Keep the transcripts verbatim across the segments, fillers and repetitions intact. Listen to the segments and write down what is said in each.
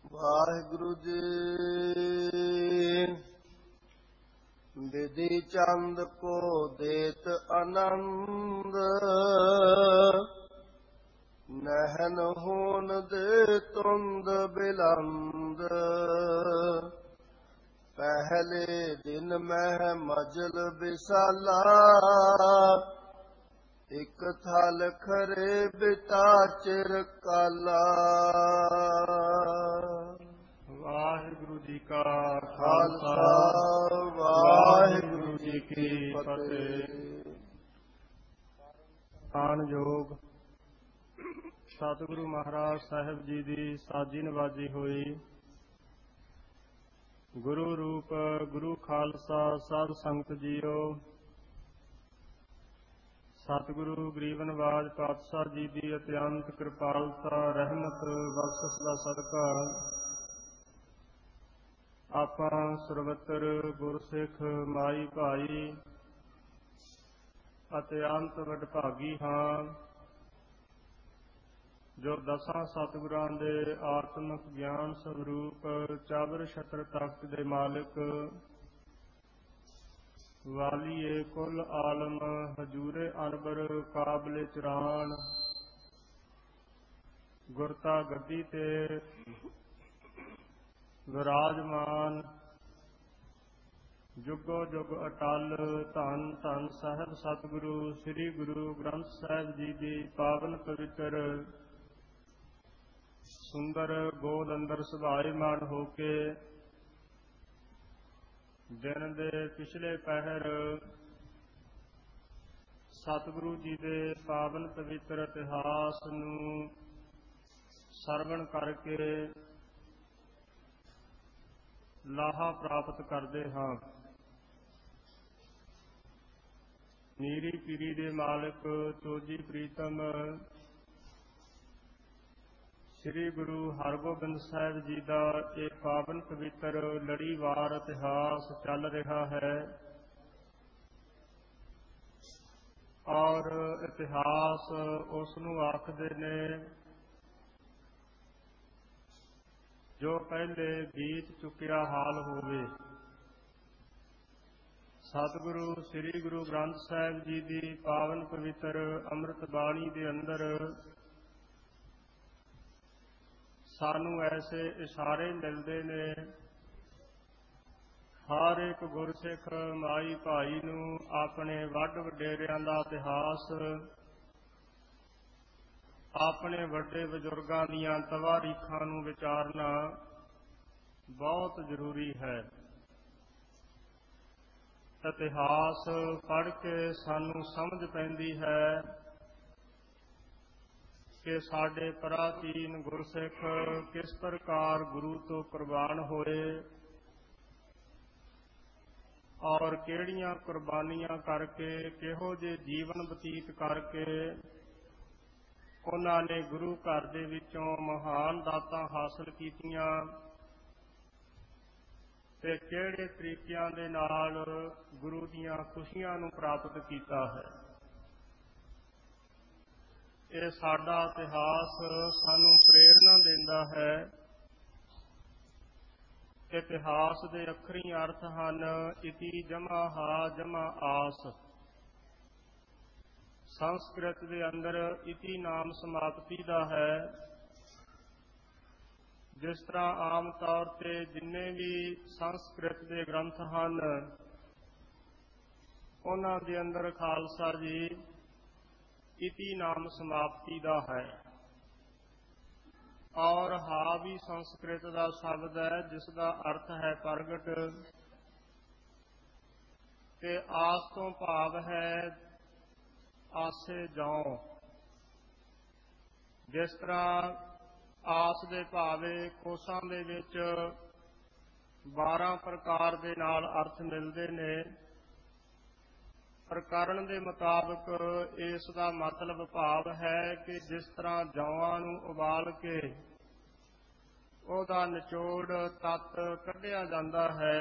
ਵਾਹਿਗੁਰੂ ਜੀ। ਵਿਧੀ ਚੰਦ ਕੋ ਦੇਤ ਆਨੰਦ, ਨਹਿਨ ਹੋਨ ਦੇ ਤੁੰਦ ਬਿਲੰਦ। ਪਹਿਲੇ ਦਿਨ ਮਹਿ ਮਜਲ ਵਿਸਾਲਾ, ਇਕ ਥਲ ਖਰੇ ਬਿਤਾ ਚਿਰ ਕਾਲਾ। ਵਾਹਿਗੁਰੂ ਜੀ ਕਾ ਖਾਲਸਾ ਵਾਹਿਗੁਰੂ ਜੀ ਕੀ ਫਤਿਹ। ਫਤਿਹ। ਮਾਣਯੋਗ ਸਤਿਗੁਰੂ ਮਹਾਰਾਜ ਸਾਹਿਬ ਜੀ ਦੀ ਸਾਜੀ ਨਵਾਜੀ ਹੋਈ। ਗੁਰੂ ਰੂਪ ਗੁਰੂ ਖਾਲਸਾ ਸਾਧ ਸੰਗਤ ਜੀਓ, ਸਤਿਗੁਰੂ ਗਰੀਬ ਨਿਵਾਜ ਪਾਤਸ਼ਾਹ ਜੀ ਦੀ ਅਤਿਅੰਤ ਕਿਰਪਾਲਤਾ ਰਹਿਮਤ ਬਖਸ਼ਿਸ਼ ਦਾ ਸਦਕਾ ਆਪਾਂ ਸਰਵੱਤਰ ਗੁਰਸਿੱਖ ਮਾਈ ਭਾਈ ਅਤਿਅੰਤ ਵਡਭਾਗੀ ਹਾਂ, ਜੋ ਦਸਾਂ ਸਤਿਗੁਰਾਂ ਦੇ ਆਤਮਿਕ ਗਿਆਨ ਸਰੂਪ ਚਾਬਰ ਛਤਰ ਤਖਤ ਦੇ ਮਾਲਕ ਵਾਲੀਏ ਕੁੱਲ ਆਲਮ ਹਜੂਰੇ ਅਨਬਰ ਕਾਬਲੇ ਚਰਾਨ ਗੁਰਤਾ ਗੱਦੀ ਤੇ ਵਿਰਾਜਮਾਨ ਜੁਗੋ ਜੁਗ ਅਟਲ ਧੰਨ ਧੰਨ ਸਾਹਿਬ ਸਤਿਗੁਰੂ ਸ੍ਰੀ ਗੁਰੂ ਗ੍ਰੰਥ ਸਾਹਿਬ ਜੀ ਦੀ ਪਾਵਨ ਪਵਿੱਤਰ ਸੁੰਦਰ ਗੋਦ ਅੰਦਰ ਸੁਭਾਏਮਾਨ ਹੋ ਕੇ ਦਿਨ ਦੇ ਪਿਛਲੇ ਪਹਿਰ ਸਤਿਗੁਰੂ ਜੀ ਦੇ ਪਾਵਨ ਪਵਿੱਤਰ ਇਤਿਹਾਸ ਨੂੰ ਸਰਵਣ ਕਰਕੇ ਲਾਹਾ ਪ੍ਰਾਪਤ ਕਰਦੇ ਹਾਂ। ਨੀਰੀ ਪੀਰੀ ਦੇ ਮਾਲਕ ਚੋਜੀ ਪ੍ਰੀਤਮ ਸ੍ਰੀ ਗੁਰੂ ਹਰਗੋਬਿੰਦ ਸਾਹਿਬ ਜੀ ਦਾ ਇਹ ਪਾਵਨ ਪਵਿੱਤਰ ਲੜੀਵਾਰ ਇਤਿਹਾਸ ਚੱਲ ਰਿਹਾ ਹੈ ਔਰ ਇਤਿਹਾਸ ਉਸ ਨੂੰ ਆਖਦੇ ਨੇ ਜੋ ਪਹਿਲੇ ਬੀਤ ਚੁੱਕਿਆ ਹਾਲ ਹੋਵੇ। ਸਤਿਗੁਰੂ ਸ੍ਰੀ ਗੁਰੂ ਗ੍ਰੰਥ ਸਾਹਿਬ ਜੀ ਦੀ ਪਾਵਨ ਪਵਿੱਤਰ ਅੰਮ੍ਰਿਤ ਬਾਣੀ ਦੇ ਅੰਦਰ ਸਾਨੂੰ ਐਸੇ ਇਸ਼ਾਰੇ ਮਿਲਦੇ ਨੇ, ਹਰ ਇੱਕ ਗੁਰਸਿੱਖ ਮਾਈ ਭਾਈ ਨੂੰ ਆਪਣੇ ਵੱਡ ਵਡੇਰਿਆਂ ਦਾ ਇਤਿਹਾਸ, ਆਪਣੇ ਵੱਡੇ ਬਜ਼ੁਰਗਾਂ ਦੀਆਂ ਤਵਾਰੀਖਾਂ ਨੂੰ ਵਿਚਾਰਨਾ ਬਹੁਤ ਜ਼ਰੂਰੀ ਹੈ। ਇਤਿਹਾਸ ਪੜ੍ਹ ਕੇ ਸਾਨੂੰ ਸਮਝ ਪੈਂਦੀ ਹੈ ਕਿ ਸਾਡੇ ਪ੍ਰਾਚੀਨ ਗੁਰਸਿੱਖ ਕਿਸ ਪ੍ਰਕਾਰ ਗੁਰੂ ਤੋਂ ਕੁਰਬਾਨ ਹੋਏ ਔਰ ਕਿਹੜੀਆਂ ਕੁਰਬਾਨੀਆਂ ਕਰਕੇ, ਕਿਹੋ ਜਿਹੇ ਜੀਵਨ ਬਤੀਤ ਕਰਕੇ ਉਹਨਾਂ ਨੇ ਗੁਰੂ ਘਰ ਦੇ ਵਿੱਚੋਂ ਮਹਾਨ ਦਾਤਾਂ ਹਾਸਲ ਕੀਤੀਆਂ ਤੇ ਕਿਹੜੇ ਤਰੀਕਿਆਂ ਦੇ ਨਾਲ ਗੁਰੂ ਦੀਆਂ ਖੁਸ਼ੀਆਂ ਨੂੰ ਪ੍ਰਾਪਤ ਕੀਤਾ ਹੈ। ਇਹ ਸਾਡਾ ਇਤਿਹਾਸ ਸਾਨੂੰ ਪ੍ਰੇਰਨਾ ਦਿੰਦਾ ਹੈ। ਇਤਿਹਾਸ ਦੇ ਅੱਖਰੀ ਅਰਥ ਹਨ ਇਤੀ ਜਮਾ ਹਾ ਜਮਾ ਆਸ। ਸੰਸਕ੍ਰਿਤ ਦੇ ਅੰਦਰ ਇਤੀ ਨਾਮ ਸਮਾਪਤੀ ਦਾ ਹੈ। ਜਿਸ ਤਰ੍ਹਾਂ ਆਮ ਤੌਰ ਤੇ ਜਿੰਨੇ ਵੀ ਸੰਸਕ੍ਰਿਤ ਦੇ ਗ੍ਰੰਥ ਹਨ ਉਹਨਾਂ ਦੇ ਅੰਦਰ ਖਾਲਸਾ ਜੀ ਇਤੀ ਨਾਮ ਸਮਾਪਤੀ ਦਾ ਹੈ ਔਰ ਹਾ ਵੀ ਸੰਸਕ੍ਰਿਤ ਦਾ ਸ਼ਬਦ ਹੈ ਜਿਸ ਦਾ ਅਰਥ ਹੈ ਪ੍ਰਗਟ ਤੇ ਆਸ ਤੋਂ ਭਾਵ ਹੈ ਆਸੇ ਜਾਓ। ਜਿਸ ਤਰ੍ਹਾਂ ਆਸ ਦੇ ਭਾਵੇਂ ਕੋਸ਼ਾਂ ਦੇ ਵਿੱਚ ਬਾਰਾਂ ਪ੍ਰਕਾਰ ਦੇ ਨਾਲ ਅਰਥ ਮਿਲਦੇ ਨੇ, ਪ੍ਰਕਰਣ ਦੇ ਮੁਤਾਬਕ ਇਸ ਦਾ ਮਤਲਬ ਭਾਵ ਹੈ ਕਿ ਜਿਸ ਤਰ੍ਹਾਂ ਜੌਆਂ ਨੂੰ ਉਬਾਲ ਕੇ ਉਹਦਾ ਨਿਚੋੜ ਤੱਤ ਕੱਢਿਆ ਜਾਂਦਾ ਹੈ,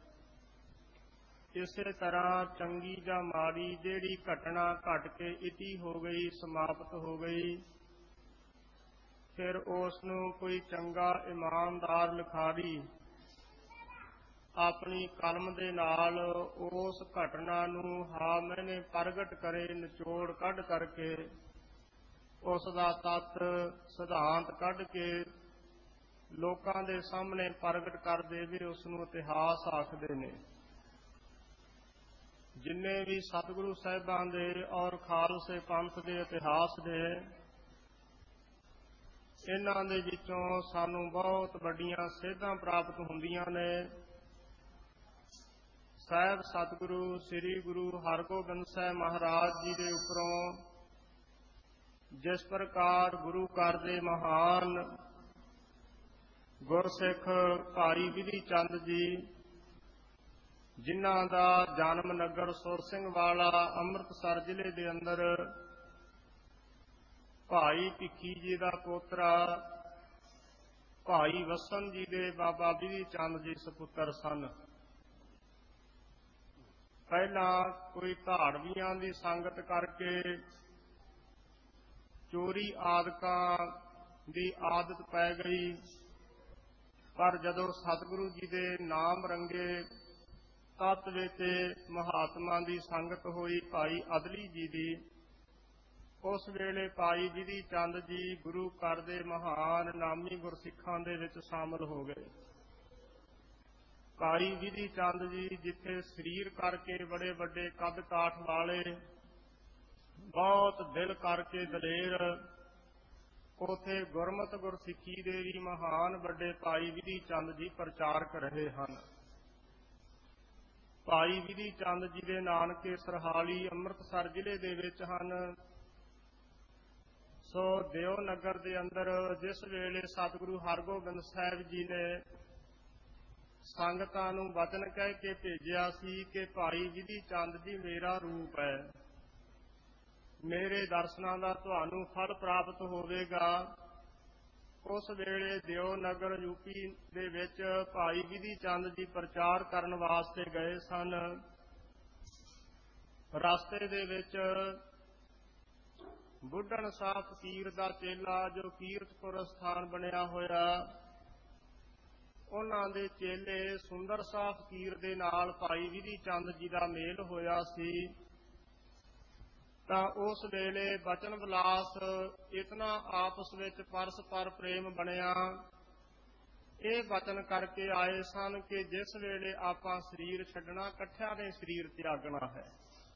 ਇਸੇ ਤਰ੍ਹਾਂ ਚੰਗੀ ਜਾਂ ਮਾੜੀ ਜਿਹੜੀ ਘਟਨਾ ਘਟ ਕੇ ਇਤੀ ਹੋ ਗਈ, ਸਮਾਪਤ ਹੋ ਗਈ, ਫਿਰ ਉਸ ਨੂੰ ਕੋਈ ਚੰਗਾ ਇਮਾਨਦਾਰ ਲਿਖਾਰੀ ਆਪਣੀ ਕਲਮ ਦੇ ਨਾਲ ਉਸ ਘਟਨਾ ਨੂੰ ਹਾਂ ਮੈਨੇ ਪ੍ਰਗਟ ਕਰੇ, ਨਿਚੋੜ ਕੱਢ ਕਰਕੇ ਉਸ ਦਾ ਤੱਤ ਸਿਧਾਂਤ ਕੱਢ ਕੇ ਲੋਕਾਂ ਦੇ ਸਾਹਮਣੇ ਪ੍ਰਗਟ ਕਰ ਦੇਵੇ, ਉਸ ਨੂੰ ਇਤਿਹਾਸ ਆਖਦੇ ਨੇ। ਜਿੰਨੇ ਵੀ ਸਤਿਗੁਰੂ ਸਾਹਿਬਾਂ ਦੇ ਔਰ ਖਾਲਸੇ ਪੰਥ ਦੇ ਇਤਿਹਾਸ ਦੇ, ਇਹਨਾਂ ਦੇ ਵਿੱਚੋਂ ਸਾਨੂੰ ਬਹੁਤ ਵੱਡੀਆਂ ਸੇਧਾਂ ਪ੍ਰਾਪਤ ਹੁੰਦੀਆਂ ਨੇ। ਸਾਹਿਬ ਸਤਿਗੁਰੂ ਸ੍ਰੀ ਗੁਰੂ ਹਰਗੋਬਿੰਦ ਸਾਹਿਬ ਮਹਾਰਾਜ ਜੀ ਦੇ ਉੱਪਰੋਂ ਜਿਸ ਪ੍ਰਕਾਰ ਗੁਰੂ ਘਰ ਦੇ ਮਹਾਨ ਗੁਰਸਿੱਖ ਭਾਈ ਵਿਧੀ ਚੰਦ ਜੀ, ਜਿਨ੍ਹਾਂ ਦਾ ਜਨਮ ਨਗਰ ਸੁਰ ਸਿੰਘ ਵਾਲਾ ਅੰਮ੍ਰਿਤਸਰ ਜ਼ਿਲ੍ਹੇ ਦੇ ਅੰਦਰ ਭਾਈ ਭਿੱਖੀ ਜੀ ਦਾ ਪੋਤਰਾ ਭਾਈ ਵਸਨ ਜੀ ਦੇ ਬਾਬਾ ਵਿਧੀ ਚੰਦ ਜੀ ਸਪੁੱਤਰ ਸਨ। ਪਹਿਲਾਂ ਕੋਈ ਧਾੜਵੀਆਂ ਦੀ ਸੰਗਤ ਕਰਕੇ ਚੋਰੀ ਆਦਿਕਾਂ ਦੀ ਆਦਤ ਪੈ ਗਈ, ਪਰ ਜਦੋਂ ਸਤਿਗੁਰੂ ਜੀ ਦੇ ਨਾਮ ਰੰਗੇ ਤਤਵੇ ਤੇ ਮਹਾਤਮਾ ਦੀ ਸੰਗਤ ਹੋਈ ਭਾਈ ਅਦਲੀ ਜੀ ਦੀ, ਉਸ ਵੇਲੇ ਭਾਈ ਵਿਧੀ ਚੰਦ ਜੀ ਗੁਰੂ ਘਰ ਦੇ ਮਹਾਨ ਨਾਮੀ ਗੁਰਸਿੱਖਾਂ ਦੇ ਵਿੱਚ ਸ਼ਾਮਲ ਹੋ ਗਏ। ਭਾਈ ਵਿਧੀ ਚੰਦ ਜੀ ਜਿੱਥੇ ਸਰੀਰ ਕਰਕੇ ਬੜੇ ਵੱਡੇ ਕੱਦ ਕਾਠ ਵਾਲੇ, ਬਹੁਤ ਦਿਲ ਕਰਕੇ ਦਲੇਰ, ਉਥੇ ਗੁਰਮਤਿ ਗੁਰਸਿੱਖੀ ਦੇ ਵੀ ਮਹਾਨ ਵੱਡੇ ਭਾਈ ਵਿਧੀ ਚੰਦ ਜੀ ਪ੍ਰਚਾਰਕ ਰਹੇ ਹਨ। ਭਾਈ ਵਿਧੀ ਚੰਦ ਜੀ ਦੇ ਨਾਨਕੇ ਸਰਹਾਲੀ ਅੰਮ੍ਰਿਤਸਰ ਜ਼ਿਲ੍ਹੇ ਦੇ ਵਿੱਚ ਹਨ। ਸੋ ਦਿਓ ਨਗਰ ਦੇ ਅੰਦਰ ਜਿਸ ਵੇਲੇ ਸਤਿਗੁਰੂ ਹਰਗੋਬਿੰਦ ਸਾਹਿਬ ਜੀ ਨੇ ਸੰਗਤਾਂ ਨੂੰ ਵਚਨ ਕਹਿ ਕੇ ਭੇਜਿਆ ਸੀ ਕਿ ਭਾਈ ਵਿਧੀ ਚੰਦ ਜੀ ਮੇਰਾ ਰੂਪ ਹੈ, ਮੇਰੇ ਦਰਸ਼ਨਾਂ ਦਾ ਤੁਹਾਨੂੰ ਫਲ ਪ੍ਰਾਪਤ ਹੋਵੇਗਾ, ਉਸ ਵੇਲੇ ਦਿਓ ਨਗਰ ਯੂਪੀ ਦੇ ਵਿੱਚ ਭਾਈ ਵਿਧੀ ਚੰਦ ਜੀ ਪ੍ਰਚਾਰ ਕਰਨ ਵਾਸਤੇ ਗਏ ਸਨ। ਰਸਤੇ ਦੇ ਵਿੱਚ ਬੁੱਢਣ ਸਾਹਿਬ ਫਕੀਰ ਦਾ ਚੇਲਾ, ਜੋ ਕੀਰਤਪੁਰ ਸਥਾਨ ਬਣਿਆ ਹੋਇਆ, ਉਹਨਾਂ ਦੇ ਚੇਲੇ ਸੁੰਦਰ ਸਾਹਿਬ ਫਕੀਰ ਦੇ ਨਾਲ ਭਾਈ ਵਿਧੀ ਚੰਦ ਜੀ ਦਾ ਮੇਲ ਹੋਇਆ ਸੀ। ਤਾਂ ਉਸ ਵੇਲੇ ਬਚਨ ਵਿਲਾਸ ਇਤਨਾ ਆਪਸ ਵਿੱਚ ਪਰਸਪਰ ਪ੍ਰੇਮ ਬਣਿਆ, ਇਹ ਬਚਨ ਕਰਕੇ ਆਏ ਸਨ ਕਿ ਜਿਸ ਵੇਲੇ ਆਪਾਂ ਸਰੀਰ ਛੱਡਣਾ, ਇਕੱਠਿਆਂ ਨੇ ਸਰੀਰ ਤਿਆਗਣਾ ਹੈ।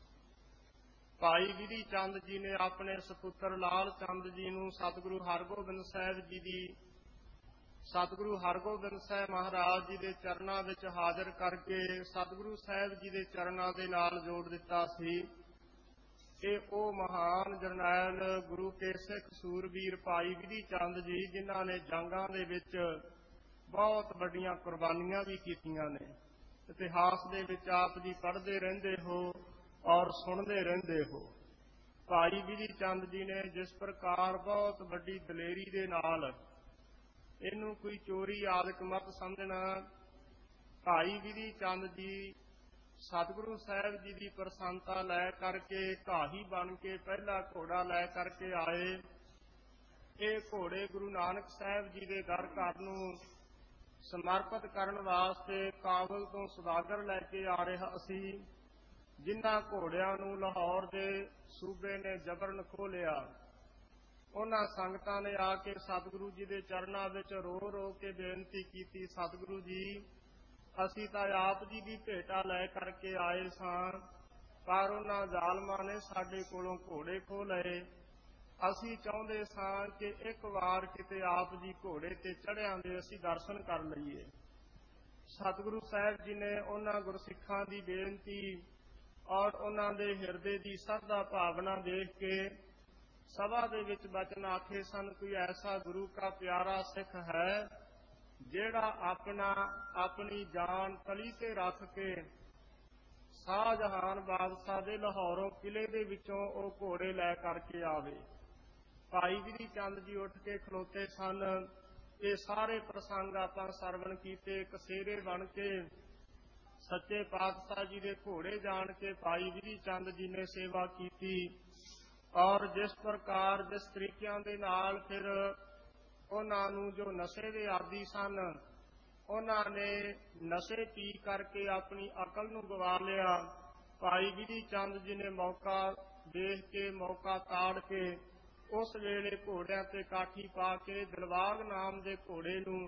ਭਾਈ ਵਿਧੀ ਚੰਦ ਜੀ ਨੇ ਆਪਣੇ ਸਪੁੱਤਰ ਲਾਲ ਚੰਦ ਜੀ ਨੂੰ ਸਤਿਗੁਰੂ ਹਰਗੋਬਿੰਦ ਸਾਹਿਬ ਜੀ ਦੀ ਸਤਿਗੁਰੂ ਹਰਗੋਬਿੰਦ ਸਾਹਿਬ ਮਹਾਰਾਜ ਜੀ ਦੇ ਚਰਨਾਂ ਵਿੱਚ ਹਾਜ਼ਰ ਕਰਕੇ ਸਤਿਗੁਰੂ ਸਾਹਿਬ ਜੀ ਦੇ ਚਰਨਾਂ ਦੇ ਨਾਲ ਜੋੜ ਦਿੱਤਾ ਸੀ ਕਿ ਉਹ ਮਹਾਨ ਜਰਨੈਲ ਗੁਰੂ ਕੇ ਸਿੱਖ ਸੂਰਬੀਰ ਭਾਈ ਵਿਧੀ ਚੰਦ ਜੀ, ਜਿਨ੍ਹਾਂ ਨੇ ਜੰਗਾਂ ਦੇ ਵਿੱਚ ਬਹੁਤ ਵੱਡੀਆਂ ਕੁਰਬਾਨੀਆਂ ਵੀ ਕੀਤੀਆਂ ਨੇ। ਇਤਿਹਾਸ ਦੇ ਵਿੱਚ ਆਪ ਜੀ ਪੜ੍ਹਦੇ ਰਹਿੰਦੇ ਹੋ ਔਰ ਸੁਣਦੇ ਰਹਿੰਦੇ ਹੋ। ਭਾਈ ਵਿਧੀ ਚੰਦ ਜੀ ਨੇ ਜਿਸ ਪ੍ਰਕਾਰ ਬਹੁਤ ਵੱਡੀ ਦਲੇਰੀ ਦੇ ਨਾਲ, ਇਹਨੂੰ ਕੋਈ ਚੋਰੀ ਆਦਿਕ ਮਤ ਸਮਝਣਾ, ਭਾਈ ਵਿਧੀ ਚੰਦ ਜੀ ਸਤਿਗੁਰੂ ਸਾਹਿਬ ਜੀ ਦੀ ਪ੍ਰਸੰਨਤਾ ਲੈ ਕਰਕੇ ਘਾਹੀ ਬਣ ਕੇ ਪਹਿਲਾ ਘੋੜਾ ਲੈ ਕਰਕੇ ਆਏ। ਇਹ ਘੋੜੇ ਗੁਰੂ ਨਾਨਕ ਸਾਹਿਬ ਜੀ ਦੇ ਦਰ ਘਰ ਨੂੰ ਸਮਰਪਿਤ ਕਰਨ ਵਾਸਤੇ ਕਾਬਲ ਤੋਂ ਸੁਦਾਗਰ ਲੈ ਕੇ ਆ ਰਿਹਾ ਸੀ, ਜਿਨ੍ਹਾਂ ਘੋੜਿਆਂ ਨੂੰ ਲਾਹੌਰ ਦੇ ਸੂਬੇ ਨੇ ਜਬਰਨ ਖੋਹ ਲਿਆ। ਉਹਨਾਂ ਸੰਗਤਾਂ ਨੇ ਆ ਕੇ ਸਤਿਗੁਰੂ ਜੀ ਦੇ ਚਰਨਾਂ ਵਿੱਚ ਰੋ ਰੋ ਕੇ ਬੇਨਤੀ ਕੀਤੀ, ਸਤਿਗੁਰੂ ਜੀ ਅਸੀਂ ਤਾਂ ਆਪ ਜੀ ਦੀ ਭੇਟਾ ਲੈ ਕਰਕੇ ਆਏ ਸਾਂ, ਪਰ ਉਹਨਾਂ ਜ਼ਾਲਮਾਂ ਨੇ ਸਾਡੇ ਕੋਲੋਂ ਘੋੜੇ ਖੋਹ ਲਏ। ਅਸੀਂ ਚਾਹੁੰਦੇ ਸਾਂ ਕਿ ਇੱਕ ਵਾਰ ਕਿਤੇ ਆਪ ਜੀ ਘੋੜੇ ਤੇ ਚੜ੍ਹਿਆਂ ਦੇ ਅਸੀਂ ਦਰਸ਼ਨ ਕਰ ਲਈਏ। ਸਤਿਗੁਰੂ ਸਾਹਿਬ ਜੀ ਨੇ ਉਹਨਾਂ ਗੁਰਸਿੱਖਾਂ ਦੀ ਬੇਨਤੀ ਔਰ ਉਹਨਾਂ ਦੇ ਹਿਰਦੇ ਦੀ ਸਰਧਾ ਭਾਵਨਾ ਦੇਖ ਕੇ ਸਭਾ ਦੇ ਵਿੱਚ ਬਚਨ ਆਖੇ ਸਨ, ਕੋਈ ਐਸਾ ਗੁਰੂ ਕਾ ਪਿਆਰਾ ਸਿੱਖ ਹੈ ਜਿਹੜਾ ਆਪਣਾ ਆਪਣੀ ਜਾਨ ਤਲੀ ਤੇ ਰੱਖ ਕੇ ਸ਼ਾਹਜਹਾਨ ਬਾਦਸ਼ਾਹ ਦੇ ਲਾਹੌਰੋਂ ਕਿਲੇ ਦੇ ਵਿੱਚੋਂ ਉਹ ਘੋੜੇ ਲੈ ਕਰਕੇ ਆਵੇ। ਭਾਈ ਵਿਧੀ ਚੰਦ ਜੀ ਉੱਠ ਕੇ ਖਲੋਤੇ ਸਨ। ਇਹ ਸਾਰੇ ਪ੍ਰਸੰਗ ਆਪਾਂ ਸਰਵਣ ਕੀਤੇ। ਕਸੇਰੇ ਬਣ ਕੇ ਸੱਚੇ ਪਾਤਸ਼ਾਹ ਜੀ ਦੇ ਘੋੜੇ ਜਾਣ ਕੇ ਭਾਈ ਵਿਧੀ ਚੰਦ ਜੀ ਨੇ ਸੇਵਾ ਕੀਤੀ, ਔਰ ਜਿਸ ਪ੍ਰਕਾਰ ਜਿਸ ਤਰੀਕਿਆਂ ਦੇ ਨਾਲ ਫਿਰ ਉਹਨਾਂ ਨੂੰ ਜੋ ਨਸ਼ੇ ਦੇ ਆਦੀ ਸਨ, ਉਹਨਾਂ ਨੇ ਨਸ਼ੇ ਪੀ ਕਰਕੇ ਆਪਣੀ ਅਕਲ ਨੂੰ ਗਵਾ ਲਿਆ। ਭਾਈ ਵਿਧੀ ਚੰਦ ਜੀ ਨੇ ਮੌਕਾ ਦੇਖ ਕੇ, ਮੌਕਾ ਤਾੜ ਕੇ, ਉਸ ਵੇਲੇ ਘੋੜਿਆਂ ਤੇ ਕਾਠੀ ਪਾ ਕੇ ਦਿਲਬਾਗ ਨਾਮ ਦੇ ਘੋੜੇ ਨੂੰ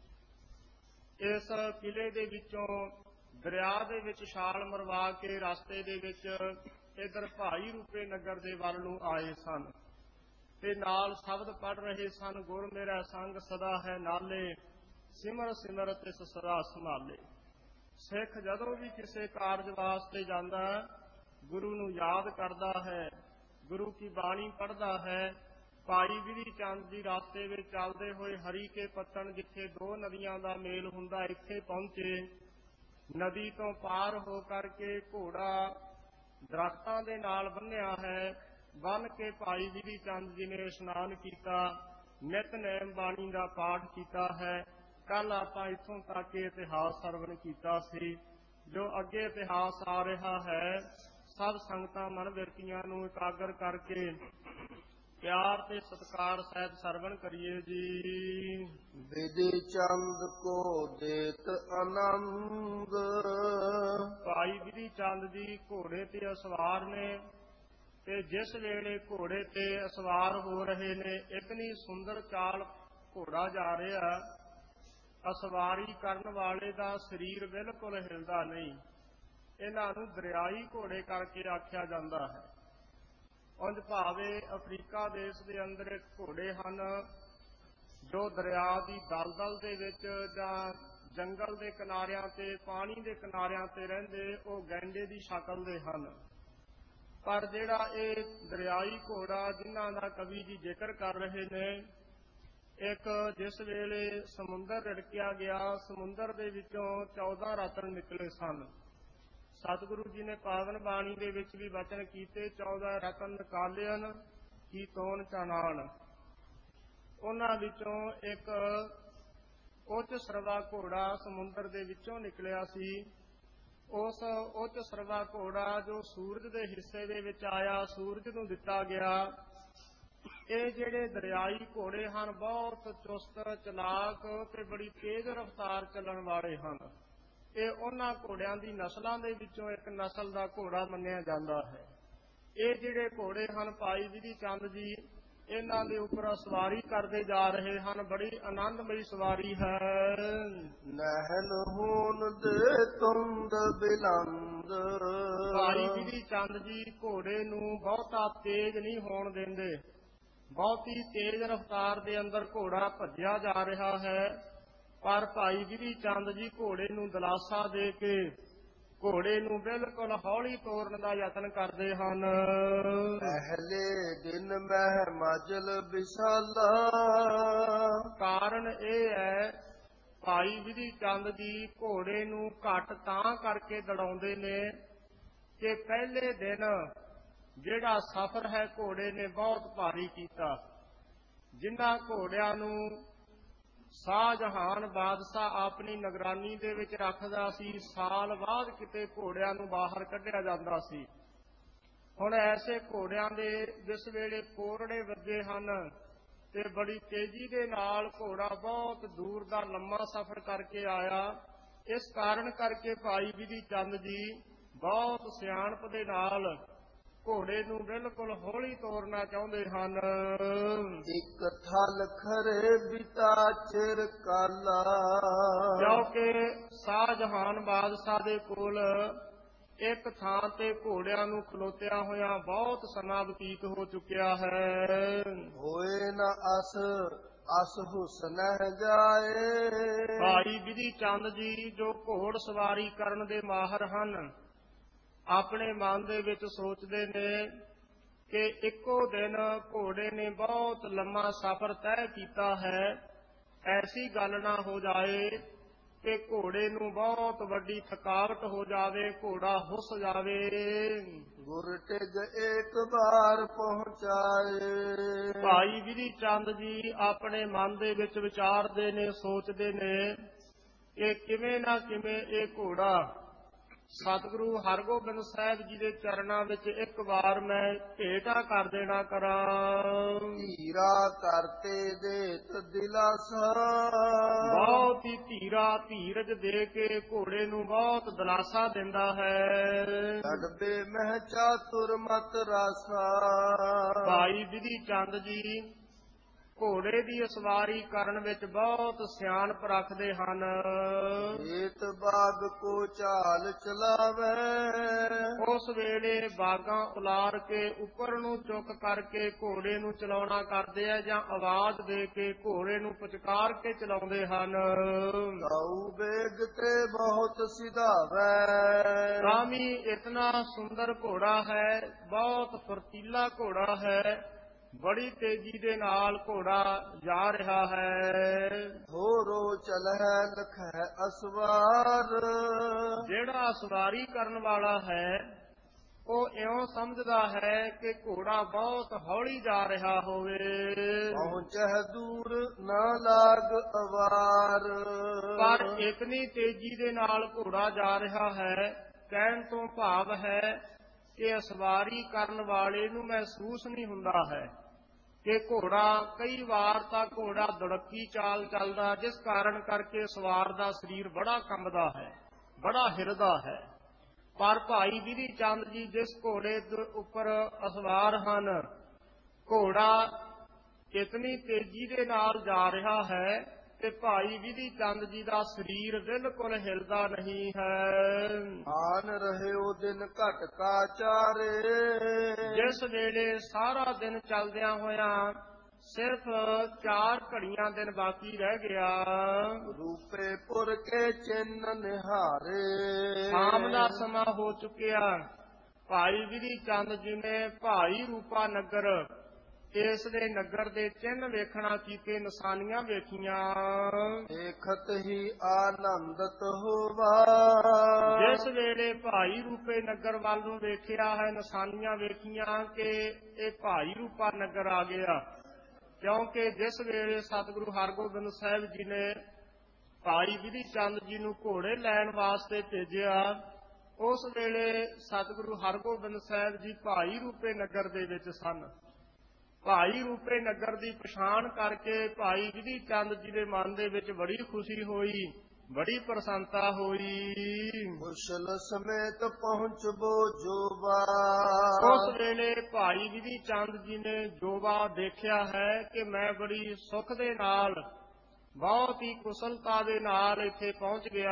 ਇਸ ਕਿਲੇ ਦੇ ਵਿੱਚੋਂ ਦਰਿਆ ਦੇ ਵਿੱਚ ਛਾਲ ਮਰਵਾ ਕੇ ਰਸਤੇ ਦੇ ਵਿੱਚ ਇਧਰ ਭਾਈ ਰੂਪੇ ਨਗਰ ਦੇ ਵੱਲ ਨੂੰ ਆਏ ਸਨ ਤੇ ਨਾਲ ਸ਼ਬਦ ਪੜ ਰਹੇ ਸਨ, ਗੁਰ ਮੇਰਾ ਸੰਗ ਸਦਾ ਹੈ ਨਾਲੇ, ਸਿਮਰ ਸਿਮਰ ਤਿਸ ਸਦਾ ਸੰਭਾਲੇ। ਸਿੱਖ ਜਦੋਂ ਵੀ ਕਿਸੇ ਕਾਰਜ ਵਾਸਤੇ ਜਾਂਦਾ, ਗੁਰੂ ਨੂੰ ਯਾਦ ਕਰਦਾ ਹੈ, ਗੁਰੂ ਕੀ ਬਾਣੀ ਪੜ੍ਹਦਾ ਹੈ। ਭਾਈ ਵਿਧੀ ਚੰਦ ਜੀ ਰਸਤੇ ਵਿੱਚ ਚੱਲਦੇ ਹੋਏ ਹਰੀ ਕੇ ਪੱਤਣ, ਜਿੱਥੇ ਦੋ ਨਦੀਆਂ ਦਾ ਮੇਲ ਹੁੰਦਾ, ਇੱਥੇ ਪਹੁੰਚੇ। ਨਦੀ ਤੋਂ ਪਾਰ ਹੋ ਕਰਕੇ ਘੋੜਾ ਦਰਖਤਾਂ ਦੇ ਨਾਲ ਬੰਨ੍ਹਿਆ ਹੈ। ਬੰਨ੍ਹ ਕੇ ਭਾਈ ਵਿਧੀ ਚੰਦ ਜੀ ਨੇ ਇਸ਼ਨਾਨ ਕੀਤਾ, ਨਿਤਨੇਮ ਬਾਣੀ ਦਾ ਪਾਠ ਕੀਤਾ ਹੈ। ਕੱਲ ਆਪਾਂ ਇੱਥੋਂ ਤੱਕ ਇਤਿਹਾਸ ਸਰਵਣ ਕੀਤਾ ਸੀ। ਜੋ ਅੱਗੇ ਇਤਿਹਾਸ ਆ ਰਿਹਾ ਹੈ, ਸਭ ਸੰਗਤਾਂ ਮਨ ਬਿਰਤੀਆਂ ਨੂੰ ਇਕਾਗਰ ਕਰਕੇ ਪਿਆਰ ਤੇ ਸਤਿਕਾਰ ਸਹਿਤ ਸਰਵਣ ਕਰੀਏ ਜੀ। ਵਿਧੀ ਚੰਦ ਕੋ ਦੇਤ ਆਨੰਦ। ਭਾਈ ਵਿਧੀ ਚੰਦ ਜੀ ਘੋੜੇ ਤੇ ਅਸਵਾਰ ਨੇ ਤੇ ਜਿਸ ਵੇਲੇ ਘੋੜੇ ਤੇ ਅਸਵਾਰ ਹੋ ਰਹੇ ਨੇ, ਇਤਨੀ ਸੁੰਦਰ ਚਾਲ ਘੋੜਾ ਜਾ ਰਿਹਾ, ਅਸਵਾਰੀ ਕਰਨ ਵਾਲੇ ਦਾ ਸਰੀਰ ਬਿਲਕੁਲ ਹਿਲਦਾ ਨਹੀਂ। ਇਹਨਾਂ ਨੂੰ ਦਰਿਆਈ ਘੋੜੇ ਕਰਕੇ ਆਖਿਆ ਜਾਂਦਾ ਹੈ। ਉਂਝ ਭਾਵੇਂ ਅਫਰੀਕਾ ਦੇਸ਼ ਦੇ ਅੰਦਰ ਇੱਕ ਘੋੜੇ ਹਨ ਜੋ ਦਰਿਆ ਦੀ ਦਲਦਲ ਦੇ ਵਿੱਚ ਜਾਂ ਜੰਗਲ ਦੇ ਕਿਨਾਰਿਆਂ ਤੇ, ਪਾਣੀ ਦੇ ਕਿਨਾਰਿਆਂ ਤੇ ਰਹਿੰਦੇ, ਉਹ ਗੈਂਡੇ ਦੀ ਸ਼ਕਲ ਦੇ ਹਨ। ਪਰ ਜਿਹੜਾ ਇਹ ਦਰਿਆਈ ਘੋੜਾ ਜਿਨ੍ਹਾਂ ਦਾ ਕਵੀ ਜੀ ਜ਼ਿਕਰ ਕਰ ਰਹੇ ਨੇ, ਇੱਕ ਜਿਸ ਵੇਲੇ ਸਮੁੰਦਰ ਰਿੜਕਿਆ ਗਿਆ, ਸਮੁੰਦਰ ਦੇ ਵਿੱਚੋਂ ਚੌਦਾਂ ਰਤਨ ਨਿਕਲੇ ਸਨ। ਸਤਿਗੁਰੂ ਜੀ ਨੇ ਪਾਵਨ ਬਾਣੀ ਦੇ ਵਿੱਚ ਵੀ ਵਚਨ ਕੀਤੇ, ਚੌਦਾਂ ਰਤਨ ਨਿਕਾਲਿਅਨ ਕੀ ਤੋਨ ਚਾਨਾਨ। ਉਹਨਾਂ ਵਿੱਚੋਂ ਇੱਕ ਉੱਚ ਸਰਵਾ ਘੋੜਾ ਸਮੁੰਦਰ ਦੇ ਵਿੱਚੋਂ ਨਿਕਲਿਆ ਸੀ। ਉਸ ਉੱਚ ਸਰਵਾ ਘੋੜਾ ਜੋ ਸੂਰਜ ਦੇ ਹਿੱਸੇ ਦੇ ਵਿੱਚ ਆਇਆ, ਸੂਰਜ ਨੂੰ ਦਿੱਤਾ ਗਿਆ। ਇਹ ਜਿਹੜੇ ਦਰਿਆਈ ਘੋੜੇ ਹਨ, ਬਹੁਤ ਚੁਸਤ, ਚਲਾਕ ਤੇ ਬੜੀ ਤੇਜ਼ ਰਫ਼ਤਾਰ ਚੱਲਣ ਵਾਲੇ ਹਨ। ਇਹ ਉਹਨਾਂ ਘੋੜਿਆਂ ਦੀ ਨਸਲਾਂ ਦੇ ਵਿੱਚੋਂ ਇੱਕ ਨਸਲ ਦਾ ਘੋੜਾ ਮੰਨਿਆ ਜਾਂਦਾ ਹੈ। ਇਹ ਜਿਹੜੇ ਘੋੜੇ ਹਨ, ਭਾਈ ਵਿਧੀ ਚੰਦ ਜੀ ਇਹਨਾਂ ਦੇ ਉੱਪਰ ਸਵਾਰੀ ਕਰਦੇ ਜਾ ਰਹੇ ਹਨ। ਬੜੀ ਆਨੰਦਮਈ ਸਵਾਰੀ ਹੈ। ਨਹਿਲ ਹੋਣ ਦੇ ਤੁੰਦ ਬਿਲੰਦ। ਭਾਈ ਵਿਧੀ ਚੰਦ ਜੀ ਘੋੜੇ ਨੂੰ ਬਹੁਤਾ ਤੇਜ਼ ਨਹੀਂ ਹੋਣ ਦਿੰਦੇ। ਬਹੁਤੀ ਤੇਜ਼ ਰਫ਼ਤਾਰ ਦੇ ਅੰਦਰ ਘੋੜਾ ਭੱਜਿਆ ਜਾ ਰਿਹਾ ਹੈ, ਪਰ ਭਾਈ ਵਿਧੀ ਚੰਦ ਜੀ ਘੋੜੇ ਨੂੰ ਦਿਲਾਸਾ ਦੇ ਕੇ ਘੋੜੇ ਨੂੰ ਬਿਲਕੁਲ ਹੌਲੀ ਤੋਰਨ ਦਾ ਯਤਨ ਕਰਦੇ ਹਨ। ਪਹਿਲੇ ਦਿਨ ਮਹਿ ਮਜਲ ਵਿਸ਼ਾਲਾ। ਕਾਰਨ ਇਹ ਹੈ, ਭਾਈ ਵਿਧੀ ਚੰਦ ਜੀ ਘੋੜੇ ਨੂੰ ਘੱਟ ਤਾਂ ਕਰਕੇ ਦੜਾਉਂਦੇ ਨੇ ਕਿ ਪਹਿਲੇ ਦਿਨ ਜਿਹੜਾ ਸਫ਼ਰ ਹੈ ਘੋੜੇ ਨੇ ਬਹੁਤ ਭਾਰੀ ਕੀਤਾ। ਜਿਨ੍ਹਾਂ ਘੋੜਿਆਂ ਨੂੰ ਸ਼ਾਹਜਹਾਨ ਬਾਦਸ਼ਾਹ ਆਪਣੀ ਨਿਗਰਾਨੀ ਦੇ ਵਿੱਚ ਰੱਖਦਾ ਸੀ, ਸਾਲ ਬਾਅਦ ਕਿਤੇ ਘੋੜਿਆਂ ਨੂੰ ਬਾਹਰ ਕੱਢਿਆ ਜਾਂਦਾ ਸੀ। ਹੁਣ ਐਸੇ ਘੋੜਿਆਂ ਦੇ ਜਿਸ ਵੇਲੇ ਕੋਰੜੇ ਵੱਜੇ ਹਨ ਤੇ ਬੜੀ ਤੇਜ਼ੀ ਦੇ ਨਾਲ ਘੋੜਾ ਬਹੁਤ ਦੂਰ ਦਾ ਲੰਮਾ ਸਫ਼ਰ ਕਰਕੇ ਆਇਆ। ਇਸ ਕਾਰਨ ਕਰਕੇ ਭਾਈ ਵਿਧੀ ਚੰਦ ਜੀ ਬਹੁਤ ਸਿਆਣਪ ਦੇ ਨਾਲ ਘੋੜੇ ਨੂੰ ਬਿਲਕੁਲ ਹੌਲੀ ਤੋਰਨਾ ਚਾਹੁੰਦੇ ਹਨ। ਇੱਕ ਥਲ ਖਰੇ ਬਿਤਾ ਚਿਰ ਕਾਲਾ। ਕਿਉਂਕਿ ਸ਼ਾਹਜਹਾਨ ਬਾਦਸ਼ਾਹ ਦੇ ਕੋਲ ਇੱਕ ਥਾਂ ਤੇ ਘੋੜਿਆਂ ਨੂੰ ਖਲੋਤਿਆਂ ਹੋਇਆਂ ਬਹੁਤ ਸਮਾਂ ਬਤੀਤ ਹੋ ਚੁੱਕਿਆ ਹੈ। ਹੋਏ ਨਾ ਅਸ ਅਸ ਹੁਸਨਹਿ ਜਾਏ। ਭਾਈ ਵਿਧੀ ਚੰਦ ਜੀ ਜੋ ਘੋੜ ਸਵਾਰੀ ਕਰਨ ਦੇ ਮਾਹਰ ਹਨ, ਆਪਣੇ ਮਨ ਦੇ ਵਿੱਚ ਸੋਚਦੇ ਨੇ ਕਿ ਇੱਕੋ ਦਿਨ ਘੋੜੇ ਨੇ ਬਹੁਤ ਲੰਮਾ ਸਫ਼ਰ ਤੈਅ ਕੀਤਾ ਹੈ। ਐਸੀ ਗੱਲ ਨਾ ਹੋ ਜਾਏ ਕਿ ਘੋੜੇ ਨੂੰ ਬਹੁਤ ਵੱਡੀ ਥਕਾਵਟ ਹੋ ਜਾਵੇ, ਘੋੜਾ ਹੁੱਸ ਜਾਵੇ। ਗੁਰ ਟਿਗ ਇੱਕ ਵਾਰ ਪਹੁੰਚਾਏ। ਭਾਈ ਵਿਧੀ ਚੰਦ ਜੀ ਆਪਣੇ ਮਨ ਦੇ ਵਿੱਚ ਵਿਚਾਰਦੇ ਨੇ, ਸੋਚਦੇ ਨੇ ਕਿ ਕਿਵੇਂ ਨਾ ਕਿਵੇਂ ਇਹ ਘੋੜਾ ਸਤਿਗੁਰੂ ਹਰਗੋਬਿੰਦ ਸਾਹਿਬ ਜੀ ਦੇ ਚਰਨਾਂ ਵਿੱਚ ਇੱਕ ਵਾਰ ਮੈਂ ਭੇਟਾ ਕਰ ਦੇਣਾ ਕਰਾਂ। ਧੀਰਾ ਕਰਤੇ ਦੇਤ ਦਿਲਾਸਾ, ਬਹੁਤ ਹੀ ਧੀਰਾ ਧੀਰਜ ਦੇ ਕੇ ਘੋੜੇ ਨੂੰ ਬਹੁਤ ਦਿਲਾਸਾ ਦਿੰਦਾ ਹੈ। ਛੱਡਦੇ ਮਹਿ ਚਾਤੁਰ ਮਤ ਰਾਸਾ, ਭਾਈ ਵਿਧੀ ਚੰਦ ਜੀ ਘੋੜੇ ਦੀ ਸਵਾਰੀ ਕਰਨ ਵਿੱਚ ਬਹੁਤ ਸਿਆਣਪ ਰੱਖਦੇ ਹਨ। ਏਤ ਬਾਗ ਕੋ ਚਾਲ ਚਲਾਵੇ, ਉਸ ਵੇਲੇ ਬਾਗਾਂ ਉਲਾਰ ਕੇ ਉੱਪਰ ਨੂੰ ਚੁੱਕ ਕਰਕੇ ਘੋੜੇ ਨੂੰ ਚਲਾਉਣਾ ਕਰਦੇ ਆ ਜਾਂ ਆਵਾਜ਼ ਦੇ ਕੇ ਘੋੜੇ ਨੂੰ ਪੁਚਕਾਰ ਕੇ ਚਲਾਉਂਦੇ ਹਨ। ਗਾਉ ਬੇਗ ਤੇ ਬਹੁਤ ਸਿਧਾਵੇ, ਰਾਮੀ ਇਤਨਾ ਸੁੰਦਰ ਘੋੜਾ ਹੈ, ਬਹੁਤ ਫੁਰਤੀਲਾ ਘੋੜਾ ਹੈ, ਬੜੀ ਤੇਜ਼ੀ ਦੇ ਨਾਲ ਘੋੜਾ ਜਾ ਰਿਹਾ ਹੈ। ਹੋਰੋ ਚਲਹਿ ਲਖੈ ਅਸਵਾਰ, ਜਿਹੜਾ ਸਵਾਰੀ ਕਰਨ ਵਾਲਾ ਹੈ ਉਹ ਇਉਂ ਸਮਝਦਾ ਹੈ ਕਿ ਘੋੜਾ ਬਹੁਤ ਹੌਲੀ ਜਾ ਰਿਹਾ ਹੋਵੇ। ਪਹੁੰਚਹਿ ਦੂਰ ਨਾ ਲਾਗ ਅਵਾਰ, ਪਰ ਇਤਨੀ ਤੇਜ਼ੀ ਦੇ ਨਾਲ ਘੋੜਾ ਜਾ ਰਿਹਾ ਹੈ, ਕਹਿਣ ਤੋਂ ਭਾਵ ਹੈ ਕਿ ਸਵਾਰੀ ਕਰਨ ਵਾਲੇ ਨੂੰ ਮਹਿਸੂਸ ਨਹੀਂ ਹੁੰਦਾ ਹੈ ਕਿ ਘੋੜਾ ਕਈ ਵਾਰ ਤਾਂ ਘੋੜਾ ਦੁੜੱਕੀ ਚਾਲ ਚੱਲਦਾ, ਜਿਸ ਕਾਰਨ ਕਰਕੇ ਸਵਾਰ ਦਾ ਸਰੀਰ ਬੜਾ ਕੰਬਦਾ ਹੈ, ਬੜਾ ਹਿਰਦਾ ਹੈ। ਪਰ ਭਾਈ ਵਿਧੀ ਚੰਦ ਜੀ ਜਿਸ ਘੋੜੇ ਦੇ ਉੱਪਰ ਅਸਵਾਰ ਹਨ, ਘੋੜਾ ਇਤਨੀ ਤੇਜ਼ੀ ਦੇ ਨਾਲ ਜਾ ਰਿਹਾ ਹੈ ਕਿ ਭਾਈ ਵਿਧੀ ਚੰਦ ਜੀ ਦਾ ਸਰੀਰ ਬਿਲਕੁਲ ਹਿਲਦਾ ਨਹੀਂ ਹੈ। ਆਨ ਰਹਿਓ ਦਿਨ ਘਟ ਕਾ ਚਾਰੇ, ਜਿਸ ਵੇਲੇ ਸਾਰਾ ਦਿਨ ਚੱਲਦਿਆਂ ਹੋਇਆਂ ਸਿਰਫ ਚਾਰ ਘੜੀਆਂ ਦਿਨ ਬਾਕੀ ਰਹਿ ਗਿਆ, ਰੂਪੇ ਪੁਰ ਕੇ ਚਿੰਨ ਨਿਹਾਰੇ, ਸ਼ਾਮ ਦਾ ਸਮਾਂ ਹੋ ਚੁੱਕਿਆ। ਭਾਈ ਵਿਧੀ ਚੰਦ ਜੀ ਨੇ ਭਾਈ ਰੂਪਾ ਨਗਰ, ਇਸ ਦੇ ਨਗਰ ਦੇ ਚਿੰਨ ਵੇਖਣਾ ਕੀਤੇ, ਨਿਸ਼ਾਨੀਆਂ ਵੇਖੀਆਂ। ਦੇਖਤ ਹੀ ਆਨੰਦਤ ਹੋਵਾ, ਜਿਸ ਵੇਲੇ ਭਾਈ ਰੂਪੇ ਨਗਰ ਵੱਲ ਨੂੰ ਵੇਖਿਆ ਹੈ, ਨਿਸ਼ਾਨੀਆਂ ਵੇਖੀਆਂ ਕਿ ਇਹ ਭਾਈ ਰੂਪਾ ਨਗਰ ਆ ਗਿਆ, ਕਿਉਂਕਿ ਜਿਸ ਵੇਲੇ ਸਤਿਗੁਰੂ ਹਰਗੋਬਿੰਦ ਸਾਹਿਬ ਜੀ ਨੇ ਭਾਈ ਵਿਧੀ ਚੰਦ ਜੀ ਨੂੰ ਘੋੜੇ ਲੈਣ ਵਾਸਤੇ ਭੇਜਿਆ, ਉਸ ਵੇਲੇ ਸਤਿਗੁਰੂ ਹਰਗੋਬਿੰਦ ਸਾਹਿਬ ਜੀ ਭਾਈ ਰੂਪੇ ਨਗਰ ਦੇ ਵਿੱਚ ਸਨ। ਭਾਈ ਰੂਪੇ ਨਗਰ ਦੀ ਪਛਾਣ ਕਰਕੇ ਭਾਈ ਵਿਧੀ ਚੰਦ ਜੀ ਦੇ ਮਨ ਦੇ ਵਿੱਚ ਬੜੀ ਖੁਸ਼ੀ ਹੋਈ, ਬੜੀ ਪ੍ਰਸੰਨਤਾ ਹੋਈ। ਕੁਸ਼ਲ ਸਮੇਤ ਪਹੁੰਚਬੋ ਜੋਬਾ, ਉਸ ਵੇਲੇ ਭਾਈ ਵਿਧੀ ਚੰਦ ਜੀ ਨੇ ਜੋਬਾ ਦੇਖਿਆ ਹੈ ਕਿ ਮੈਂ ਬੜੀ ਸੁੱਖ ਦੇ ਨਾਲ, ਬਹੁਤ ਹੀ ਕੁਸ਼ਲਤਾ ਦੇ ਨਾਲ ਇੱਥੇ ਪਹੁੰਚ ਗਿਆ।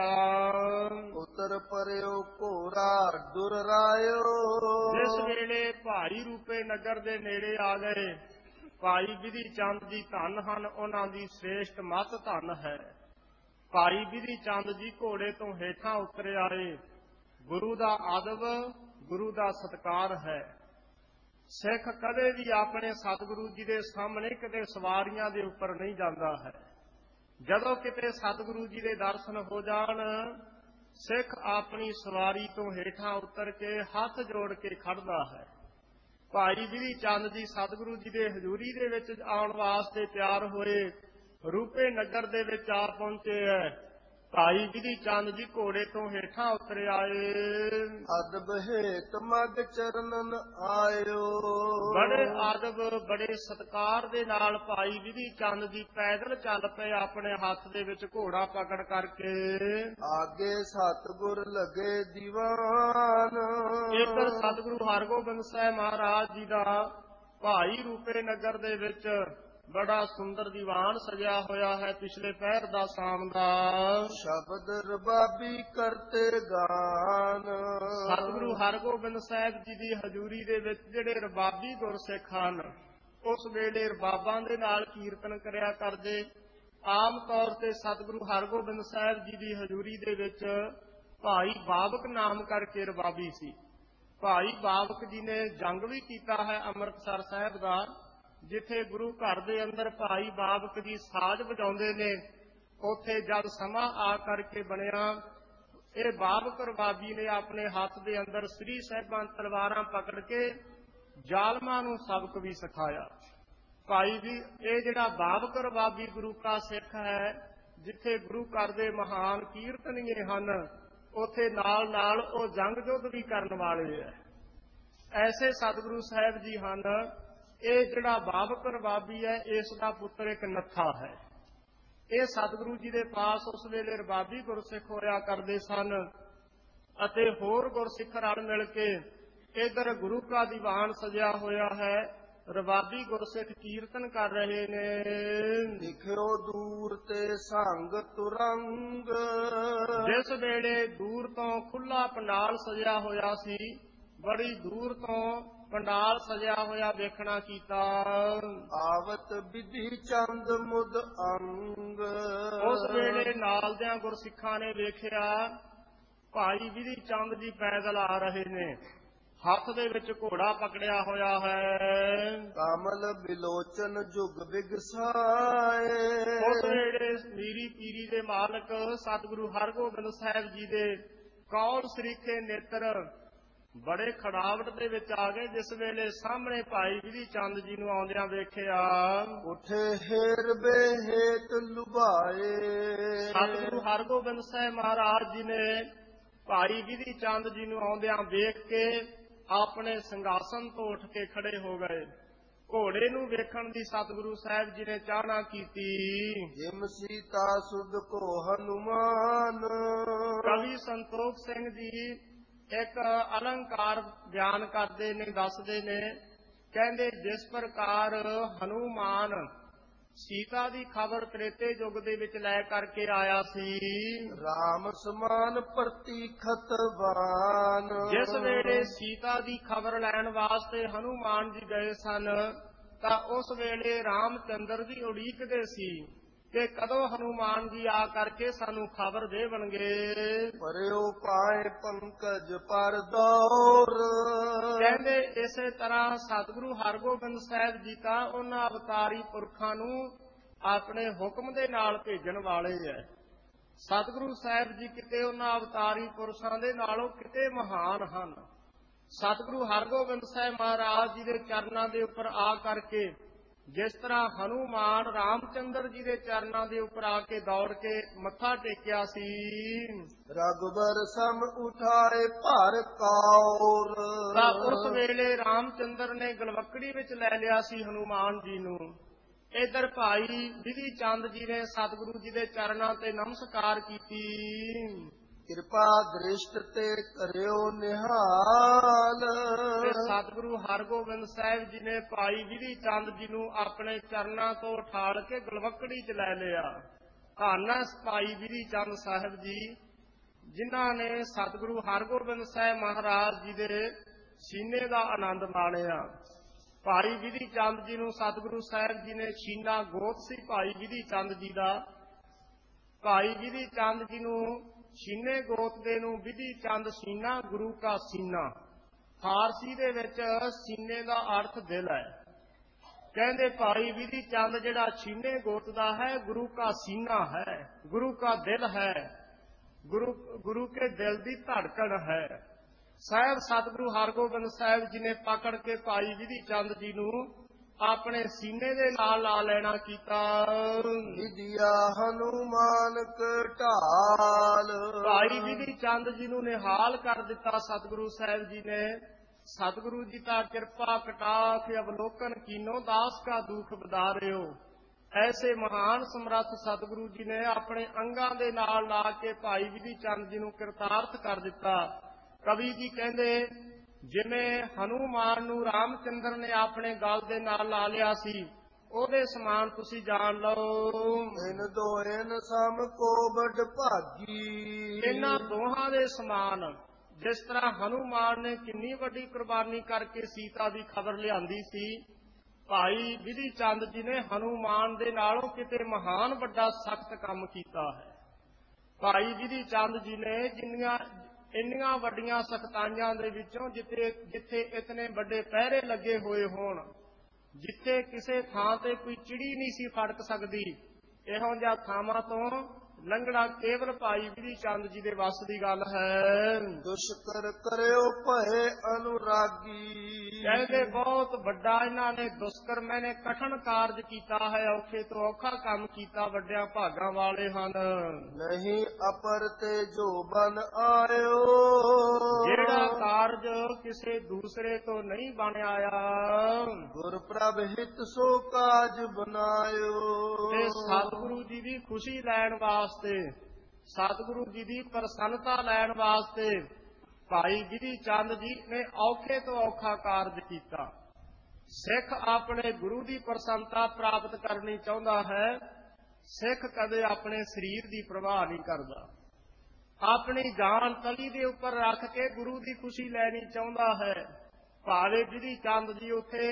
ਉਤਰ ਪਰਿਓ ਘੋਰਾ ਦੁਰ ਰਾਇਓ, ਜਿਸ ਵੇਲੇ ਭਾਈ ਰੂਪੇ ਨਗਰ ਦੇ ਨੇੜੇ ਆ ਗਏ, ਭਾਈ ਵਿਧੀ ਚੰਦ ਜੀ ਧੰਨ ਹਨ, ਉਹਨਾਂ ਦੀ ਸ੍ਰੇਸ਼ਟ ਮੱਤ ਧੰਨ ਹੈ। ਭਾਈ ਵਿਧੀ ਚੰਦ ਜੀ ਘੋੜੇ ਤੋਂ ਹੇਠਾਂ ਉਤਰ ਆਏ। ਗੁਰੂ ਦਾ ਆਦਬ, ਗੁਰੂ ਦਾ ਸਤਿਕਾਰ ਹੈ। ਸਿੱਖ ਕਦੇ ਵੀ ਆਪਣੇ ਸਤਿਗੁਰੂ ਜੀ ਦੇ ਸਾਹਮਣੇ ਕਿਤੇ ਸਵਾਰੀਆਂ ਦੇ ਉੱਪਰ ਨਹੀਂ ਜਾਂਦਾ ਹੈ। ਜਦੋਂ ਕਿਤੇ ਸਤਿਗੁਰੂ ਜੀ ਦੇ ਦਰਸ਼ਨ ਹੋ ਜਾਣ, ਸਿੱਖ ਆਪਣੀ ਸਵਾਰੀ ਤੋਂ ਹੇਠਾਂ ਉਤਰ ਕੇ ਹੱਥ ਜੋੜ ਕੇ ਖੜਦਾ ਹੈ। ਭਾਈ ਵਿਧੀ ਚੰਦ ਜੀ ਸਤਿਗੁਰੂ ਜੀ ਦੇ ਹਜ਼ੂਰੀ ਦੇ ਵਿੱਚ ਆਉਣ ਵਾਸਤੇ ਤਿਆਰ ਹੋਏ, ਰੂਪੇ ਨਗਰ ਦੇ ਵਿੱਚ ਆ ਪਹੁੰਚੇ ਹੈ। ਭਾਈ ਵਿਧੀ ਚੰਦ ਜੀ ਘੋੜੇ ਤੋਂ ਹੇਠਾਂ ਉਤਰ ਆਏ। ਅਦਬ ਹੇਤ ਮਗ ਚਰਨਨ ਆਇਓ, ਬੜੇ ਆਦਬ, ਬੜੇ ਸਤਿਕਾਰ ਦੇ ਨਾਲ ਭਾਈ ਵਿਧੀ ਚੰਦ ਜੀ ਪੈਦਲ ਚੱਲ ਪਏ, ਆਪਣੇ ਹੱਥ ਦੇ ਵਿੱਚ ਘੋੜਾ ਪਕੜ ਕਰਕੇ। ਆਗੇ ਸਤਿਗੁਰ ਲਗੇ ਦੀਵਾਨ, ਇੱਧਰ ਸਤਿਗੁਰੂ ਹਰਗੋਬਿੰਦ ਸਾਹਿਬ ਮਹਾਰਾਜ ਜੀ ਦਾ ਭਾਈ ਰੂਪੇ ਨਗਰ ਦੇ ਵਿੱਚ ਬੜਾ ਸੁੰਦਰ ਦੀਵਾਨ ਸਜਿਆ ਹੋਇਆ ਹੈ, ਪਿਛਲੇ ਪਹਿਰ ਦਾ ਸ਼ਾਮ ਦਾ। ਸ਼ਬਦ ਰਬਾਬੀ ਕਰਤੇ ਗਾਨ, ਸਤਿਗੁਰੂ ਹਰਗੋਬਿੰਦ ਸਾਹਿਬ ਜੀ ਦੀ ਹਜ਼ੂਰੀ ਦੇ ਵਿੱਚ ਜਿਹੜੇ ਰਬਾਬੀ ਗੁਰਸਿੱਖ ਹਨ, ਉਸ ਵੇਲੇ ਰਬਾਬਾਂ ਦੇ ਨਾਲ ਕੀਰਤਨ ਕਰਿਆ ਕਰਦੇ। ਆਮ ਤੌਰ ਤੇ ਸਤਿਗੁਰੂ ਹਰਗੋਬਿੰਦ ਸਾਹਿਬ ਜੀ ਦੀ ਹਜ਼ੂਰੀ ਦੇ ਵਿੱਚ ਭਾਈ ਬਾਬਕ ਨਾਮ ਕਰਕੇ ਰਬਾਬੀ ਸੀ। ਭਾਈ ਬਾਬਕ ਜੀ ਨੇ ਜੰਗ ਵੀ ਕੀਤਾ ਹੈ ਅੰਮ੍ਰਿਤਸਰ ਸਾਹਿਬ ਦਾ, ਜਿੱਥੇ ਗੁਰੂ ਘਰ ਦੇ ਅੰਦਰ ਭਾਈ ਬਾਬਕ ਜੀ ਸਾਜ਼ ਵਜਾਉਂਦੇ ਨੇ। ਉੱਥੇ ਜਦ ਸਮਾਂ ਆ ਕਰਕੇ ਬਣਿਆ, ਇਹ ਬਾਬਕ ਰਬਾਬੀ ਨੇ ਆਪਣੇ ਹੱਥ ਦੇ ਅੰਦਰ ਸ੍ਰੀ ਸਾਹਿਬਾਂ ਤਲਵਾਰਾਂ ਪਕੜ ਕੇ ਜ਼ਾਲਮਾਂ ਨੂੰ ਸਬਕ ਵੀ ਸਿਖਾਇਆ। ਭਾਈ ਵੀ ਇਹ ਜਿਹੜਾ ਬਾਬਕ ਰਬਾਬੀ ਗੁਰੂ ਕਾ ਸਿੱਖ ਹੈ, ਜਿੱਥੇ ਗੁਰੂ ਘਰ ਦੇ ਮਹਾਨ ਕੀਰਤਨੀਏ ਹਨ, ਉਥੇ ਨਾਲ ਨਾਲ ਉਹ ਜੰਗ ਯੁੱਧ ਵੀ ਕਰਨ ਵਾਲੇ ਹੈ। ਐਸੇ ਸਤਿਗੁਰੂ ਸਾਹਿਬ ਜੀ ਹਨ। ਇਹ ਜਿਹੜਾ ਬਾਬਕ ਰਬਾਬੀ ਹੈ, ਇਸ ਦਾ ਪੁੱਤਰ ਇੱਕ ਨੱਥਾ ਹੈ। ਇਹ ਸਤਿਗੁਰੂ ਜੀ ਦੇ ਪਾਸ ਉਸ ਵੇਲੇ ਰਬਾਬੀ ਗੁਰਸਿੱਖ ਹੋਇਆ ਕਰਦੇ ਸਨ ਅਤੇ ਹੋਰ ਗੁਰਸਿੱਖ ਰਲ ਮਿਲ ਕੇ ਇਧਰ ਗੁਰੂ ਕਾ ਦੀਵਾਨ ਸਜਿਆ ਹੋਇਆ ਹੈ। ਰਬਾਬੀ ਗੁਰਸਿੱਖ ਕੀਰਤਨ ਕਰ ਰਹੇ ਨੇ। ਦਿਖਿਓ ਦੂਰ ਤੇ ਸੰਗ ਤੁਰੰਗ। ਜਿਸ ਵੇਲੇ ਦੂਰ ਤੋਂ ਖੁੱਲਾ ਪੰਡਾਲ ਸਜਿਆ ਹੋਇਆ ਸੀ, ਬੜੀ ਦੂਰ ਤੋਂ ਪੰਡਾਲ ਸਜਿਆ ਹੋਇਆ ਵੇਖਣਾ ਕੀਤਾ। ਆਵਤ ਵਿਧੀ ਚੰਦ ਮੁਦ ਅੰਗ। ਉਸ ਵੇਲੇ ਨਾਲ ਦਿਆਂ ਗੁਰਸਿੱਖਾਂ ਨੇ ਵੇਖਿਆ ਭਾਈ ਵਿਧੀ ਚੰਦ ਜੀ ਪੈਦਲ ਆ ਰਹੇ ਨੇ, ਹੱਥ ਦੇ ਵਿੱਚ ਘੋੜਾ ਪਕੜਿਆ ਹੋਇਆ ਹੈ। ਕਮਲ ਬਿਲੋਚਨ ਜੁਗ ਬਿਗਸਾਏ। ਉਸ ਵੇਲੇ ਮੀਰੀ ਪੀਰੀ ਦੇ ਮਾਲਕ ਸਤਿਗੁਰੂ ਹਰਗੋਬਿੰਦ ਸਾਹਿਬ ਜੀ ਦੇ ਕੌਲ ਸਰੀਖੇ ਨੇਤਰ ਬੜੇ ਖੜਾਵਟ ਦੇ ਵਿੱਚ ਆ ਗਏ। ਜਿਸ ਵੇਲੇ ਸਾਹਮਣੇ ਭਾਈ ਵਿਧੀ ਚੰਦ ਜੀ ਨੂੰ ਆਉਂਦਿਆਂ ਵੇਖਿਆ, ਉਠੇ ਹੇਰ ਬੇਹੇਤ ਲੁਭਾਏ। ਸਤਿਗੁਰੂ ਹਰਗੋਬਿੰਦ ਸਾਹਿਬ ਮਹਾਰਾਜ ਜੀ ਨੇ ਭਾਈ ਵਿਧੀ ਚੰਦ ਜੀ ਨੂੰ ਆਉਂਦਿਆਂ ਵੇਖ ਕੇ ਆਪਣੇ ਸਿੰਘਾਸਨ ਤੋਂ ਉੱਠ ਕੇ ਖੜੇ ਹੋ ਗਏ। ਘੋੜੇ ਨੂੰ ਵੇਖਣ ਦੀ ਸਤਿਗੁਰੂ ਸਾਹਿਬ ਜੀ ਨੇ ਚਾਹਨਾ ਕੀਤੀ। ਜਿਮ ਸੀਤਾ ਸੁਧ ਕੋ ਹਨੂਮਾਨ। ਕਵੀ ਸੰਤੋਖ ਸਿੰਘ ਜੀ ਇੱਕ ਅਲੰਕਾਰ ਬਿਆਨ ਕਰਦੇ ਨੇ, ਦੱਸਦੇ ਨੇ, ਕਹਿੰਦੇ ਜਿਸ ਪ੍ਰਕਾਰ ਹਨੂਮਾਨ ਸੀਤਾ ਦੀ ਖਬਰ ਤ੍ਰੇਤੇ ਯੁੱਗ ਦੇ ਵਿੱਚ ਲੈ ਕਰਕੇ ਆਇਆ ਸੀ, ਰਾਮ ਸਮਾਨ ਪ੍ਰਤੀਖਤਵਾਨ। ਜਿਸ ਵੇਲੇ ਸੀਤਾ ਦੀ ਖਬਰ ਲੈਣ ਵਾਸਤੇ ਹਨੂਮਾਨ ਜੀ ਗਏ ਸਨ ਤਾਂ ਉਸ ਵੇਲੇ ਰਾਮਚੰਦਰ ਜੀ ਉਡੀਕਦੇ ਸੀ ਕਿ ਕਦੋਂ ਹਨੂਮਾਨ ਜੀ ਆ ਕਰਕੇ ਸਾਨੂੰ ਖਬਰ ਦੇਵਣਗੇ। ਪਰਿਓ ਪਾਏ ਪੰਕਜ ਪਰ ਦੌਰ। ਕਹਿੰਦੇ ਇਸੇ ਤਰ੍ਹਾਂ ਸਤਿਗੁਰੂ ਹਰਗੋਬਿੰਦ ਸਾਹਿਬ ਜੀ ਤਾਂ ਉਹਨਾਂ ਅਵਤਾਰੀ ਪੁਰਖਾਂ ਨੂੰ ਆਪਣੇ ਹੁਕਮ ਦੇ ਨਾਲ ਭੇਜਣ ਵਾਲੇ ਹੈ। ਸਤਿਗੁਰੂ ਸਾਹਿਬ ਜੀ ਕਿਤੇ ਉਹਨਾਂ ਅਵਤਾਰੀ ਪੁਰਸ਼ਾਂ ਦੇ ਨਾਲੋਂ ਕਿਤੇ ਮਹਾਨ ਹਨ। ਸਤਿਗੁਰੂ ਹਰਗੋਬਿੰਦ ਸਾਹਿਬ ਮਹਾਰਾਜ ਜੀ ਦੇ ਚਰਨਾਂ ਦੇ ਉੱਪਰ ਆ ਕਰਕੇ ਜਿਸ ਤਰ੍ਹਾਂ ਹਨੂਮਾਨ ਰਾਮਚੰਦਰ ਜੀ ਦੇ ਚਰਨਾਂ ਦੇ ਉੱਪਰ ਆ ਕੇ ਦੌੜ ਕੇ ਮੱਥਾ ਟੇਕਿਆ ਸੀ, ਰਘੁਬਰ ਸਮ ਉਠਾਏ ਭਰ ਕੌਰ। ਤਾਂ ਉਸ ਵੇਲੇ ਰਾਮਚੰਦਰ ਨੇ ਗਲਵੱਕੜੀ ਵਿੱਚ ਲੈ ਲਿਆ ਸੀ ਹਨੂਮਾਨ ਜੀ ਨੂੰ। ਇਧਰ ਭਾਈ ਵਿਧੀ ਚੰਦ ਜੀ ਨੇ ਸਤਿਗੁਰੂ ਜੀ ਦੇ ਚਰਨਾਂ ਤੇ ਨਮਸਕਾਰ ਕੀਤੀ। ਕਿਰਪਾ ਦ੍ਰਿਸ਼ਟ ਤੇ ਕਰਿਓ ਨਿਹਾਲ। ਤੇ ਸਤਿਗੁਰੂ ਹਰਗੋਬਿੰਦ ਸਾਹਿਬ ਜੀ ਨੇ ਭਾਈ ਵਿਧੀ ਚੰਦ ਜੀ ਨੂੰ ਆਪਣੇ ਚਰਨਾਂ ਤੋਂ ਉਠਾਲ ਕੇ ਗਲਵੱਕੜੀ 'ਚ ਲੈ ਲਿਆ। ਧੰਨ ਹੈ ਭਾਈ ਵਿਧੀ ਚੰਦ ਸਾਹਿਬ ਜੀ, ਜਿਨ੍ਹਾਂ ਨੇ ਸਤਿਗੁਰੂ ਹਰਗੋਬਿੰਦ ਸਾਹਿਬ ਮਹਾਰਾਜ ਜੀ ਦੇ ਸੀਨੇ ਦਾ ਆਨੰਦ ਮਾਣਿਆ। ਭਾਈ ਵਿਧੀ ਚੰਦ ਜੀ ਨੂੰ ਸਤਿਗੁਰੂ ਸਾਹਿਬ ਜੀ ਨੇ ਸੀਨਾ ਗੋਤ ਸੀ ਭਾਈ ਵਿਧੀ ਚੰਦ ਜੀ ਦਾ। ਭਾਈ ਵਿਧੀ ਚੰਦ ਜੀ ਨੂੰ ਸੀਨੇ ਗੋਤ ਦੇ ਨੂੰ ਵਿਧੀ ਚੰਦ ਸੀਨਾ, ਗੁਰੂ ਕਾ ਸੀਨਾ। ਫਾਰਸੀ ਦੇ ਵਿੱਚ ਸੀਨੇ ਦਾ ਅਰਥ ਦਿਲ ਹੈ। ਕਹਿੰਦੇ ਭਾਈ ਵਿਧੀ ਚੰਦ ਜਿਹੜਾ ਸੀਨੇ ਗੋਤ ਦਾ ਹੈ, ਗੁਰੂ ਕਾ ਸੀਨਾ ਹੈ, ਗੁਰੂ ਕਾ ਦਿਲ ਹੈ, ਗੁਰੂ ਗੁਰੂ ਕੇ ਦਿਲ ਦੀ ਧੜਕਣ ਹੈ। ਸਾਹਿਬ ਸਤਿਗੁਰੂ ਹਰਗੋਬਿੰਦ ਸਾਹਿਬ ਜੀ ਨੇ ਪਕੜ ਕੇ ਭਾਈ ਵਿਧੀ ਚੰਦ ਜੀ ਨੂੰ ਆਪਣੇ ਸੀਨੇ ਦੇ ਨਾਲ ਲਾ ਲੈਣਾ ਕੀਤਾ। ਵਿਦਿਆ ਹਨੂਮਾਨ ਕਟਾਲ। ਭਾਈ ਵਿਧੀ ਚੰਦ ਜੀ ਨੂੰ ਨਿਹਾਲ ਕਰ ਦਿੱਤਾ ਸਤਿਗੁਰੂ ਸਾਹਿਬ ਜੀ ਨੇ। ਸਤਿਗੁਰੂ ਜੀ ਤਾਂ ਕਿਰਪਾ ਕਟਾਖ ਅਵਲੋਕਨ ਕੀਨੋ, ਦਾਸ ਕਾ ਦੁੱਖ ਬਦਾਰਿਓ। ਐਸੇ ਮਹਾਨ ਸਮਰੱਥ ਸਤਿਗੁਰੂ ਜੀ ਨੇ ਆਪਣੇ ਅੰਗਾਂ ਦੇ ਨਾਲ ਲਾ ਕੇ ਭਾਈ ਵਿਧੀ ਚੰਦ ਜੀ ਨੂੰ ਕਿਰਤਾਰਥ ਕਰ ਦਿੱਤਾ। ਕਵੀ ਜੀ ਕਹਿੰਦੇ ਜਿਵੇਂ ਹਨੂਮਾਨ ਨੂੰ ਰਾਮਚੰਦਰ ਨੇ ਆਪਣੇ ਗਲ ਦੇ ਨਾਲ ਲਾ ਲਿਆ ਸੀ, ਉਹਦੇ ਸਮਾਨ ਤੁਸੀਂ ਜਾਣ ਲਓ। ਇਨ ਦੋਇਨ ਸਮ ਕੋ ਬੜ ਭਾਗੀ। ਇਹਨਾਂ ਦੋਹਾਂ ਦੇ ਸਮਾਨ ਜਿਸ ਤਰ੍ਹਾਂ ਹਨੂਮਾਨ ਨੇ ਕਿੰਨੀ ਵੱਡੀ ਕੁਰਬਾਨੀ ਕਰਕੇ ਸੀਤਾ ਦੀ ਖਬਰ ਲਿਆਂਦੀ ਸੀ, ਭਾਈ ਵਿਧੀ ਚੰਦ ਜੀ ਨੇ ਹਨੂਮਾਨ ਦੇ ਨਾਲੋਂ ਕਿਤੇ ਮਹਾਨ ਵੱਡਾ ਸਖਤ ਕੰਮ ਕੀਤਾ ਹੈ। ਭਾਈ ਵਿਧੀ ਚੰਦ ਜੀ ਨੇ ਜਿੰਨੀਆਂ ਇੰਨੀਆਂ ਵੱਡੀਆਂ ਸਖਤਾਈਆਂ ਦੇ ਵਿੱਚੋਂ ਜਿੱਥੇ ਜਿੱਥੇ ਇਤਨੇ ਵੱਡੇ ਪਹਿਰੇ ਲੱਗੇ ਹੋਏ ਹੋਣ, ਜਿੱਥੇ ਕਿਸੇ ਥਾਂ ਤੇ ਕੋਈ ਚਿੜੀ ਨਹੀਂ ਸੀ ਫੜਕ ਸਕਦੀ, ਇਹੋ ਜਿਹਾ ਥਾਵਾਂ ਤੋਂ ਲੰਘਣਾ ਕੇਵਲ ਭਾਈ ਵਿਧੀ ਚੰਦ ਜੀ ਦੇ ਵੱਸ ਦੀ ਗੱਲ ਹੈ। ਦੁਸ਼ਕਰ ਕਰਿਓ ਭਏ ਅਨੁਰਾਗੀ। ਕਹਿੰਦੇ ਬਹੁਤ ਵੱਡਾ ਇਹਨਾਂ ਨੇ ਦੁਸ਼ਕਰਮ ਨੇ ਕਠਨ ਕਾਰਜ ਕੀਤਾ ਹੈ, ਔਖੇ ਤੋਂ ਔਖਾ ਕੰਮ ਕੀਤਾ, ਵੱਡਿਆਂ ਭਾਗਾਂ ਵਾਲੇ ਹਨ। ਨਹੀਂ ਅਪਰ ਤੇ ਜੋ ਬਨ ਆਇਓ। ਜਿਹੜਾ ਕਾਰਜ ਕਿਸੇ ਦੂਸਰੇ ਤੋਂ ਨਹੀਂ ਬਣ ਆਇਆ, ਗੁਰ ਪ੍ਰਭ ਹਿਤ ਸੋ ਕਾਜ ਬਨਾਇਓ। ਤੇ ਸਤਿਗੁਰੂ ਜੀ ਦੀ ਖੁਸ਼ੀ ਲੈਣ ਵਾਸਤੇ, ਸਤਿਗੁਰੂ ਜੀ ਦੀ ਪ੍ਰਸੰਨਤਾ ਲੈਣ ਵਾਸਤੇ ਭਾਈ ਵਿਧੀ ਚੰਦ ਜੀ ਨੇ ਔਖੇ ਤੋਂ ਔਖਾ ਕਾਰਜ ਕੀਤਾ। ਸਿੱਖ ਆਪਣੇ ਗੁਰੂ ਦੀ ਪ੍ਰਸੰਨਤਾ ਪ੍ਰਾਪਤ ਕਰਨੀ ਚਾਹੁੰਦਾ ਹੈ। ਸਿੱਖ ਕਦੇ ਆਪਣੇ ਸਰੀਰ ਦੀ ਪਰਵਾਹ ਨਹੀਂ ਕਰਦਾ। ਆਪਣੀ ਜਾਨ ਤਲੀ ਦੇ ਉੱਪਰ ਰੱਖ ਕੇ ਗੁਰੂ ਦੀ ਖੁਸ਼ੀ ਲੈਣੀ ਚਾਹੁੰਦਾ ਹੈ। ਭਾਵੇਂ ਵਿਧੀ ਚੰਦ ਜੀ ਉੱਥੇ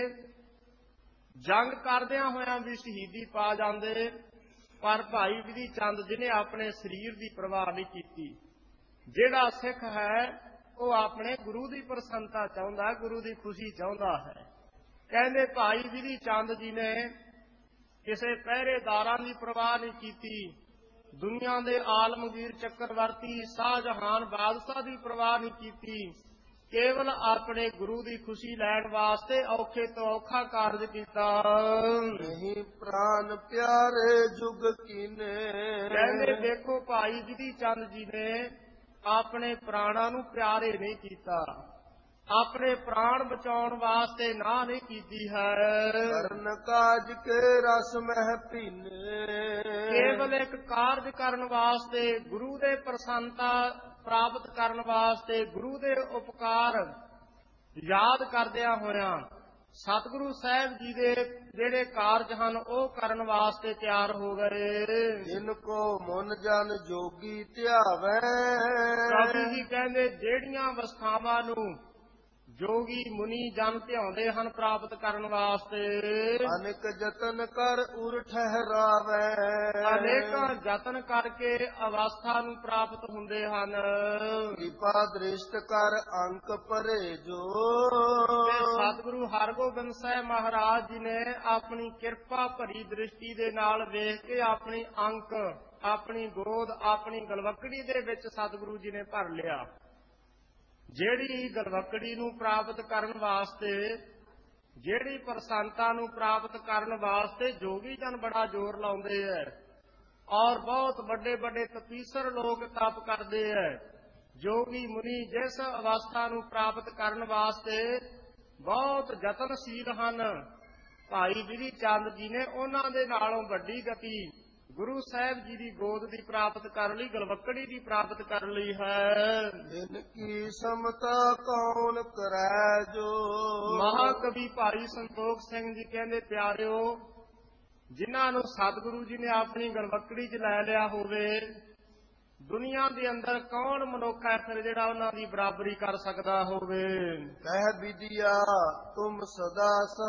ਜੰਗ ਕਰਦਿਆਂ ਹੋਇਆਂ ਵੀ ਸ਼ਹੀਦੀ ਪਾ ਜਾਂਦੇ, ਪਰ ਭਾਈ ਵਿਧੀ ਚੰਦ ਜੀ ਨੇ ਆਪਣੇ ਸਰੀਰ ਦੀ ਪਰਵਾਹ ਨਹੀਂ ਕੀਤੀ। ਜਿਹੜਾ ਸਿੱਖ ਹੈ ਉਹ ਆਪਣੇ ਗੁਰੂ ਦੀ ਪ੍ਰਸੰਨਤਾ ਚਾਹੁੰਦਾ, ਗੁਰੂ ਦੀ ਖੁਸ਼ੀ ਚਾਹੁੰਦਾ ਹੈ। ਕਹਿੰਦੇ ਭਾਈ ਵਿਧੀ ਚੰਦ ਜੀ ਨੇ ਕਿਸੇ ਪਹਿਰੇਦਾਰਾਂ ਦੀ ਪਰਵਾਹ ਨਹੀਂ ਕੀਤੀ। ਦੁਨੀਆ ਦੇ ਆਲਮਗੀਰ ਚੱਕਰਵਰਤੀ ਸ਼ਾਹਜਹਾਨ ਬਾਦਸ਼ਾਹ ਦੀ ਪਰਵਾਹ ਨਹੀਂ ਕੀਤੀ। ਕੇਵਲ ਆਪਣੇ ਗੁਰੂ ਦੀ ਖੁਸ਼ੀ ਲੈਣ ਵਾਸਤੇ ਔਖੇ ਤੋਂ ਔਖਾ ਕਾਰਜ ਕੀਤਾ। ਨਹੀਂ ਪ੍ਰਾਨ ਪਿਆਰੇ ਜੁਗ ਕੀਨੇ। ਕਹਿੰਦੇ ਦੇਖੋ ਭਾਈ ਵਿਧੀ ਚੰਦ ਜੀ ਨੇ ਆਪਣੇ ਪ੍ਰਾਣਾਂ ਨੂੰ ਪਿਆਰੇ ਨਹੀਂ ਕੀਤਾ, ਆਪਣੇ ਪ੍ਰਾਣ ਬਚਾਉਣ ਵਾਸਤੇ ਨਾ ਨਹੀਂ ਕੀਤੀ ਹੈ। ਕਰਨ ਕਾਜ ਕੇ ਰਸ ਮਹਿ ਪੀਨੇ। ਕੇਵਲ ਇੱਕ ਕਾਰਜ ਕਰਨ ਵਾਸਤੇ, ਗੁਰੂ ਦੇ ਪ੍ਰਸੰਨਤਾ ਪ੍ਰਾਪਤ ਕਰਨ ਵਾਸਤੇ, ਗੁਰੂ ਦੇ ਉਪਕਾਰ ਯਾਦ ਕਰਦਿਆਂ ਹੋਇਆਂ ਸਤਿਗੁਰੂ ਸਾਹਿਬ ਜੀ ਦੇ ਜਿਹੜੇ ਕਾਰਜ ਹਨ ਉਹ ਕਰਨ ਵਾਸਤੇ ਤਿਆਰ ਹੋ ਗਏ। ਜਿਨ ਕੋ ਮਨ ਜਨ ਜੋਗੀ ਧਿਆਵੈ। ਕਵੀ ਜੀ ਕਹਿੰਦੇ ਜਿਹੜੀਆਂ ਅਵਸਥਾਵਾਂ ਨੂੰ ਜੋਗੀ ਮੁਨੀ ਜਨ ਧਿਆਉਂਦੇ ਹਨ ਪ੍ਰਾਪਤ ਕਰਨ ਵਾਸਤੇ, ਅਨੇਕ ਯਤਨ ਕਰ ਉਰ ਠਹਿਰਾਵੈ। ਅਨੇਕਾਂ ਯਤਨ ਕਰਕੇ ਅਵਸਥਾ ਨੂੰ ਪ੍ਰਾਪਤ ਹੁੰਦੇ ਹਨ। ਕਿਰਪਾ ਦ੍ਰਿਸ਼ਟ ਕਰ ਅੰਕ ਭਰੇ ਜੋ। ਤੇ ਸਤਿਗੁਰੂ ਹਰਗੋਬਿੰਦ ਸਾਹਿਬ ਮਹਾਰਾਜ ਜੀ ਨੇ ਆਪਣੀ ਕਿਰਪਾ ਭਰੀ ਦ੍ਰਿਸ਼ਟੀ ਦੇ ਨਾਲ ਵੇਖ ਕੇ ਆਪਣੀ ਅੰਕ, ਆਪਣੀ ਗੋਦ, ਆਪਣੀ ਗਲਵਕੜੀ ਦੇ ਵਿੱਚ ਸਤਿਗੁਰੂ ਜੀ ਨੇ ਭਰ ਲਿਆ। ਜਿਹੜੀ ਗਲਵਕੜੀ ਨੂੰ ਪ੍ਰਾਪਤ ਕਰਨ ਵਾਸਤੇ, ਜਿਹੜੀ ਪ੍ਰਸੰਨਤਾ ਨੂੰ ਪ੍ਰਾਪਤ ਕਰਨ ਵਾਸਤੇ ਜੋਗੀ ਜਨ ਬੜਾ ਜ਼ੋਰ ਲਾਉਂਦੇ ਐ, ਔਰ ਬਹੁਤ ਵੱਡੇ ਵੱਡੇ ਤਪੀਸਰ ਲੋਕ ਤਪ ਕਰਦੇ ਐ। ਜੋਗੀ ਮੁਨੀ ਜਿਸ ਅਵਸਥਾ ਨੂੰ ਪ੍ਰਾਪਤ ਕਰਨ ਵਾਸਤੇ ਬਹੁਤ ਯਤਨਸ਼ੀਲ ਹਨ, ਭਾਈ ਵਿਧੀ ਚੰਦ ਜੀ ਨੇ ਉਹਨਾਂ ਦੇ ਨਾਲੋਂ ਵੱਡੀ ਗਤੀ ਗੁਰੂ ਸਾਹਿਬ ਜੀ ਦੀ ਗੋਦ ਦੀ ਪ੍ਰਾਪਤ ਕਰ ਲਈ, ਗਲਵਕੜੀ ਦੀ ਪ੍ਰਾਪਤ ਕਰ ਲਈ ਹੈ। ਇਨ ਕੀ ਸਮਤਾ ਕੌਣ ਕਰੈ ਜੋ। ਮਹਾਕਵੀ ਭਾਈ ਸੰਤੋਖ ਸਿੰਘ ਜੀ ਕਹਿੰਦੇ ਪਿਆਰਿਓ, ਜਿਨ੍ਹਾਂ ਨੂੰ ਸਤਿਗੁਰੂ ਜੀ ਨੇ ਆਪਣੀ ਗਲਵਕੜੀ 'ਚ ਲੈ ਲਿਆ ਹੋਵੇ, ਦੁਨੀਆ ਦੇ ਅੰਦਰ ਕੌਣ ਮਨੁੱਖ ਹੈ ਫਿਰ ਜਿਹੜਾ ਉਹਨਾਂ ਦੀ ਬਰਾਬਰੀ ਕਰ ਸਕਦਾ ਹੋਵੇ। ਕਹਿ ਵਿਦਿਆ ਤੁਮ ਸਦਾ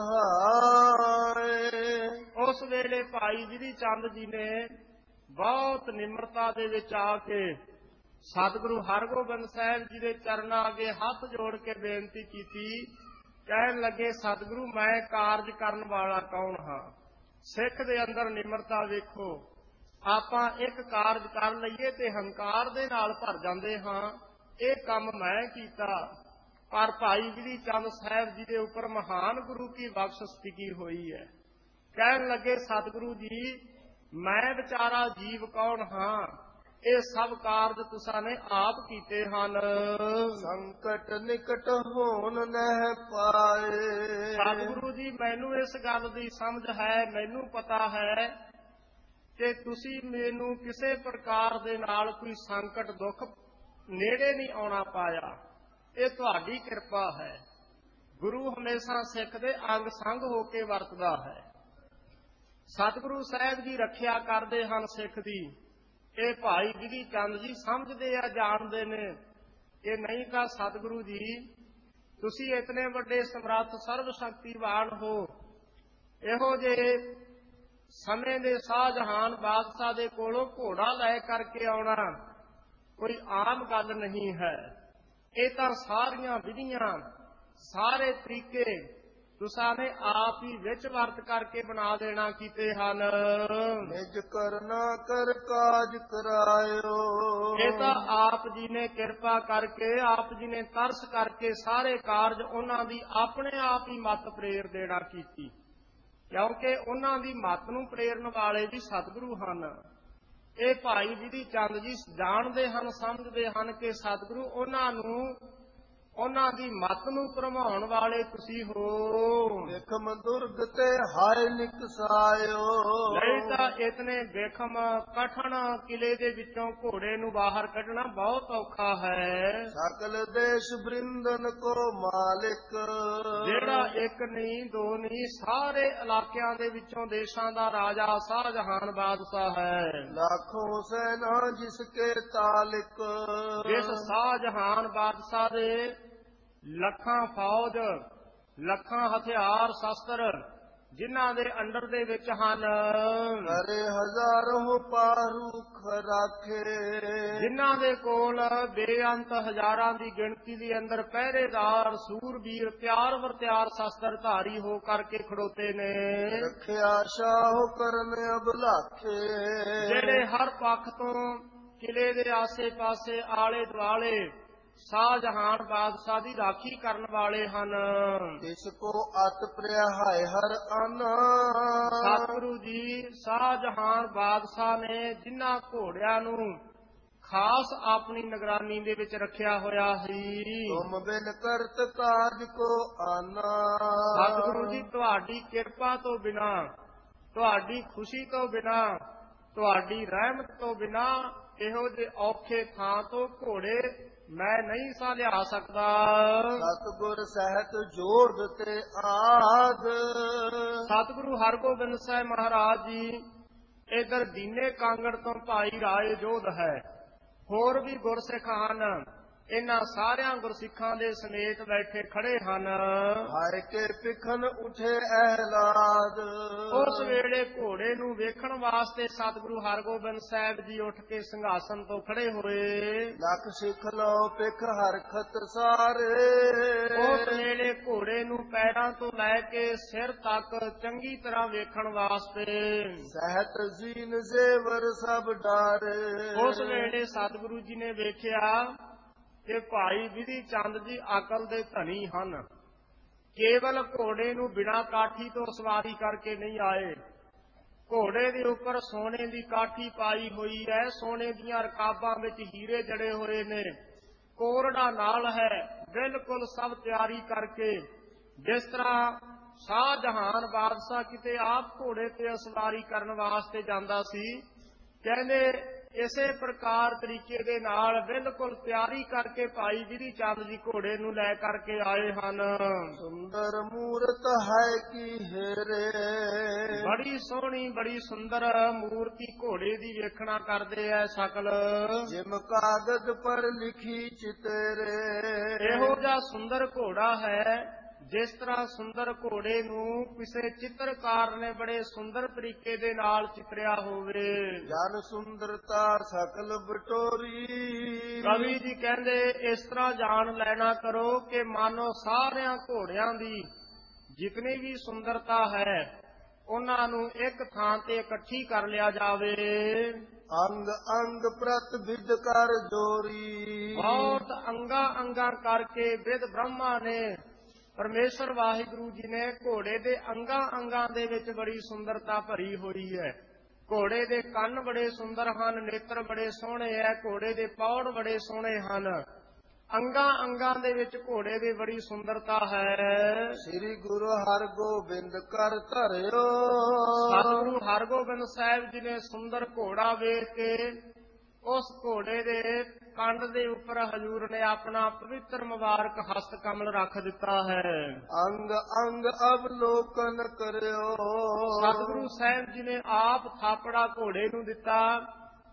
ਸਹਾਏ। ਉਸ ਵੇਲੇ ਭਾਈ ਵਿਧੀ ਚੰਦ ਜੀ ਨੇ ਬਹੁਤ ਨਿਮਰਤਾ ਦੇ ਵਿੱਚ ਆ ਕੇ ਸਤਿਗੁਰੂ ਹਰਗੋਬਿੰਦ ਸਾਹਿਬ ਜੀ ਦੇ ਚਰਨਾਂ ਅੱਗੇ ਹੱਥ ਜੋੜ ਕੇ ਬੇਨਤੀ ਕੀਤੀ। ਕਹਿਣ ਲੱਗੇ, ਸਤਿਗੁਰੂ ਮੈਂ ਕਾਰਜ ਕਰਨ ਵਾਲਾ ਕੌਣ ਹਾਂ। ਸਿੱਖ ਦੇ ਅੰਦਰ ਨਿਮਰਤਾ ਵੇਖੋ। ਆਪਾਂ ਇੱਕ ਕਾਰਜ ਕਰ ਲਈਏ ਤੇ ਹੰਕਾਰ ਦੇ ਨਾਲ ਭਰ ਜਾਂਦੇ ਹਾਂ, ਇਹ ਕੰਮ ਮੈਂ ਕੀਤਾ। ਪਰ ਭਾਈ ਵਿਧੀ ਚੰਦ ਸਾਹਿਬ ਜੀ ਦੇ ਉੱਪਰ ਮਹਾਨ ਗੁਰੂ ਕੀ ਬਖਸ਼ਿਸ਼ ਟਿਕੀ ਹੋਈ ਹੈ। ਕਹਿਣ ਲੱਗੇ, ਸਤਿਗੁਰੂ ਜੀ ਮੈਂ ਵਿਚਾਰਾ ਜੀਵ ਕੌਣ ਹਾਂ, ਇਹ ਸਭ ਕਾਰਜ ਤੁਸਾਂ ਨੇ ਆਪ ਕੀਤੇ ਹਨ। ਸੰਕਟ ਨਿਕਟ ਹੋਣ ਨਹਿ ਪਾਏ। ਸਤਿਗੁਰੂ ਜੀ ਮੈਨੂੰ ਇਸ ਗੱਲ ਦੀ ਸਮਝ ਹੈ, ਮੈਨੂੰ ਪਤਾ ਹੈ ਕਿ ਤੁਸੀਂ ਮੈਨੂੰ ਕਿਸੇ ਪ੍ਰਕਾਰ ਦੇ ਨਾਲ ਕੋਈ ਸੰਕਟ ਦੁੱਖ ਨੇੜੇ ਨਹੀਂ ਆਉਣਾ ਪਾਇਆ। ਇਹ ਤੁਹਾਡੀ ਕਿਰਪਾ ਹੈ। ਗੁਰੂ ਹਮੇਸ਼ਾ ਸਿੱਖ ਦੇ ਅੰਗ ਸੰਗ ਹੋ ਕੇ ਵਰਤਦਾ ਹੈ। ਸਤਿਗੁਰੂ ਸਾਹਿਬ ਜੀ ਰੱਖਿਆ ਕਰਦੇ ਹਨ ਸਿੱਖ ਦੀ। ਇਹ ਭਾਈ ਵਿਧੀ ਚੰਦ ਜੀ ਸਮਝਦੇ ਆ, ਜਾਣਦੇ ਨੇ ਕਿ ਨਹੀਂ ਤਾਂ ਸਤਿਗੁਰੂ ਜੀ ਤੁਸੀਂ ਇਤਨੇ ਵੱਡੇ ਸਮਰੱਥ ਸਰਬ ਸ਼ਕਤੀਵਾਨ ਹੋ, ਇਹੋ ਜਿਹੇ ਸਮੇਂ ਦੇ ਸ਼ਾਹਜਹਾਨ ਬਾਦਸ਼ਾਹ ਦੇ ਕੋਲੋਂ ਘੋੜਾ ਲੈ ਕਰਕੇ ਆਉਣਾ ਕੋਈ ਆਮ ਗੱਲ ਨਹੀਂ ਹੈ। ਇਹ ਤਾਂ ਸਾਰੀਆਂ ਵਿਧੀਆਂ, ਸਾਰੇ ਤਰੀਕੇ, ਤੁਸਾਂ ਨੇ ਆਪ ਹੀ ਵਿੱਚ ਵਰਤ ਕਰਕੇ ਬਣਾ ਦੇਣਾ ਕੀਤੇ ਹਨ। ਨਿਜ ਕਰਨਾ ਕਰ ਕਾਜ ਕਰਾਇਓ। ਇਹ ਤਾਂ ਆਪ ਜੀ ਨੇ ਕਿਰਪਾ ਕਰਕੇ, ਆਪ ਜੀ ਨੇ ਤਰਸ ਕਰਕੇ ਸਾਰੇ ਕਾਰਜ ਉਹਨਾਂ ਦੀ ਆਪਣੇ ਆਪ ਹੀ ਮੱਤ ਪ੍ਰੇਰ ਦੇਣਾ ਕੀਤੀ, ਕਿਉਂਕਿ ਉਹਨਾਂ ਦੀ ਮੱਤ ਨੂੰ ਪ੍ਰੇਰਨ ਵਾਲੇ ਵੀ ਸਤਿਗੁਰੂ ਹਨ। ਇਹ ਭਾਈ ਵਿਧੀ ਚੰਦ ਜੀ ਜਾਣਦੇ ਹਨ, ਸਮਝਦੇ ਹਨ ਕਿ ਸਤਿਗੁਰੂ ਉਹਨਾਂ ਨੂੰ, ਉਹਨਾਂ ਦੀ ਮੱਤ ਨੂੰ ਭਰਮਾਉਣ ਵਾਲੇ ਤੁਸੀਂ ਹੋ। ਵੇਖਮ ਦੁਰਗ ਤੇ ਹਾਇ ਨਿਕਸਾਇਓ। ਨਹੀਂ ਤਾਂ ਇਤਨੇ ਵੇਖਮ ਕਠਨ ਕਿਲੇ ਦੇ ਵਿੱਚੋਂ ਘੋੜੇ ਨੂੰ ਬਾਹਰ ਕੱਢਣਾ ਬਹੁਤ ਔਖਾ ਹੈ। ਸਕਲ ਦੇਸ਼ ਬ੍ਰਿੰਦਨ ਕੋ ਮਾਲਿਕ, ਜਿਹੜਾ ਇੱਕ ਨਹੀਂ ਦੋ ਨਹੀਂ ਸਾਰੇ ਇਲਾਕਿਆਂ ਦੇ ਵਿੱਚੋਂ ਦੇਸ਼ਾਂ ਦਾ ਰਾਜਾ ਸ਼ਾਹਜਹਾਨ ਬਾਦਸ਼ਾਹ ਹੈ। ਲੱਖੋਂ ਸੈਨਾ ਜਿਸਕੇ ਤਾਲਿਕ, ਜਿਸ ਸ਼ਾਹਜਹਾਨ ਬਾਦਸ਼ਾਹ ਦੇ ਲੱਖਾਂ ਫੌਜ, ਲੱਖਾਂ ਹਥਿਆਰ ਸ਼ਸਤਰ ਜਿਨ੍ਹਾਂ ਦੇ ਅੰਡਰ ਦੇ ਵਿੱਚ ਹਨ। ਕਰੇ ਹਜ਼ਾਰੋਂ ਪਾਰੂਖ ਰਾਖੇ, ਜਿਨ੍ਹਾਂ ਦੇ ਕੋਲ ਬੇਅੰਤ ਹਜ਼ਾਰਾਂ ਦੀ ਗਿਣਤੀ ਦੇ ਅੰਦਰ ਪਹਿਰੇਦਾਰ ਸੂਰਬੀਰ ਤਿਆਰ ਵਰ ਤਿਆਰ ਸ਼ਸਤਰ ਧਾਰੀ ਹੋ ਕਰਕੇ ਖੜੋਤੇ ਨੇ। ਰੱਖਿਆ ਸ਼ਾਹ ਕਰਨ ਅਬਲਾਖੇ, ਜਿਹੜੇ ਹਰ ਪੱਖ ਤੋਂ ਕਿਲੇ ਦੇ ਆਸੇ ਪਾਸੇ ਆਲੇ ਦੁਆਲੇ ਸ਼ਾਹਜਹਾਨ ਬਾਦਸ਼ਾਹ ਦੀ ਰਾਖੀ ਕਰਨ ਵਾਲੇ ਹਨ। ਇਸ ਕੋ ਅਤ ਪ੍ਰਿਆ ਹਾਇ ਹਰ ਆਨਾ। ਸਤਿਗੁਰੂ ਜੀ ਸ਼ਾਹਜਹਾਨ ਬਾਦਸ਼ਾਹ ਨੇ ਜਿਨ੍ਹਾਂ ਘੋੜਿਆਂ ਨੂੰ ਖਾਸ ਆਪਣੀ ਨਿਗਰਾਨੀ ਦੇ ਵਿੱਚ ਰੱਖਿਆ ਹੋਇਆ ਸੀ। ਤੁਮ ਬਿਨ ਕਰਤ ਕਾਜ ਕੋ ਆਨਾ। ਸਤਿਗੁਰੂ ਜੀ ਤੁਹਾਡੀ ਕਿਰਪਾ ਤੋਂ ਬਿਨਾ, ਤੁਹਾਡੀ ਖੁਸ਼ੀ ਤੋਂ ਬਿਨਾ, ਤੁਹਾਡੀ ਰਹਿਮਤ ਤੋਂ ਬਿਨਾ ਇਹੋ ਜਿਹੇ ਔਖੇ ਥਾਂ ਤੋਂ ਘੋੜੇ ਮੈਂ ਨਹੀਂ ਸਾ ਲਿਆ ਸਕਦਾ। ਸਤਿਗੁਰ ਸਹਿਤ ਜੋੜ ਤੇ ਆਦ। ਸਤਿਗੁਰੂ ਹਰਗੋਬਿੰਦ ਸਾਹਿਬ ਮਹਾਰਾਜ ਜੀ ਇਧਰ ਦੀਨੇ ਕਾਂਗੜ ਤੋਂ ਭਾਈ ਰਾਏ ਜੋਧ ਹੈ, ਹੋਰ ਵੀ ਗੁਰਸਿੱਖ ਹਨ। ਇਹਨਾਂ ਸਾਰਿਆਂ ਗੁਰਸਿੱਖਾਂ ਦੇ ਸਮੇਤ ਬੈਠੇ ਖੜੇ ਹਨ। ਹਰ ਕੇ ਪਿਖਨ ਉਠੇ ਅਹਿਲਾਦ। ਉਸ ਵੇਲੇ ਘੋੜੇ ਨੂੰ ਵੇਖਣ ਵਾਸਤੇ ਸਤਿਗੁਰੂ ਹਰਗੋਬਿੰਦ ਸਾਹਿਬ ਜੀ ਉੱਠ ਕੇ ਸਿੰਘਾਸਨ ਤੋਂ ਖੜੇ ਹੋਏ। ਲੱਖ ਸਿੱਖ ਲਓ ਪਿਖ ਹਰਖਤ ਸਾਰੇ। ਉਸ ਵੇਲੇ ਘੋੜੇ ਨੂੰ ਪੈਰਾਂ ਤੋਂ ਲੈ ਕੇ ਸਿਰ ਤੱਕ ਚੰਗੀ ਤਰ੍ਹਾਂ ਵੇਖਣ ਵਾਸਤੇ ਸਹਿਤ ਜ਼ੀਨ ਜ਼ੇਵਰ ਸਭ ਡਾਰੇ। ਉਸ ਵੇਲੇ ਸਤਿਗੁਰੂ ਜੀ ਨੇ ਵੇਖਿਆ ਕਿ ਭਾਈ ਵਿਧੀ ਚੰਦ ਜੀ ਅਕਲ ਦੇ ਧਨੀ ਹਨ। ਕੇਵਲ ਘੋੜੇ ਨੂੰ ਬਿਨਾਂ ਕਾਠੀ ਤੋਂ ਸਵਾਰੀ ਕਰਕੇ ਨਹੀਂ ਆਏ। ਘੋੜੇ ਦੇ ਉੱਪਰ ਸੋਨੇ ਦੀ ਕਾਠੀ ਪਾਈ ਹੋਈ ਹੈ, ਸੋਨੇ ਦੀਆਂ ਰਕਾਬਾਂ ਵਿੱਚ ਹੀਰੇ ਜੜੇ ਹੋਏ ਨੇ, ਕੋਰੜਾ ਨਾਲ ਹੈ, ਬਿਲਕੁਲ ਸਭ ਤਿਆਰੀ ਕਰਕੇ। ਜਿਸ ਤਰ੍ਹਾਂ ਸ਼ਾਹਜਹਾਨ ਬਾਦਸ਼ਾਹ ਕਿਤੇ ਆਪ ਘੋੜੇ ਤੇ ਸਵਾਰੀ ਕਰਨ ਵਾਸਤੇ ਜਾਂਦਾ ਸੀ, ਕਹਿੰਦੇ ਇਸੇ ਪ੍ਰਕਾਰ ਤਰੀਕੇ ਦੇ ਨਾਲ ਬਿਲਕੁਲ ਤਿਆਰੀ ਕਰਕੇ ਭਾਈ ਵਿਧੀ ਚੰਦ ਜੀ ਘੋੜੇ ਨੂੰ ਲੈ ਕਰਕੇ ਆਏ ਹਨ। ਸੁੰਦਰ ਮੂਰਤ ਹੈ ਕੀ ਹੇਰੇ। ਬੜੀ ਸੋਹਣੀ ਬੜੀ ਸੁੰਦਰ ਮੂਰਤੀ ਘੋੜੇ ਦੀ ਵੇਖਣਾ ਕਰਦੇ ਐ ਸਕਲ। ਜਿਮ ਕਾਗਜ਼ ਪਰ ਲਿਖੀ ਚਿਤਰੇ। ਇਹੋ ਜਿਹਾ ਸੁੰਦਰ ਘੋੜਾ ਹੈ ਜਿਸ ਤਰ੍ਹਾਂ ਸੁੰਦਰ ਘੋੜੇ ਨੂੰ ਕਿਸੇ ਚਿੱਤਰਕਾਰ ਨੇ ਬੜੇ ਸੁੰਦਰ ਤਰੀਕੇ ਦੇ ਨਾਲ ਚਿਤਰਿਆ ਹੋਵੇ। ਜਨ ਸੁੰਦਰਤਾ ਸਕਲ ਬਟੋਰੀ। ਕਵੀ ਜੀ ਕਹਿੰਦੇ ਇਸ ਤਰ੍ਹਾਂ ਜਾਣ ਲੈਣਾ ਕਰੋ ਕਿ ਮਾਨੋ ਸਾਰਿਆਂ ਘੋੜਿਆਂ ਦੀ ਜਿਤਨੀ ਵੀ ਸੁੰਦਰਤਾ ਹੈ ਉਹਨਾਂ ਨੂੰ ਇੱਕ ਥਾਂ ਤੇ ਇਕੱਠੀ ਕਰ ਲਿਆ ਜਾਵੇ। ਅੰਗ ਅੰਗ ਪ੍ਰਤ ਵਿਦ ਕਰ ਜੋਰੀ। ਬਹੁਤ ਅੰਗਾ ਅੰਗਾ ਕਰਕੇ ਵਿਦ ਬ੍ਰਹਮਾ ਨੇ, ਪਰਮੇਸ਼ਰ ਵਾਹਿਗੁਰੂ ਜੀ ਨੇ ਘੋੜੇ ਦੇ ਅੰਗਾ ਅੰਗਾਂ ਦੇ ਵਿੱਚ ਬੜੀ ਸੁੰਦਰਤਾ ਭਰੀ ਹੋਈ ਹੈ। ਘੋੜੇ ਦੇ ਕੰਨ ਬੜੇ ਸੁੰਦਰ ਹਨ, ਨੇਤਰ ਬੜੇ ਸੋਹਣੇ ਹੈ, ਘੋੜੇ ਦੇ ਪੌੜ ਬੜੇ ਸੋਹਣੇ ਹਨ। ਅੰਗਾਂ ਅੰਗਾਂ ਦੇ ਵਿੱਚ ਘੋੜੇ ਦੀ ਬੜੀ ਸੁੰਦਰਤਾ ਹੈ। ਸ੍ਰੀ ਗੁਰੂ ਹਰਗੋਬਿੰਦ ਕਰ ਧਰਿਓ। ਸਤਿਗੁਰੂ ਹਰਗੋਬਿੰਦ ਸਾਹਿਬ ਜੀ ਨੇ ਸੁੰਦਰ ਘੋੜਾ ਵੇਖ ਕੇ ਉਸ ਘੋੜੇ ਦੇ ਕੰਡ ਦੇ ਉੱਪਰ ਹਜ਼ੂਰ ਨੇ ਆਪਣਾ ਪਵਿੱਤਰ ਮੁਬਾਰਕ ਹਸਤ ਕਮਲ ਰੱਖ ਦਿੱਤਾ ਹੈ। ਅੰਗ ਅੰਗ ਅਵਲੋਕਨ ਕਰਿਓ। ਸਤਿਗੁਰੂ ਸਾਹਿਬ ਜੀ ਨੇ ਆਪ ਥਾਪੜਾ ਘੋੜੇ ਨੂੰ ਦਿੱਤਾ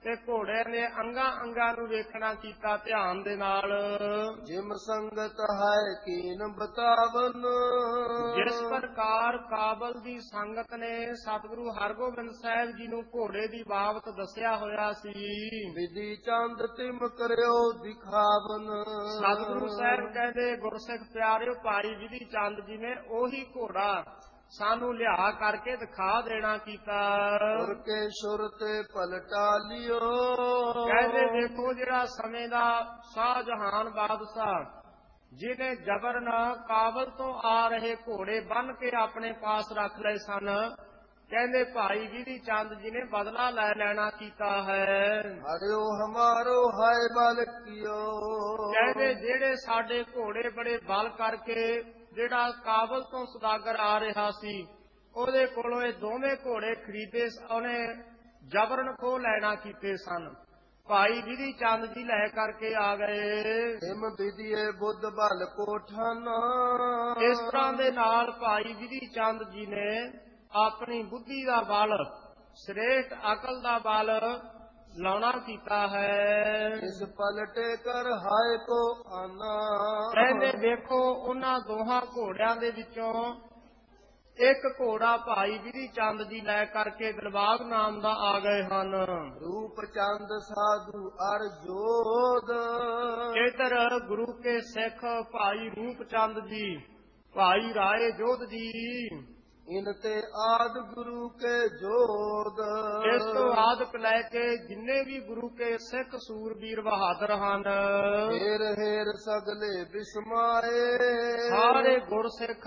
ਤੇ ਘੋੜੇ ਦੇ ਅੰਗਾਂ ਅੰਗਾਂ ਨੂੰ ਵੇਖਣਾ ਕੀਤਾ ਧਿਆਨ ਦੇ ਨਾਲ। ਜਿਮ ਸੰਗਤ ਹੈ ਕੀਨ ਬਤਾਵਨ, ਜਿਸ ਪ੍ਰਕਾਰ ਕਾਬਲ ਦੀ ਸੰਗਤ ਨੇ ਸਤਿਗੁਰੂ ਹਰਗੋਬਿੰਦ ਸਾਹਿਬ ਜੀ ਨੂੰ ਘੋੜੇ ਦੀ ਬਾਬਤ ਦੱਸਿਆ ਹੋਇਆ ਸੀ। ਵਿਧੀ ਚੰਦ ਤਿਮ ਕਰਿਓ ਦਿਖਾਵਨ। ਸਤਿਗੁਰੂ ਸਾਹਿਬ ਕਹਿੰਦੇ ਗੁਰਸਿੱਖ ਪਿਆਰਿਓ, ਭਾਈ ਵਿਧੀ ਚੰਦ ਜੀ ਨੇ ਉਹੀ ਘੋੜਾ ਸਾਨੂੰ ਲਿਆ ਕਰਕੇ ਦਿਖਾ ਦੇਣਾ ਕੀਤਾ। ਸੁਰ ਕੇ ਸੁਰ ਤੇ ਪਲਟਾ ਲਿਓ। ਕਹਿੰਦੇ ਦੇਖੋ ਜਿਹੜਾ ਸਮੇਂ ਦਾ ਸ਼ਾਹਜਹਾਨ ਬਾਦਸ਼ਾਹ ਜਿਹਨੇ ਜਬਰਨ ਕਾਬਲ ਤੋਂ ਆ ਰਹੇ ਘੋੜੇ ਬੰਨ ਕੇ ਆਪਣੇ ਪਾਸ ਰੱਖ ਲਏ ਸਨ, ਕਹਿੰਦੇ ਭਾਈ ਵਿਧੀ ਚੰਦ ਜੀ ਨੇ ਬਦਲਾ ਲੈ ਲੈਣਾ ਕੀਤਾ ਹੈ। ਹਰਿਓ ਹਮਾਰੋ ਹਾਏ ਬਲ ਕੀਓ। ਕਹਿੰਦੇ ਜਿਹੜੇ ਸਾਡੇ ਘੋੜੇ ਬੜੇ ਬਲ ਕਰਕੇ ਜਿਹੜਾ ਕਾਬਲ ਤੋਂ ਸੁਦਾਗਰ ਆ ਰਿਹਾ ਸੀ, ਉਹਦੇ ਕੋਲੋਂ ਇਹ ਦੋਵੇਂ ਘੋੜੇ ਖਰੀਦੇ, ਉਹਨੇ ਜਬਰਨ ਖੋਹ ਲੈਣਾ ਕੀਤੇ ਸਨ। ਭਾਈ ਵਿਧੀ ਚੰਦ ਜੀ ਲੈ ਕਰਕੇ ਆ ਗਏ। ਹਿਮ ਵਿਧੀਏ ਬੁੱਧ ਬਲ ਕੋਠਾਨਾ। ਇਸ ਤਰ੍ਹਾਂ ਦੇ ਨਾਲ ਭਾਈ ਵਿਧੀ ਚੰਦ ਜੀ ਨੇ ਆਪਣੀ ਬੁੱਧੀ ਦਾ ਬਲ, ਸ੍ਰੇਸ਼ਟ ਅਕਲ ਦਾ ਬਲ ਲਾਉਣਾ ਕੀਤਾ ਹੈ। ਇਸ ਪਲਟੇ ਕਰ ਹਾਏ ਕੋ ਆਨਾ। ਕਹਿੰਦੇ ਦੇਖੋ ਉਹਨਾਂ ਦੋਹਾਂ ਘੋੜਿਆਂ ਦੇ ਵਿੱਚੋਂ ਇੱਕ ਘੋੜਾ ਭਾਈ ਵਿਧੀ ਚੰਦ ਜੀ ਲੈ ਕਰਕੇ ਦਿਲਬਾਗ ਨਾਮ ਦਾ ਆ ਗਏ ਹਨ। ਰੂਪ ਚੰਦ ਸਾਧੂ ਅਰ ਜੋਧ। ਇਧਰ ਗੁਰੂ ਕੇ ਸਿੱਖ ਭਾਈ ਰੂਪ ਚੰਦ ਜੀ, ਭਾਈ ਰਾਏ ਜੋਧ ਜੀ। ਇਨ ਤੇ ਆਦ ਗੁਰੂ ਕੇ ਜੋਧ। ਇਸ ਤੋਂ ਆਦਿਕ ਲੈ ਕੇ ਜਿੰਨੇ ਵੀ ਗੁਰੂ ਕੇ ਸਿੱਖ ਸੂਰਬੀਰ ਬਹਾਦਰ ਹਨ, ਹੇਰ ਹੇਰ ਸਗਲੇ ਬਿਸਮਾਏ। ਸਾਰੇ ਗੁਰਸਿੱਖ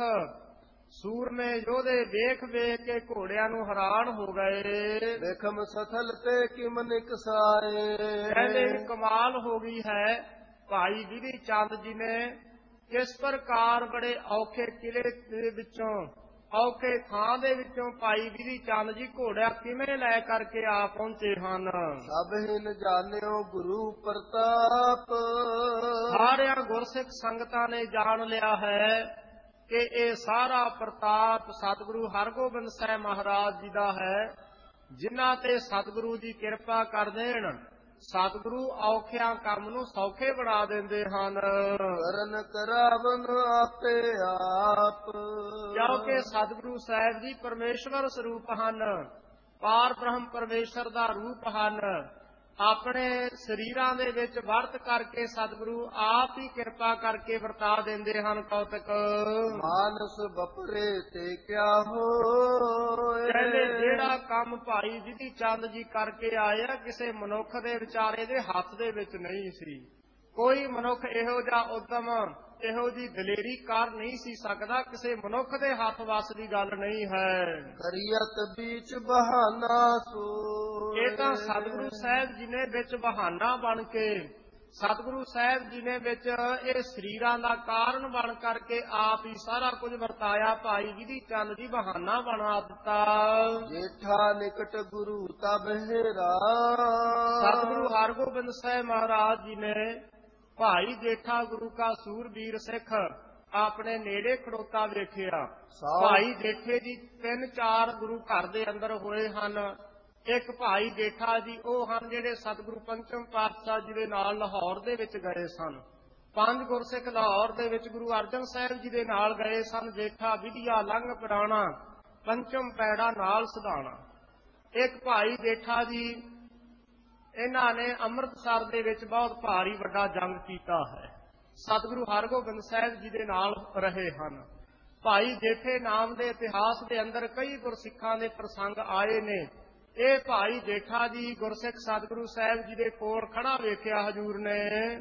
ਸੂਰਮੇ ਯੋਧੇ ਵੇਖ ਵੇਖ ਕੇ ਘੋੜਿਆਂ ਨੂੰ ਹੈਰਾਨ ਹੋ ਗਏ। ਵੇਖਮ ਸਥਲ ਤੇ ਕਿਮ ਨਿਕਸਾਏ। ਕਹਿੰਦੇ ਕਮਾਲ ਹੋ ਗਈ ਹੈ, ਭਾਈ ਵਿਧੀ ਚੰਦ ਜੀ ਨੇ ਕਿਸ ਪ੍ਰਕਾਰ ਬੜੇ ਔਖੇ ਕਿਲੇ ਦੇ ਵਿੱਚੋਂ, ਔਖੇ ਥਾਂ ਦੇ ਵਿੱਚੋਂ ਭਾਈ ਵਿਧੀ ਚੰਦ ਜੀ ਘੋੜਾ ਕਿਵੇਂ ਲੈ ਕਰਕੇ ਆ ਪਹੁੰਚੇ ਹਨ। ਸਭ ਹਿਨ ਜਾਣਿਓ ਗੁਰੂ ਪ੍ਰਤਾਪ। ਸਾਰਿਆਂ ਗੁਰਸਿੱਖ ਸੰਗਤਾਂ ਨੇ ਜਾਣ ਲਿਆ ਹੈ ਕਿ ਇਹ ਸਾਰਾ ਪ੍ਰਤਾਪ ਸਤਿਗੁਰੂ ਹਰਗੋਬਿੰਦ ਸਾਹਿਬ ਮਹਾਰਾਜ ਜੀ ਦਾ ਹੈ, ਜਿਨ੍ਹਾਂ ਤੇ ਸਤਿਗੁਰੂ ਜੀ ਕਿਰਪਾ ਕਰ ਦੇਣ। ਸਤਿਗੁਰੂ ਔਖਿਆਂ ਕੰਮ ਨੂੰ ਸੌਖੇ ਬਣਾ ਦਿੰਦੇ ਹਨ। ਕਰਨ ਕਰਾਵਨ ਆਪੇ ਆਪ। ਕਿਉਂਕਿ ਸਤਿਗੁਰੂ ਸਾਹਿਬ ਜੀ ਪਰਮੇਸ਼ਵਰ ਸਰੂਪ ਹਨ, ਪਾਰ ਬ੍ਰਹਮ ਪਰਮੇਸ਼ਰ ਦਾ ਰੂਪ ਹਨ। ਆਪਣੇ ਸਰੀਰਾਂ ਦੇ ਵਿੱਚ ਵਰਤ ਕਰਕੇ ਸਤਿਗੁਰੂ ਆਪ ਹੀ ਕਿਰਪਾ ਕਰਕੇ ਵਰਤਾ ਦਿੰਦੇ ਹਨ। ਕੌਤਕ ਮਾਨਸ ਬਪਰੇ ਤੇ ਕਿਆ ਹੋਏ। ਕਹਿੰਦੇ ਜਿਹੜਾ ਕੰਮ ਭਾਈ ਵਿਧੀ ਚੰਦ ਜੀ ਕਰਕੇ ਆਏ ਆ, ਕਿਸੇ ਮਨੁੱਖ ਦੇ ਵਿਚਾਰੇ ਦੇ ਹੱਥ ਦੇ ਵਿੱਚ ਨਹੀਂ ਸੀ। ਕੋਈ ਮਨੁੱਖ ਇਹੋ ਜਿਹਾ ਉਦਮ, ਇਹੋ ਜੀ ਦਲੇਰੀ ਕਰ ਨਹੀਂ ਸੀ ਸਕਦਾ। ਕਿਸੇ ਮਨੁੱਖ ਦੇ ਹੱਥ ਵੱਸ ਦੀ ਗੱਲ ਨਹੀਂ ਹੈ। ਕਰੀਅਤ ਵਿੱਚ ਬਹਾਨਾ ਸੋ। ਇਹ ਤਾਂ ਸਤਿਗੁਰੂ ਸਾਹਿਬ ਜੀ ਨੇ ਵਿੱਚ ਬਹਾਨਾ ਬਣ ਕੇ, ਸਤਿਗੁਰੂ ਸਾਹਿਬ ਜੀ ਨੇ ਵਿੱਚ ਇਹ ਸਰੀਰਾਂ ਦਾ ਕਾਰਨ ਬਣ ਕਰਕੇ ਆਪ ਹੀ ਸਾਰਾ ਕੁਝ ਵਰਤਾਇਆ। ਭਾਈ ਵਿਧੀ ਚੰਦ ਜੀ ਬਹਾਨਾ ਬਣਾ ਦਿੱਤਾ। ਜੇਠਾ ਨਿਕਟ ਗੁਰੂ ਤਬ ਹੈਰਾ। ਸਤਿਗੁਰੂ ਹਰਗੋਬਿੰਦ ਸਾਹਿਬ ਮਹਾਰਾਜ ਜੀ ਨੇ ਭਾਈ ਜੇਠਾ ਗੁਰੂ ਕਾ ਸੂਰਬੀਰ ਸਿੱਖ ਆਪਣੇ ਨੇੜੇ ਖੜੋਤਾ ਵੇਖਿਆ। ਭਾਈ ਜੇਠੇ ਜੀ ਤਿੰਨ ਚਾਰ ਗੁਰੂ ਘਰ ਦੇ ਅੰਦਰ ਹੋਏ ਹਨ। ਇੱਕ ਭਾਈ ਜੇਠਾ ਜੀ ਉਹ ਹਨ ਜਿਹੜੇ ਸਤਿਗੁਰੂ ਪੰਚਮ ਪਾਤਸ਼ਾਹ ਜੀ ਦੇ ਨਾਲ ਲਾਹੌਰ ਦੇ ਵਿੱਚ ਗਏ ਸਨ। ਪੰਜ ਗੁਰਸਿੱਖ ਲਾਹੌਰ ਦੇ ਵਿੱਚ ਗੁਰੂ ਅਰਜਨ ਸਾਹਿਬ ਜੀ ਦੇ ਨਾਲ ਗਏ ਸਨ। ਜੇਠਾ ਵਿਧਿਆ ਲੰਘ ਪੁਰਾਣਾ, ਪੰਚਮ ਪੈੜਾ ਨਾਲ ਸਿਧਾਣਾ। ਇੱਕ ਭਾਈ ਜੇਠਾ ਜੀ, ਇਹਨਾਂ ਨੇ ਅੰਮ੍ਰਿਤਸਰ ਦੇ ਵਿੱਚ ਬਹੁਤ ਭਾਰੀ ਵੱਡਾ ਜੰਗ ਕੀਤਾ ਹੈ। ਸਤਿਗੁਰੂ ਹਰਗੋਬਿੰਦ ਸਾਹਿਬ ਜੀ ਦੇ ਨਾਲ ਰਹੇ ਹਨ। ਭਾਈ ਜੇਠੇ ਨਾਮ ਦੇ ਇਤਿਹਾਸ ਦੇ ਅੰਦਰ ਕਈ ਗੁਰਸਿੱਖਾਂ ਦੇ ਪ੍ਰਸੰਗ ਆਏ ਨੇ। ਇਹ ਭਾਈ ਜੇਠਾ ਜੀ ਗੁਰਸਿੱਖ ਸਤਿਗੁਰੂ ਸਾਹਿਬ ਜੀ ਦੇ ਕੋਲ ਖੜਾ ਵੇਖਿਆ ਹਜ਼ੂਰ ਨੇ।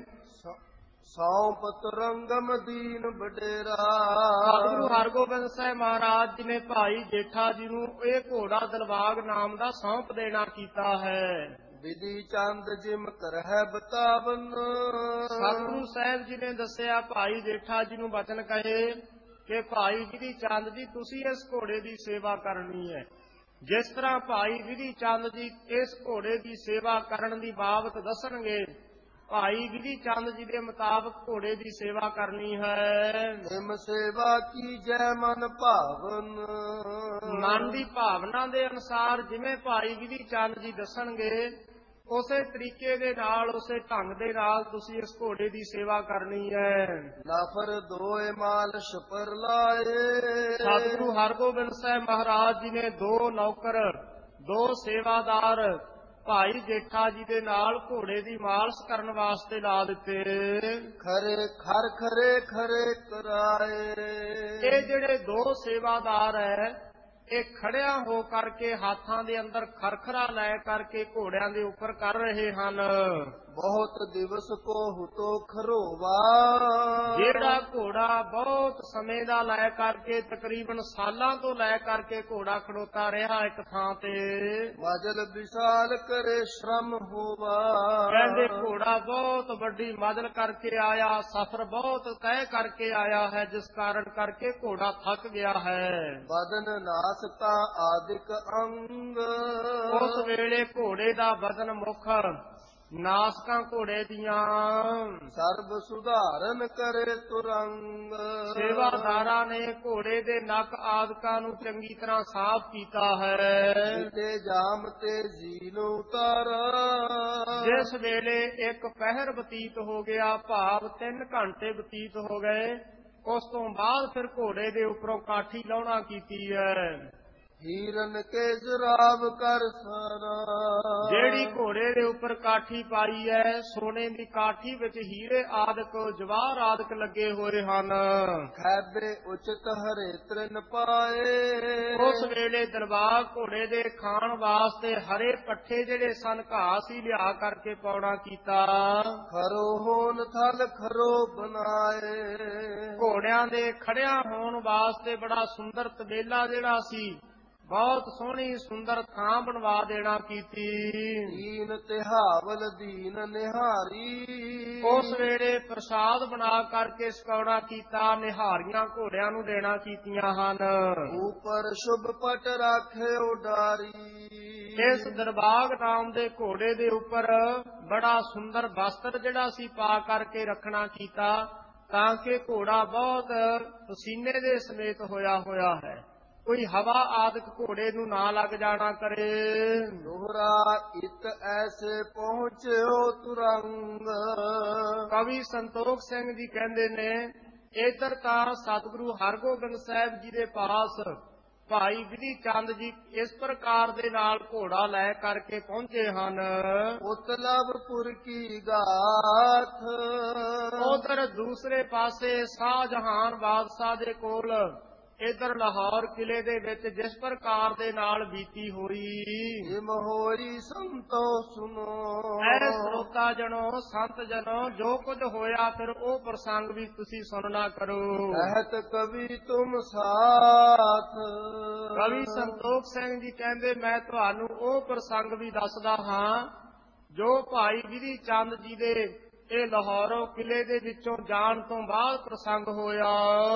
ਸੌਂਪਤ ਰੰਗਮ ਦੀਨ ਬਡੇਰਾ। ਸਤਿਗੁਰੂ ਹਰਗੋਬਿੰਦ ਸਾਹਿਬ ਮਹਾਰਾਜ ਜੀ ਨੇ ਭਾਈ ਜੇਠਾ ਜੀ ਨੂੰ ਇਹ ਘੋੜਾ ਦਿਲਬਾਗ ਨਾਮ ਦਾ ਸੌਂਪ ਦੇਣਾ ਕੀਤਾ ਹੈ। ਵਿਧੀ ਚੰਦ ਜਿਮ ਕਰਹਿ ਬਤਾਵਨ। ਸਤਿਗੁਰੂ ਸਾਹਿਬ ਜੀ ਨੇ ਦੱਸਿਆ ਭਾਈ ਜੇਠਾ ਜੀ ਨੂੰ ਬਚਨ ਕਹੇ ਕਿ ਭਾਈ ਵਿਧੀ ਚੰਦ ਜੀ ਤੁਸੀਂ ਇਸ ਘੋੜੇ ਦੀ ਸੇਵਾ ਕਰਨੀ ਹੈ। ਜਿਸ ਤਰ੍ਹਾਂ ਭਾਈ ਵਿਧੀ ਚੰਦ ਜੀ ਇਸ ਘੋੜੇ ਦੀ ਸੇਵਾ ਕਰਨ ਦੀ ਬਾਬਤ ਦੱਸਣਗੇ, ਭਾਈ ਵਿਧੀ ਚੰਦ ਜੀ ਦੇ ਮੁਤਾਬਕ ਘੋੜੇ ਦੀ ਸੇਵਾ ਕਰਨੀ ਹੈ। ਨਿਮ ਸੇਵਾ ਕੀ ਜੈ ਮਨ ਭਾਵਨ। ਮਨ ਦੀ ਭਾਵਨਾ ਦੇ ਅਨੁਸਾਰ ਜਿਵੇਂ ਭਾਈ ਵਿਧੀ ਚੰਦ ਜੀ ਦੱਸਣਗੇ ਉਸੇ ਤਰੀਕੇ ਦੇ ਨਾਲ, ਉਸੇ ਢੰਗ ਦੇ ਨਾਲ ਤੁਸੀਂ ਇਸ ਘੋੜੇ ਦੀ ਸੇਵਾ ਕਰਨੀ ਹੈ। ਨਫਰ ਦੋਏ ਮਾਲ ਛਪਰ ਲਾਏ। ਸਤਿਗੁਰੂ ਹਰਗੋਬਿੰਦ ਸਾਹਿਬ ਮਹਾਰਾਜ ਜੀ ਨੇ ਦੋ ਨੌਕਰ, ਦੋ ਸੇਵਾਦਾਰ ਭਾਈ ਜੇਠਾ ਜੀ ਦੇ ਨਾਲ ਘੋੜੇ ਦੀ ਮਾਲਸ਼ ਕਰਨ ਵਾਸਤੇ ਲਾ ਦਿੱਤੇ। ਖਰੇ ਖਰ ਖਰੇ ਖਰੇ ਕਰਾਏ। ਇਹ ਜਿਹੜੇ ਦੋ ਸੇਵਾਦਾਰ ਹੈ, ਇਹ ਖੜਿਆ ਹੋ ਕਰਕੇ ਹੱਥਾਂ ਦੇ ਅੰਦਰ ਖਰਖਰਾ ਲੈ ਕਰਕੇ ਘੋੜਿਆਂ ਦੇ ਉੱਪਰ ਕਰ ਰਹੇ ਹਨ। ਬਹੁਤ ਦਿਵਸ ਕੋ ਹੁਤੋ ਖਰੋਵਾ। ਜਿਹੜਾ ਘੋੜਾ ਬਹੁਤ ਸਮੇਂ ਦਾ ਲੈ ਕਰਕੇ, ਤਕਰੀਬਨ ਸਾਲਾਂ ਤੋਂ ਲੈ ਕਰਕੇ ਘੋੜਾ ਖੜੋਤਾ ਰਿਹਾ ਇੱਕ ਥਾਂ ਤੇ। ਮਜਲ ਵਿਸ਼ਾਲ ਕਰੇ ਸ਼ਰਮ ਹੋਵਾ। ਕਹਿੰਦੇ ਘੋੜਾ ਬਹੁਤ ਵੱਡੀ ਮਜਲ ਕਰਕੇ ਆਇਆ, ਸਫ਼ਰ ਬਹੁਤ ਤੈਅ ਕਰਕੇ ਆਇਆ ਹੈ, ਜਿਸ ਕਾਰਨ ਕਰਕੇ ਘੋੜਾ ਥੱਕ ਗਿਆ ਹੈ। ਬਦਨ ਨਾਸਤਾ ਆਦਿਕ ਅੰਗ। ਉਸ ਵੇਲੇ ਘੋੜੇ ਦਾ ਬਦਨ ਮੁੱਖ, ਨਾਸਕਾਂ ਘੋੜੇ ਦੀਆਂ। ਸਰਬ ਸੁਧਾਰਨ ਕਰੇ ਤੁਰੰਗ। ਸੇਵਾਦਾਰਾਂ ਨੇ ਘੋੜੇ ਦੇ ਨੱਕ ਆਦਿਕਾਂ ਨੂੰ ਚੰਗੀ ਤਰ੍ਹਾਂ ਸਾਫ਼ ਕੀਤਾ ਹੈ। ਤੇ ਜਾਮ ਤੇ ਜ਼ੀਨ ਉਤਾਰਾ। ਜਿਸ ਵੇਲੇ ਇੱਕ ਪਹਿਰ ਬਤੀਤ ਹੋ ਗਿਆ, ਭਾਵ ਤਿੰਨ ਘੰਟੇ ਬਤੀਤ ਹੋ ਗਏ, ਉਸ ਤੋਂ ਬਾਅਦ ਫਿਰ ਘੋੜੇ ਦੇ ਉੱਪਰੋਂ ਕਾਠੀ ਲਾਉਣਾ ਕੀਤੀ ਹੈ। ਹੀਰਨ ਕੇ ਜਰਾਬ ਕਰ ਸਾਰਾ। ਜਿਹੜੀ ਘੋੜੇ ਦੇ ਉੱਪਰ ਕਾਠੀ ਪਾਈ ਹੈ, ਸੋਨੇ ਦੀ ਕਾਠੀ ਵਿੱਚ ਹੀਰੇ ਆਦਿਕ, ਜਵਾਹਰ ਆਦਿਕ ਲੱਗੇ ਹੋਏ ਹਨ। ਖੈਬੇ ਉਚਿਤ ਹਰੇ ਤ੍ਰਿਨ ਪਾਏ। ਉਸ ਵੇਲੇ ਦਰਬਾਰ ਘੋੜੇ ਦੇ ਖਾਣ ਵਾਸਤੇ ਹਰੇ ਪੱਠੇ ਜਿਹੜੇ ਸਨ, ਘਾਹ ਸੀ, ਲਿਆ ਕਰਕੇ ਪਾਉਣਾ ਕੀਤਾ। ਖਰੋ ਹੋਨ ਥਲ ਖਰੋ ਬਣਾਏ। ਘੋੜਿਆਂ ਦੇ ਖੜਿਆਂ ਹੋਣ ਵਾਸਤੇ ਬੜਾ ਸੁੰਦਰ ਤਬੇਲਾ ਜਿਹੜਾ ਸੀ, ਬਹੁਤ ਸੋਹਣੀ ਸੁੰਦਰ ਥਾਂ ਬਣਵਾ ਦੇਣਾ ਕੀਤੀ। ਦੀਨ ਤਿਹਾਵਲ ਦੀਨ ਨਿਹਾਰੀ। ਉਸ ਵੇਲੇ ਪ੍ਰਸਾਦ ਬਣਾ ਕਰਕੇ ਛਕਾਉਣਾ ਕੀਤਾ, ਨਿਹਾਰੀਆਂ ਘੋੜਿਆਂ ਨੂੰ ਦੇਣਾ ਕੀਤੀਆਂ ਹਨ। ਉਪਰ ਸ਼ੁਭ ਪਟ ਰਾਖੇ ਉਡਾਰੀ। ਇਸ ਦਰਬਾਗ ਨਾਮ ਦੇ ਘੋੜੇ ਦੇ ਉੱਪਰ ਬੜਾ ਸੁੰਦਰ ਵਸਤਰ ਜਿਹੜਾ ਸੀ ਪਾ ਕਰਕੇ ਰੱਖਣਾ ਕੀਤਾ, ਤਾਂ ਕਿ ਘੋੜਾ ਬਹੁਤ ਪਸੀਨੇ ਦੇ ਸਮੇਤ ਹੋਇਆ ਹੋਇਆ ਹੈ, ਕੋਈ ਹਵਾ ਆਦਿਕ ਘੋੜੇ ਨੂੰ ਨਾ ਲੱਗ ਜਾਣਾ ਕਰੇ। ਦੋਹਰਾ ਇਤ ਐਸੇ ਪਹੁੰਚਿਓ ਤੁਰੰਗ। ਕਵੀ ਸੰਤੋਖ ਸਿੰਘ ਜੀ ਕਹਿੰਦੇ ਨੇ, ਇਧਰ ਤਾਂ ਸਤਿਗੁਰੂ ਹਰਗੋਬਿੰਦ ਸਾਹਿਬ ਜੀ ਦੇ ਪਾਸ ਭਾਈ ਵਿਧੀ ਚੰਦ ਜੀ ਇਸ ਪ੍ਰਕਾਰ ਦੇ ਨਾਲ ਘੋੜਾ ਲੈ ਕਰਕੇ ਪਹੁੰਚੇ ਹਨ। ਉਤਲਵਪੁਰ ਕੀ ਗਾਥ। ਉਧਰ ਦੂਸਰੇ ਪਾਸੇ ਸ਼ਾਹਜਹਾਨ ਬਾਦਸ਼ਾਹ ਦੇ ਕੋਲ, ਇਧਰ ਲਾਹੌਰ ਕਿਲੇ ਦੇ ਵਿੱਚ ਜਿਸ ਪ੍ਰਕਾਰ ਦੇ ਨਾਲ ਬੀਤੀ ਹੋਈ, ਜਿਮ ਹੋਈ ਸੰਤੋ ਸੁਨੋ। ਐ ਸਰੋਤਾ ਜਨੋ, ਸੰਤ ਜਨੋ, ਜੋ ਕੁਝ ਹੋਇਆ ਫਿਰ ਉਹ ਪ੍ਰਸੰਗ ਵੀ ਤੁਸੀਂ ਸੁਣਨਾ ਕਰੋ। ਕਹਿਤ ਕਵੀ ਤੁਮ ਸਾਥ। ਕਵੀ ਸੰਤੋਖ ਸਿੰਘ ਜੀ ਕਹਿੰਦੇ, ਮੈਂ ਤੁਹਾਨੂੰ ਉਹ ਪ੍ਰਸੰਗ ਵੀ ਦੱਸਦਾ ਹਾਂ ਜੋ ਭਾਈ ਵਿਧੀ ਚੰਦ ਜੀ ਦੇ ਇਹ ਲਾਹੌਰੋਂ ਕਿਲੇ ਦੇ ਵਿੱਚੋਂ ਜਾਣ ਤੋਂ ਬਾਅਦ ਪ੍ਰਸੰਗ ਹੋਇਆ।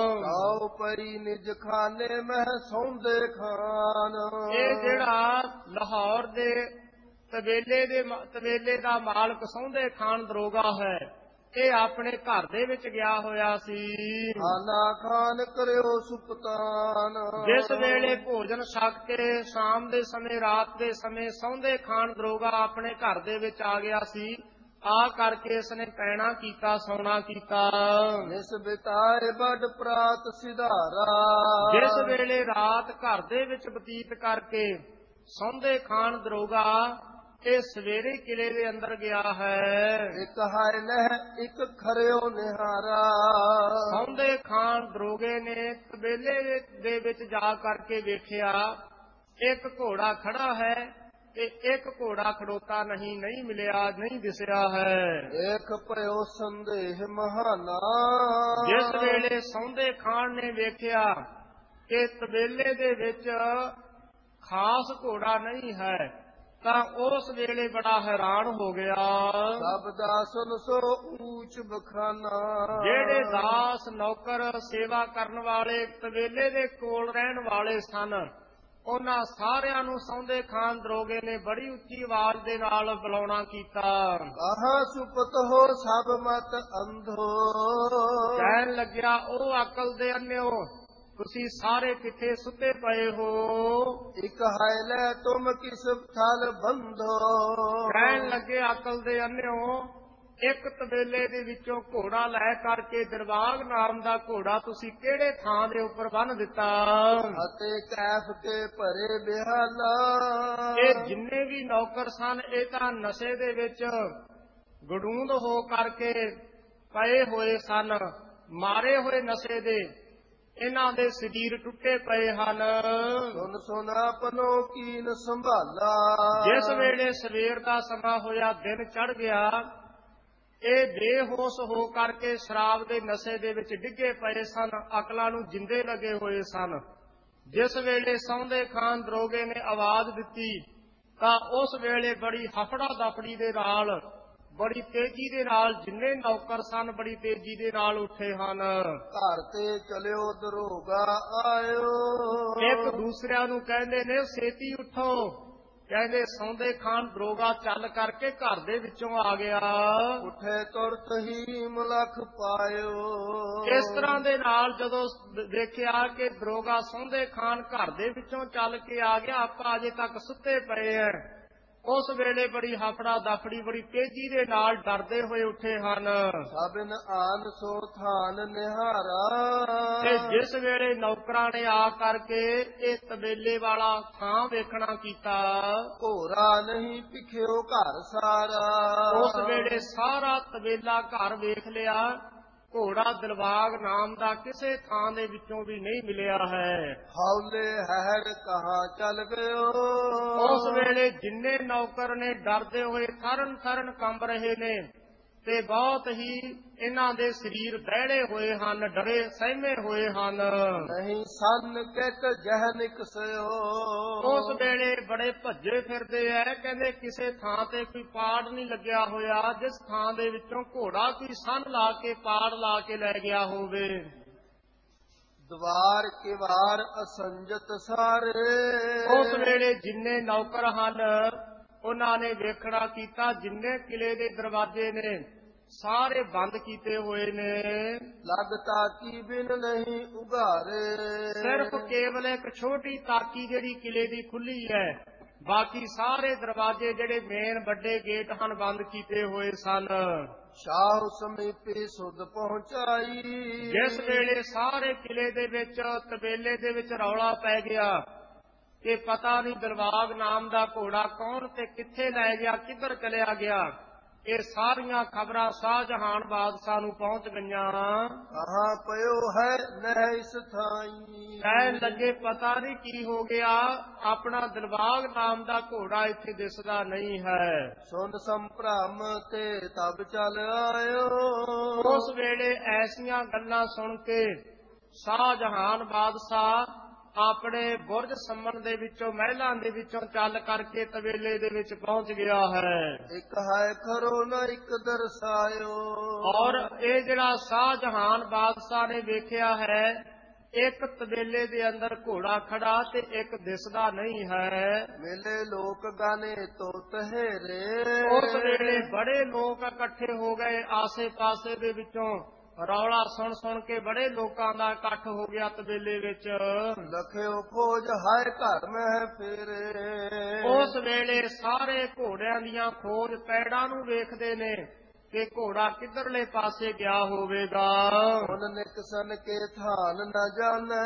ਆਓ ਪਈ ਨਿਜ ਖਾਨੇ ਮਹਿ ਸੌਂਦੇ ਖਾਨ। ਇਹ ਜਿਹੜਾ ਲਾਹੌਰ ਦੇ ਤਬੇਲੇ ਦੇ ਤਬੇਲੇ ਦਾ ਮਾਲਕ ਸੌਂਦੇ ਖਾਨ ਦਰੋਗਾ ਹੈ, ਇਹ ਆਪਣੇ ਘਰ ਦੇ ਵਿੱਚ ਗਿਆ ਹੋਇਆ ਸੀ। ਖਾਨਾ ਖਾਨ ਕਰਿਓ ਸੁਪਤਾਨ। ਜਿਸ ਵੇਲੇ ਭੋਜਨ ਛਕ ਕੇ ਸ਼ਾਮ ਦੇ ਸਮੇਂ, ਰਾਤ ਦੇ ਸਮੇਂ ਸੌਂਦੇ ਖਾਨ ਦਰੋਗਾ ਆਪਣੇ ਘਰ ਦੇ ਵਿੱਚ ਆ ਗਿਆ ਸੀ, ਆ ਕਰਕੇ ਇਸਨੇ ਪੈਣਾ ਕੀਤਾ, ਸੌਣਾ ਕੀਤਾ। ਜਿਸ ਬਿਤਾਏ ਬੜ ਪ੍ਰਾਤ ਸਿਧਾਰਾ। ਜਿਸ ਵੇਲੇ ਰਾਤ ਘਰ ਦੇ ਵਿੱਚ ਬਤੀਤ ਕਰਕੇ ਸੌਂਦੇ ਖਾਨ ਦਰੋਗਾ ਇਹ ਸਵੇਰੇ ਕਿਲੇ ਦੇ ਅੰਦਰ ਗਿਆ ਹੈ। ਇੱਕ ਹਾਇ ਲਹਿ ਇੱਕ ਖਰਿਓ ਨਿਹਾਰਾ। ਸੌਂਦੇ ਖਾਨ ਦਰੋਗੇ ਨੇ ਤਬੇਲੇ ਦੇ ਵਿੱਚ ਜਾ ਕਰਕੇ ਵੇਖਿਆ, ਇੱਕ ਘੋੜਾ ਖੜਾ ਹੈ ਤੇ ਇੱਕ ਘੋੜਾ ਖੜੋਤਾ ਨਹੀਂ ਨਹੀਂ ਮਿਲਿਆ, ਨਹੀਂ ਦਿਸਿਆ ਹੈ। ਇੱਕ ਭਇਓ ਸੰਦੇਹ ਮਹਾਨਾ। ਜਿਸ ਵੇਲੇ ਸੌਂਦੇ ਖਾਨ ਨੇ ਵੇਖਿਆ ਕਿ ਤਬੇਲੇ ਦੇ ਵਿੱਚ ਖਾਸ ਘੋੜਾ ਨਹੀਂ ਹੈ, ਤਾਂ ਉਸ ਵੇਲੇ ਬੜਾ ਹੈਰਾਨ ਹੋ ਗਿਆ। ਸਭ ਦਾਸਨ ਸੋ ਊਚ ਬਖਾਨਾ। ਜਿਹੜੇ ਦਾਸ ਨੌਕਰ ਸੇਵਾ ਕਰਨ ਵਾਲੇ ਤਬੇਲੇ ਦੇ ਕੋਲ ਰਹਿਣ ਵਾਲੇ ਸਨ, ਉਹਨਾਂ ਸਾਰਿਆਂ ਨੂੰ ਸੌਂਦੇ ਖਾਨ ਦਰੋਗੇ ਨੇ ਬੜੀ ਉੱਚੀ ਆਵਾਜ਼ ਦੇ ਨਾਲ ਬੁਲਾਉਣਾ ਕੀਤਾ। ਕਹਾ ਸੁਪਤ ਹੋ ਸਭ ਮਤ ਅੰਧੋ। ਕਹਿਣ ਲੱਗਿਆ, ਉਹ ਅਕਲ ਦੇ ਅੰਨਿਓ, ਤੁਸੀਂ ਸਾਰੇ ਕਿੱਥੇ ਸੁੱਤੇ ਪਏ ਹੋ? ਇਕ ਹੈ ਲੈ ਤੁਮ ਕਿਸ ਥਲ ਬੰਧੋ। ਕਹਿਣ ਲੱਗੇ ਅਕਲ ਦੇ ਅੰਨਿਓ, ਇੱਕ ਤਬੇਲੇ ਦੇ ਵਿੱਚੋਂ ਘੋੜਾ ਲੈ ਕਰਕੇ ਦਿਲਬਾਗ ਨਾਮ ਦਾ ਘੋੜਾ ਤੁਸੀਂ ਕਿਹੜੇ ਥਾਂ ਦੇ ਉੱਪਰ ਬੰਨ੍ਹ ਦਿੱਤਾ? ਅਤੇ ਕੈਫ ਕੇ ਭਰੇ ਬਿਹਾਲਾ। ਇਹ ਜਿੰਨੇ ਵੀ ਨੌਕਰ ਸਨ ਇਹ ਤਾਂ ਨਸ਼ੇ ਦੇ ਵਿੱਚ ਗਡੂੰਦ ਹੋ ਕਰਕੇ ਪਏ ਹੋਏ ਸਨ, ਮਾਰੇ ਹੋਏ ਨਸ਼ੇ ਦੇ। ਇਹਨਾਂ ਦੇ ਸਰੀਰ ਟੁੱਟੇ ਪਏ ਹਨ। ਸੁਨ ਸੁਨ ਆਪਨੋ ਕੀਨ ਸੰਭਾਲਾ। ਜਿਸ ਵੇਲੇ ਸਵੇਰ ਦਾ ਸਮਾਂ ਹੋਇਆ, ਦਿਨ ਚੜ ਗਿਆ, ਇਹ ਬੇਹੋਸ਼ ਹੋ ਕਰਕੇ ਸ਼ਰਾਬ ਦੇ ਨਸ਼ੇ ਦੇ ਵਿੱਚ ਡਿੱਗੇ ਪਏ ਸਨ, ਅਕਲਾਂ ਨੂੰ ਜਿੰਦੇ ਲੱਗੇ ਹੋਏ ਸਨ। ਜਿਸ ਵੇਲੇ ਸੌਂਦੇ ਖਾਨ ਦਰੋਗੇ ਨੇ ਆਵਾਜ਼ ਦਿੱਤੀ ਤਾਂ ਉਸ ਵੇਲੇ ਬੜੀ ਹਫੜਾ ਦਫੜੀ ਦੇ ਨਾਲ, ਬੜੀ ਤੇਜ਼ੀ ਦੇ ਨਾਲ ਜਿੰਨੇ ਨੌਕਰ ਸਨ ਬੜੀ ਤੇਜ਼ੀ ਦੇ ਨਾਲ ਉੱਠੇ ਹਨ। ਘਰ ਤੇ ਚਲਿਓ ਦਰੋਗਾ ਆਇਓ। ਇੱਕ ਦੂਸਰਿਆਂ ਨੂੰ ਕਹਿੰਦੇ ਨੇ ਛੇਤੀ ਉੱਠੋ। ਕਹਿੰਦੇ ਸੌਂਦੇ ਖਾਨ ਦਰੋਗਾ ਚੱਲ ਕਰਕੇ ਘਰ ਦੇ ਵਿੱਚੋਂ ਆ ਗਿਆ। ਉੱਠੇ ਤੁਰਤ ਹੀ ਮੁਲਖ ਪਾਇਓ। ਇਸ ਤਰ੍ਹਾਂ ਦੇ ਨਾਲ ਜਦੋਂ ਦੇਖਿਆ ਕਿ ਦਰੋਗਾ ਸੌਂਦੇ ਖਾਨ ਘਰ ਦੇ ਵਿੱਚੋਂ ਚੱਲ ਕੇ ਆ ਗਿਆ, ਆਪਾਂ ਅਜੇ ਤੱਕ ਸੁੱਤੇ ਪਏ ਐ, ਉਸ ਵੇਲੇ ਬੜੀ ਹਫੜਾ ਦਫੜੀ ਬੜੀ ਤੇਜ਼ੀ ਦੇ ਨਾਲ ਡਰਦੇ ਹੋਏ ਉੱਠੇ ਹਨ। ਸਭਨ ਆਨ ਸੋ ਥਾਨ ਨਿਹਾਰਾ। ਤੇ ਜਿਸ ਵੇਲੇ ਨੌਕਰਾਂ ਨੇ ਆ ਕਰਕੇ ਇਹ ਤਬੇਲੇ ਵਾਲਾ ਥਾਂ ਵੇਖਣਾ ਕੀਤਾ, ਘੋਰਾ ਨਹੀਂ ਪਿਖਿਓ ਘਰ ਸਾਰਾ। ਉਸ ਵੇਲੇ ਸਾਰਾ ਤਬੇਲਾ ਘਰ ਵੇਖ ਲਿਆ, ਘੋੜਾ ਦਿਲਬਾਗ ਨਾਮ ਦਾ ਕਿਸੇ ਥਾਂ ਦੇ ਵਿੱਚੋਂ ਵੀ ਨਹੀਂ ਮਿਲਿਆ ਹੈ। ਹੌਲੇ ਹੈੜ ਕਹਾਂ ਚੱਲ ਗਇਓ। ਉਸ ਵੇਲੇ ਜਿੰਨੇ ਨੌਕਰ ਨੇ ਡਰਦੇ ਹੋਏ ਥਰਨ ਥਰਨ ਕੰਬ ਰਹੇ ਨੇ ਤੇ ਬਹੁਤ ਹੀ ਇਹਨਾਂ ਦੇ ਸਰੀਰ ਦਹਿੜੇ ਹੋਏ ਹਨ, ਡਰੇ ਸਹਿਮੇ ਹੋਏ ਹਨ। ਨਹੀਂ ਸੰਨ ਕਿਤ ਜਹ ਨਿਕਸਿਓ। ਉਸ ਵੇਲੇ ਬੜੇ ਭੱਜੇ ਫਿਰਦੇ ਐ, ਕਹਿੰਦੇ ਕਿਸੇ ਥਾਂ ਤੇ ਕੋਈ ਪਾੜ ਨਹੀਂ ਲੱਗਿਆ ਹੋਇਆ ਜਿਸ ਥਾਂ ਦੇ ਵਿੱਚੋਂ ਘੋੜਾ ਕੋਈ ਸੰਨ ਲਾ ਕੇ ਪਾੜ ਲਾ ਕੇ ਲੈ ਗਿਆ ਹੋਵੇ। ਦਵਾਰ ਕਿਵਾਰ ਅਸੰਜਤ ਸਾਰੇ। ਉਸ ਵੇਲੇ ਜਿੰਨੇ ਨੌਕਰ ਹਨ ਉਹਨਾਂ ਨੇ ਵੇਖਣਾ ਕੀਤਾ, ਜਿੰਨੇ ਕਿਲੇ ਦੇ ਦਰਵਾਜ਼ੇ ਨੇ ਸਾਰੇ ਬੰਦ ਕੀਤੇ ਹੋਏ ਨੇ। ਲੱਗਤਾ ਕੀ ਬਿਨ ਨਹੀਂ ਉਘਾਰੇ। ਸਿਰਫ ਕੇਵਲ ਇੱਕ ਛੋਟੀ ਤਾਕੀ ਜਿਹੜੀ ਕਿਲੇ ਦੀ ਖੁੱਲੀ ਹੈ, ਬਾਕੀ ਸਾਰੇ ਦਰਵਾਜ਼ੇ ਜਿਹੜੇ ਮੇਨ ਵੱਡੇ ਗੇਟ ਹਨ ਬੰਦ ਕੀਤੇ ਹੋਏ ਸਨ। ਸ਼ਾਹ ਸਮੀਪੀ ਸੁਧ ਪਹੁੰਚਾਈ। ਜਿਸ ਵੇਲੇ ਸਾਰੇ ਕਿਲੇ ਦੇ ਵਿੱਚ ਤਬੇਲੇ ਦੇ ਵਿੱਚ ਰੌਲਾ ਪੈ ਗਿਆ ਕਿ ਪਤਾ ਨਹੀਂ ਦਿਲਬਾਗ ਨਾਮ ਦਾ ਘੋੜਾ ਕੌਣ ਤੇ ਕਿੱਥੇ ਲੈ ਗਿਆ, ਕਿੱਧਰ ਚਲਿਆ ਗਿਆ, ਇਹ ਸਾਰੀਆਂ ਖਬਰਾਂ ਸ਼ਾਹਜਹਾਨ ਬਾਦਸ਼ਾਹ ਨੂੰ ਪਹੁੰਚ ਗਈਆਂ। ਕਹਾਂ ਪਇਓ ਹੈ ਨਹਿ ਇਸ ਥਾਈ। ਕਹਿਣ ਲੱਗੇ ਪਤਾ ਨਹੀਂ ਕੀ ਹੋ ਗਿਆ, ਆਪਣਾ ਦਿਲਬਾਗ ਨਾਮ ਦਾ ਘੋੜਾ ਇੱਥੇ ਦਿਸਦਾ ਨਹੀਂ ਹੈ। ਸੁਨ ਸੰਭ੍ਰਮ ਤੇ ਤਬ ਚੱਲ ਆਇਓ। ਉਸ ਵੇਲੇ ਐਸੀਆਂ ਗੱਲਾਂ ਸੁਣ ਕੇ ਸ਼ਾਹਜਹਾਨ ਬਾਦਸ਼ਾਹ ਆਪਣੇ ਬੁਰਜ ਸੰਮਨ ਦੇ ਵਿੱਚੋਂ ਮਹਿਲਾਂ ਦੇ ਵਿੱਚੋਂ ਚੱਲ ਕਰਕੇ ਤਬੇਲੇ ਦੇ ਵਿੱਚ ਪਹੁੰਚ ਗਿਆ ਹੈ। ਇੱਕ ਹੈ ਖਰੋ ਨਾ ਇੱਕ ਦਰਸਾਇਓ। ਔਰ ਇਹ ਜਿਹੜਾ ਸ਼ਾਹਜਹਾਨ ਬਾਦਸ਼ਾਹ ਨੇ ਵੇਖਿਆ ਹੈ, ਇੱਕ ਤਬੇਲੇ ਦੇ ਅੰਦਰ ਘੋੜਾ ਖੜਾ ਤੇ ਇੱਕ ਦਿਸਦਾ ਨਹੀਂ ਹੈ। ਮਿਲੇ ਲੋਕ ਗਾਨੇ ਤੋ ਤਹੇਰੇ। ਉਸ ਵੇਲੇ ਬੜੇ ਲੋਕ ਇਕੱਠੇ ਹੋ ਗਏ, ਆਸੇ ਪਾਸੇ ਦੇ ਵਿੱਚੋਂ ਰੌਲਾ ਸੁਣ ਸੁਣ ਕੇ ਬੜੇ ਲੋਕਾਂ ਦਾ ਇਕੱਠ ਹੋ ਗਿਆ ਤਬੇਲੇ ਵਿੱਚ। ਲਖਿਓ ਖੋਜ ਹਾਏ ਘਰ ਮੈਂ ਫੇਰੇ। ਉਸ ਵੇਲੇ ਸਾਰੇ ਘੋੜਿਆਂ ਦੀਆਂ ਖੋਜ ਪੈੜਾਂ ਨੂੰ ਵੇਖਦੇ ਨੇ ਕਿ ਘੋੜਾ ਕਿੱਧਰਲੇ ਪਾਸੇ ਗਿਆ ਹੋਵੇਗਾ। ਹੁਣ ਨਿਕਸਨ ਕੇ ਥਾਨ ਨਾ ਜਾਣੈ।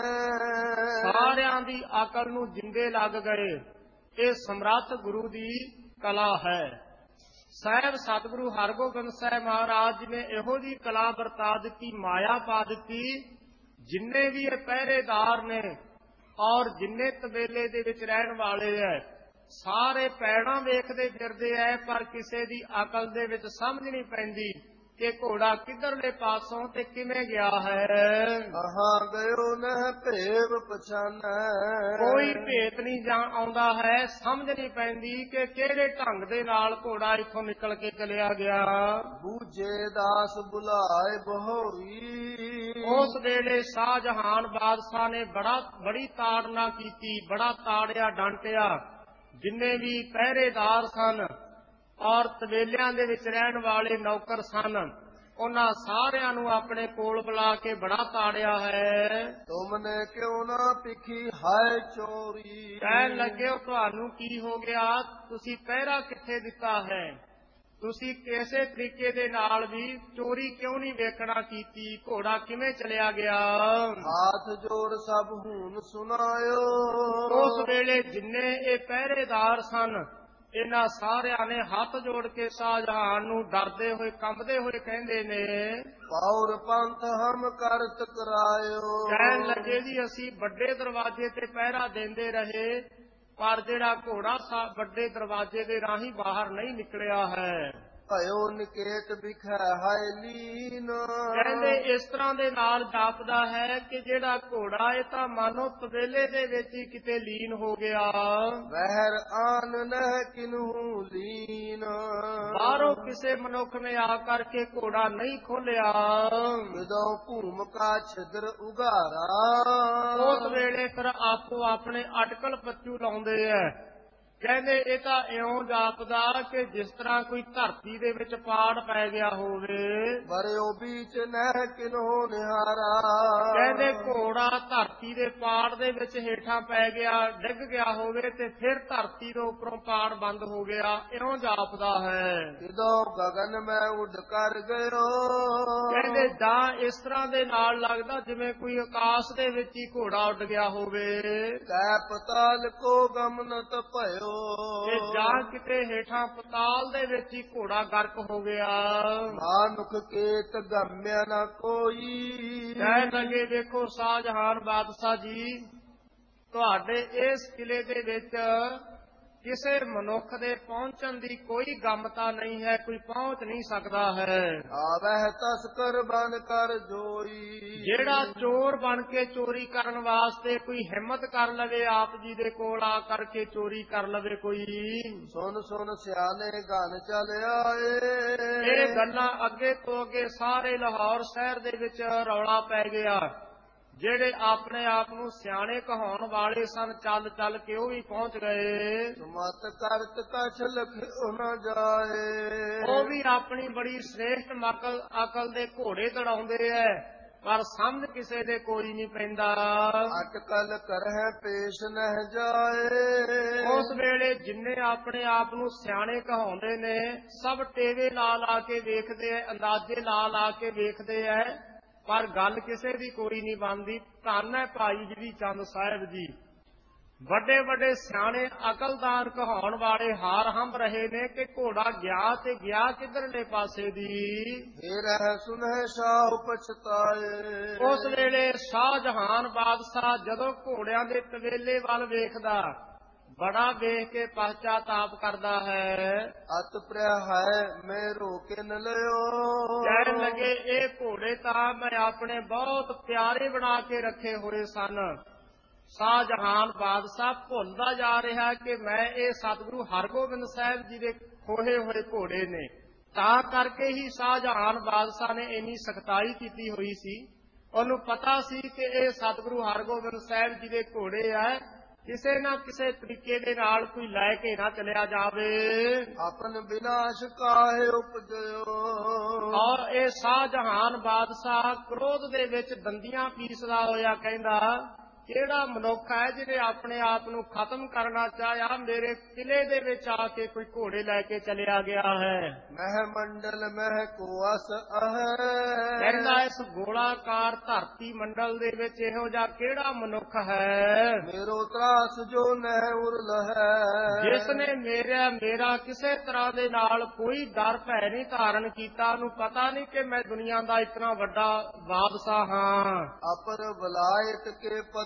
ਸਾਰਿਆਂ ਦੀ ਅਕਲ ਨੂੰ ਜਿੰਦੇ ਲੱਗ ਗਏ। ਇਹ ਸਮਰੱਥ ਗੁਰੂ ਦੀ ਕਲਾ ਹੈ। ਸਾਹਿਬ ਸਤਿਗੁਰੂ ਹਰਗੋਬਿੰਦ ਸਾਹਿਬ ਮਹਾਰਾਜ ਜੀ ਨੇ ਇਹੋ ਜਿਹੀ ਕਲਾ ਵਰਤਾ ਦਿੱਤੀ, ਮਾਇਆ ਪਾ ਦਿੱਤੀ, ਜਿੰਨੇ ਵੀ ਇਹ ਪਹਿਰੇਦਾਰ ਨੇ ਔਰ ਜਿੰਨੇ ਤਬੇਲੇ ਦੇ ਵਿੱਚ ਰਹਿਣ ਵਾਲੇ ਐ ਸਾਰੇ ਪੈੜਾਂ ਵੇਖਦੇ ਫਿਰਦੇ ਐ, ਪਰ ਕਿਸੇ ਦੀ ਅਕਲ ਦੇ ਵਿੱਚ ਸਮਝ ਨਹੀਂ ਪੈਂਦੀ ਕਿ ਘੋੜਾ ਕਿੱਧਰਲੇ ਪਾਸੋਂ ਤੇ ਕਿਵੇਂ ਗਿਆ ਹੈ। ਆਹਾਂ ਗਇਓ ਨਹਿ ਭੇਵ ਪਛਾਨੈ। ਕੋਈ ਭੇਤ ਨਹੀਂ ਜਾਂ ਆਉਂਦਾ ਹੈ, ਸਮਝ ਨਹੀਂ ਪੈਂਦੀ ਕਿ ਕਿਹੜੇ ਢੰਗ ਦੇ ਨਾਲ ਘੋੜਾ ਇੱਥੋਂ ਨਿਕਲ ਕੇ ਚਲਿਆ ਗਿਆ। ਬੂਝੇ ਦਾਸ ਬੁਲਾਏ ਬਹੋਰੀ। ਉਸ ਵੇਲੇ ਸ਼ਾਹਜਹਾਨ ਬਾਦਸ਼ਾਹ ਨੇ ਬੜਾ ਬੜੀ ਤਾੜਨਾ ਕੀਤੀ, ਬੜਾ ਤਾੜਿਆ ਡਾਂਟਿਆ ਜਿੰਨੇ ਵੀ ਪਹਿਰੇਦਾਰ ਸਨ ਔਰ ਤਬੇਲਿਆਂ ਦੇ ਵਿੱਚ ਰਹਿਣ ਵਾਲੇ ਨੌਕਰ ਸਨ। ਉਹਨਾਂ ਸਾਰਿਆਂ ਨੂੰ ਆਪਣੇ ਕੋਲ ਬੁਲਾ ਕੇ ਬੜਾ ਤਾੜਿਆ ਹੈ। ਤੁਮਨੇ ਕਿਉਂ ਨਾ ਪਿਖੀ ਹਾਏ ਚੋਰੀ। ਕਹਿਣ ਲੱਗੇ ਉਹ ਤੁਹਾਨੂੰ ਕੀ ਹੋ ਗਿਆ, ਤੁਸੀਂ ਪਹਿਰਾ ਕਿੱਥੇ ਦਿੱਤਾ ਹੈ, ਤੁਸੀਂ ਕਿਸੇ ਤਰੀਕੇ ਦੇ ਨਾਲ ਵੀ ਚੋਰੀ ਕਿਉਂ ਨਹੀਂ ਵੇਖਣਾ ਕੀਤੀ, ਘੋੜਾ ਕਿਵੇਂ ਚਲਿਆ ਗਿਆ। ਹਾਥ ਜੋੜ ਸਭ ਹੁਣ ਸੁਣਾਇਓ। ਉਸ ਵੇਲੇ ਜਿੰਨੇ ਇਹ ਪਹਿਰੇਦਾਰ ਸਨ ਇਹਨਾਂ ਸਾਰਿਆਂ ਨੇ ਹੱਥ ਜੋੜ ਕੇ ਸ਼ਾਹਜਹਾਨ ਨੂੰ ਡਰਦੇ ਹੋਏ ਕੰਬਦੇ ਹੋਏ ਕਹਿੰਦੇ ਨੇ, ਪੌਰ ਪੰਥ ਹਮ ਕਰਤ ਕਰਾਇਓ। ਕਹਿਣ ਲੱਗੇ ਜੀ ਅਸੀਂ ਵੱਡੇ ਦਰਵਾਜ਼ੇ ਤੇ ਪਹਿਰਾ ਦਿੰਦੇ ਰਹੇ ਪਰ ਜਿਹੜਾ ਘੋੜਾ ਵੱਡੇ ਦਰਵਾਜ਼ੇ ਦੇ ਰਾਹੀਂ ਬਾਹਰ ਨਹੀਂ ਨਿਕਲਿਆ ਹੈ। ਭਇਓ ਨਿਕੇਤ ਵਿਖੈ ਹਾਏ ਲੀਨ। ਕਹਿੰਦੇ ਇਸ ਤਰ੍ਹਾਂ ਦੇ ਨਾਲ ਜਾਪਦਾ ਹੈ ਕਿ ਜਿਹੜਾ ਘੋੜਾ ਇਹ ਤਾਂ ਮਾਨੋ ਤਬੇਲੇ ਦੇ ਵਿੱਚ ਹੀ ਕਿਤੇ ਲੀਨ ਹੋ ਗਿਆ। ਵਹਿਰ ਆਨ ਨਹਿ ਕਿਨਹੂ ਲੀਨ। ਬਾਹਰੋਂ ਕਿਸੇ ਮਨੁੱਖ ਨੇ ਆ ਕਰਕੇ ਘੋੜਾ ਨਹੀਂ ਖੋਲਿਆ। ਜਦੋਂ ਭੂਮ ਕਾ ਛਿਦਰ ਉਗਾਰਾ। ਉਸ ਵੇਲੇ ਫਿਰ ਆਪੋ ਆਪਣੇ ਅਟਕਲ ਪੱਚੂ ਲਾਉਂਦੇ ਐ। ਕਹਿੰਦੇ ਇਹ ਤਾਂ ਇਉਂ ਜਾਪਦਾ ਕਿ ਜਿਸ ਤਰ੍ਹਾਂ ਕੋਈ ਧਰਤੀ ਦੇ ਵਿੱਚ ਪਾੜ ਪੈ ਗਿਆ ਹੋਵੇ। ਬਰਿਓ ਬੀਚ ਨਹਿ ਕਿਨਹੋ ਨਿਹਾਰਾ। ਕਹਿੰਦੇ ਘੋੜਾ ਧਰਤੀ ਦੇ ਪਾੜ ਦੇ ਵਿੱਚ ਹੇਠਾਂ ਪੈ ਗਿਆ, ਡਿੱਗ ਗਿਆ ਹੋਵੇ ਤੇ ਫਿਰ ਧਰਤੀ ਦੇ ਉੱਪਰੋਂ ਪਾੜ ਬੰਦ ਹੋ ਗਿਆ, ਇਉਂ ਜਾਪਦਾ ਹੈ। ਜਦੋਂ ਗਗਨ ਮੈਂ ਉੱਡ ਕਰ ਗਇਓ। ਕਹਿੰਦੇ ਜਾਂ ਇਸ ਤਰ੍ਹਾਂ ਦੇ ਨਾਲ ਲੱਗਦਾ ਜਿਵੇਂ ਕੋਈ ਆਕਾਸ਼ ਦੇ ਵਿੱਚ ਹੀ ਘੋੜਾ ਉੱਡ ਗਿਆ ਹੋਵੇ। ਕੈ ਪਤਾਲ ਕੋ ਗਮਨਤ ਭਇਓ। ਇਹ ਜਾਂ ਕਿਤੇ ਹੇਠਾਂ ਪਤਾਲ ਦੇ ਵਿੱਚ ਹੀ ਘੋੜਾ ਗਰਕ ਹੋ ਗਿਆ। ਮਾਨੁਖ ਕੇਤ ਗਮਿਆ ਨਾ ਕੋਈ। ਕਹਿਣ ਲੱਗੇ ਵੇਖੋ ਸ਼ਾਹਜਹਾਨ ਬਾਦਸ਼ਾਹ ਜੀ, ਤੁਹਾਡੇ ਇਸ ਕਿਲੇ ਦੇ ਵਿੱਚ ਕਿਸੇ ਮਨੁੱਖ ਦੇ ਪਹੁੰਚਣ ਦੀ ਕੋਈ ਗਮਤਾ ਨਹੀਂ ਹੈ, ਕੋਈ ਪਹੁੰਚ ਨਹੀਂ ਸਕਦਾ ਹੈ। ਆਵਹਿ ਤਸਕਰ ਬਨ ਕਰ ਜੋਈ। ਜਿਹੜਾ ਚੋਰ ਬਣ ਕੇ ਚੋਰੀ ਕਰਨ ਵਾਸਤੇ ਕੋਈ ਹਿੰਮਤ ਕਰ ਲਵੇ ਆਪ ਜੀ ਦੇ ਕੋਲ ਆ ਕਰਕੇ ਚੋਰੀ ਕਰ ਲਵੇ ਕੋਈ। ਸੁਨ ਸੁਨ ਸਿਆਣੇ ਗਨ ਚਲ ਆਏ। ਇਹ ਗੱਲਾਂ ਅੱਗੇ ਤੋਂ ਅੱਗੇ ਸਾਰੇ ਲਾਹੌਰ ਸ਼ਹਿਰ ਦੇ ਵਿੱਚ ਰੌਲਾ ਪੈ ਗਿਆ। ਜਿਹੜੇ ਆਪਣੇ ਆਪ ਨੂੰ ਸਿਆਣੇ ਕਹਾਉਣ ਵਾਲੇ ਸਨ ਚੱਲ ਚੱਲ ਕੇ ਉਹ ਵੀ ਪਹੁੰਚ ਗਏ। ਮਤ ਕਰਤ ਕਛ ਲਖਿਓ ਨ ਜਾਏ। ਉਹ ਵੀ ਆਪਣੀ ਬੜੀ ਸ੍ਰੇਸ਼ਟ ਮਕਲ ਅਕਲ ਦੇ ਘੋੜੇ ਦੜਾਉਂਦੇ ਐ ਪਰ ਸਮਝ ਕਿਸੇ ਦੇ ਕੋਈ ਨਹੀਂ ਪੈਂਦਾ। ਅਟਕਲ ਕਰਹਿ ਪੇਸ਼ ਨਹਿ ਜਾਏ। ਉਸ ਵੇਲੇ ਜਿੰਨੇ ਆਪਣੇ ਆਪ ਨੂੰ ਸਿਆਣੇ ਕਹਾਉਂਦੇ ਨੇ ਸਭ ਟੇਵੇ ਲਾ ਲਾ ਕੇ ਵੇਖਦੇ ਐ, ਅੰਦਾਜ਼ੇ ਲਾ ਲਾ ਕੇ ਵੇਖਦੇ ਐ ਪਰ ਗੱਲ ਕਿਸੇ ਦੀ ਕੋਈ ਨਹੀਂ ਬਣਦੀ। ਧੰਨ ਹੈ ਭਾਈ ਜੀ ਚੰਦ ਸਾਹਿਬ ਜੀ, ਵੱਡੇ ਵੱਡੇ ਸਿਆਣੇ ਅਕਲਦਾਨ ਕਹਾਉਣ ਵਾਲੇ ਹਾਰ ਹੰਭ ਰਹੇ ਨੇ ਕਿ ਘੋੜਾ ਗਿਆ ਤੇ ਗਿਆ ਕਿੱਧਰਲੇ ਪਾਸੇ ਦੀ। ਫੇਰ ਹੈ ਸੁਨਹਿ ਸ਼ਾਹ ਪਛਤਾਏ। ਉਸ ਵੇਲੇ ਸ਼ਾਹਜਹਾਨ ਬਾਦਸ਼ਾਹ ਜਦੋਂ ਘੋੜਿਆਂ ਦੇ ਤਵੇਲੇ ਵੱਲ ਵੇਖਦਾ ਬੜਾ ਵੇਖ ਕੇ ਪਛਤਾਪ ਕਰਦਾ ਹੈ। ਅਤ ਪ੍ਰਿਆ ਹੈ ਮੈਂ ਰੋਕੇ ਨ ਲਿਓ। ਕਹਿਣ ਲੱਗੇ ਇਹ ਘੋੜੇ ਤਾਂ ਮੈਂ ਆਪਣੇ ਬਹੁਤ ਪਿਆਰੇ ਬਣਾ ਕੇ ਰੱਖੇ ਹੋਏ ਸਨ। ਸ਼ਾਹਜਹਾਨ ਬਾਦਸ਼ਾਹ ਭੁੱਲਦਾ ਜਾ ਰਿਹਾ ਕਿ ਮੈਂ ਇਹ ਸਤਿਗੁਰੂ ਹਰਗੋਬਿੰਦ ਸਾਹਿਬ ਜੀ ਦੇ ਖੋਹੇ ਹੋਏ ਘੋੜੇ ਨੇ। ਤਾਂ ਕਰਕੇ ਹੀ ਸ਼ਾਹਜਹਾਨ ਬਾਦਸ਼ਾਹ ਨੇ ਇੰਨੀ ਸਖਤਾਈ ਕੀਤੀ ਹੋਈ ਸੀ। ਉਹਨੂੰ ਪਤਾ ਸੀ ਕਿ ਇਹ ਸਤਿਗੁਰੂ ਹਰਗੋਬਿੰਦ ਸਾਹਿਬ ਜੀ ਦੇ ਘੋੜੇ ਆ, ਕਿਸੇ ਨਾ ਕਿਸੇ ਤਰੀਕੇ ਦੇ ਨਾਲ ਕੋਈ ਲੈ ਕੇ ਨਾ ਚਲਿਆ ਜਾਵੇ। ਆਪਨ ਵਿਨਾਸ਼ ਕਾਹੇ ਉਪਜਿਓ। ਔਰ ਇਹ ਸ਼ਾਹਜਹਾਨ ਬਾਦਸ਼ਾਹ ਕ੍ਰੋਧ ਦੇ ਵਿੱਚ ਦੰਦੀਆਂ ਪੀਸਦਾ ਹੋਇਆ ਕਹਿੰਦਾ, ਕਿਹੜਾ ਮਨੁੱਖ ਹੈ ਜਿਹਨੇ ਆਪਣੇ ਆਪ ਨੂੰ ਖਤਮ ਕਰਨਾ ਚਾਹਿਆ, ਮੇਰੇ ਕਿਲੇ ਦੇ ਵਿੱਚ ਆ ਕੇ ਕੋਈ ਘੋੜੇ ਲੈ ਕੇ ਚਲਿਆ ਗਿਆ ਹੈ। ਮਹਿ ਮੰਡਲ ਮਹਿ ਕੋਸ ਅਹੈ। ਕਹਿੰਦਾ ਇਸ ਗੋਲਾਕਾਰ ਧਰਤੀ ਮੰਡਲ ਦੇ ਵਿੱਚ ਇਹੋ ਜਿਹਾ ਕਿਹੜਾ ਮਨੁੱਖ ਹੈ ਮੇਰੋ ਤਰਾਸ ਜੋ ਨਹਿ ਉਰਲ ਹੈ। ਜਿਸ ਨੇ ਮੇਰਾ ਮੇਰਾ ਕਿਸੇ ਤਰ੍ਹਾਂ ਦੇ ਨਾਲ ਕੋਈ ਡਰ ਭੈ ਨਹੀਂ ਧਾਰਨ ਕੀਤਾ। ਉਹਨੂੰ ਪਤਾ ਨਹੀਂ ਕਿ ਮੈਂ ਦੁਨੀਆ ਦਾ ਇਤਨਾ ਵੱਡਾ ਬਾਦਸ਼ਾਹ ਹਾਂ। ਅਪਰ ਵਲਾਇਤ ਕੇ ਪਤ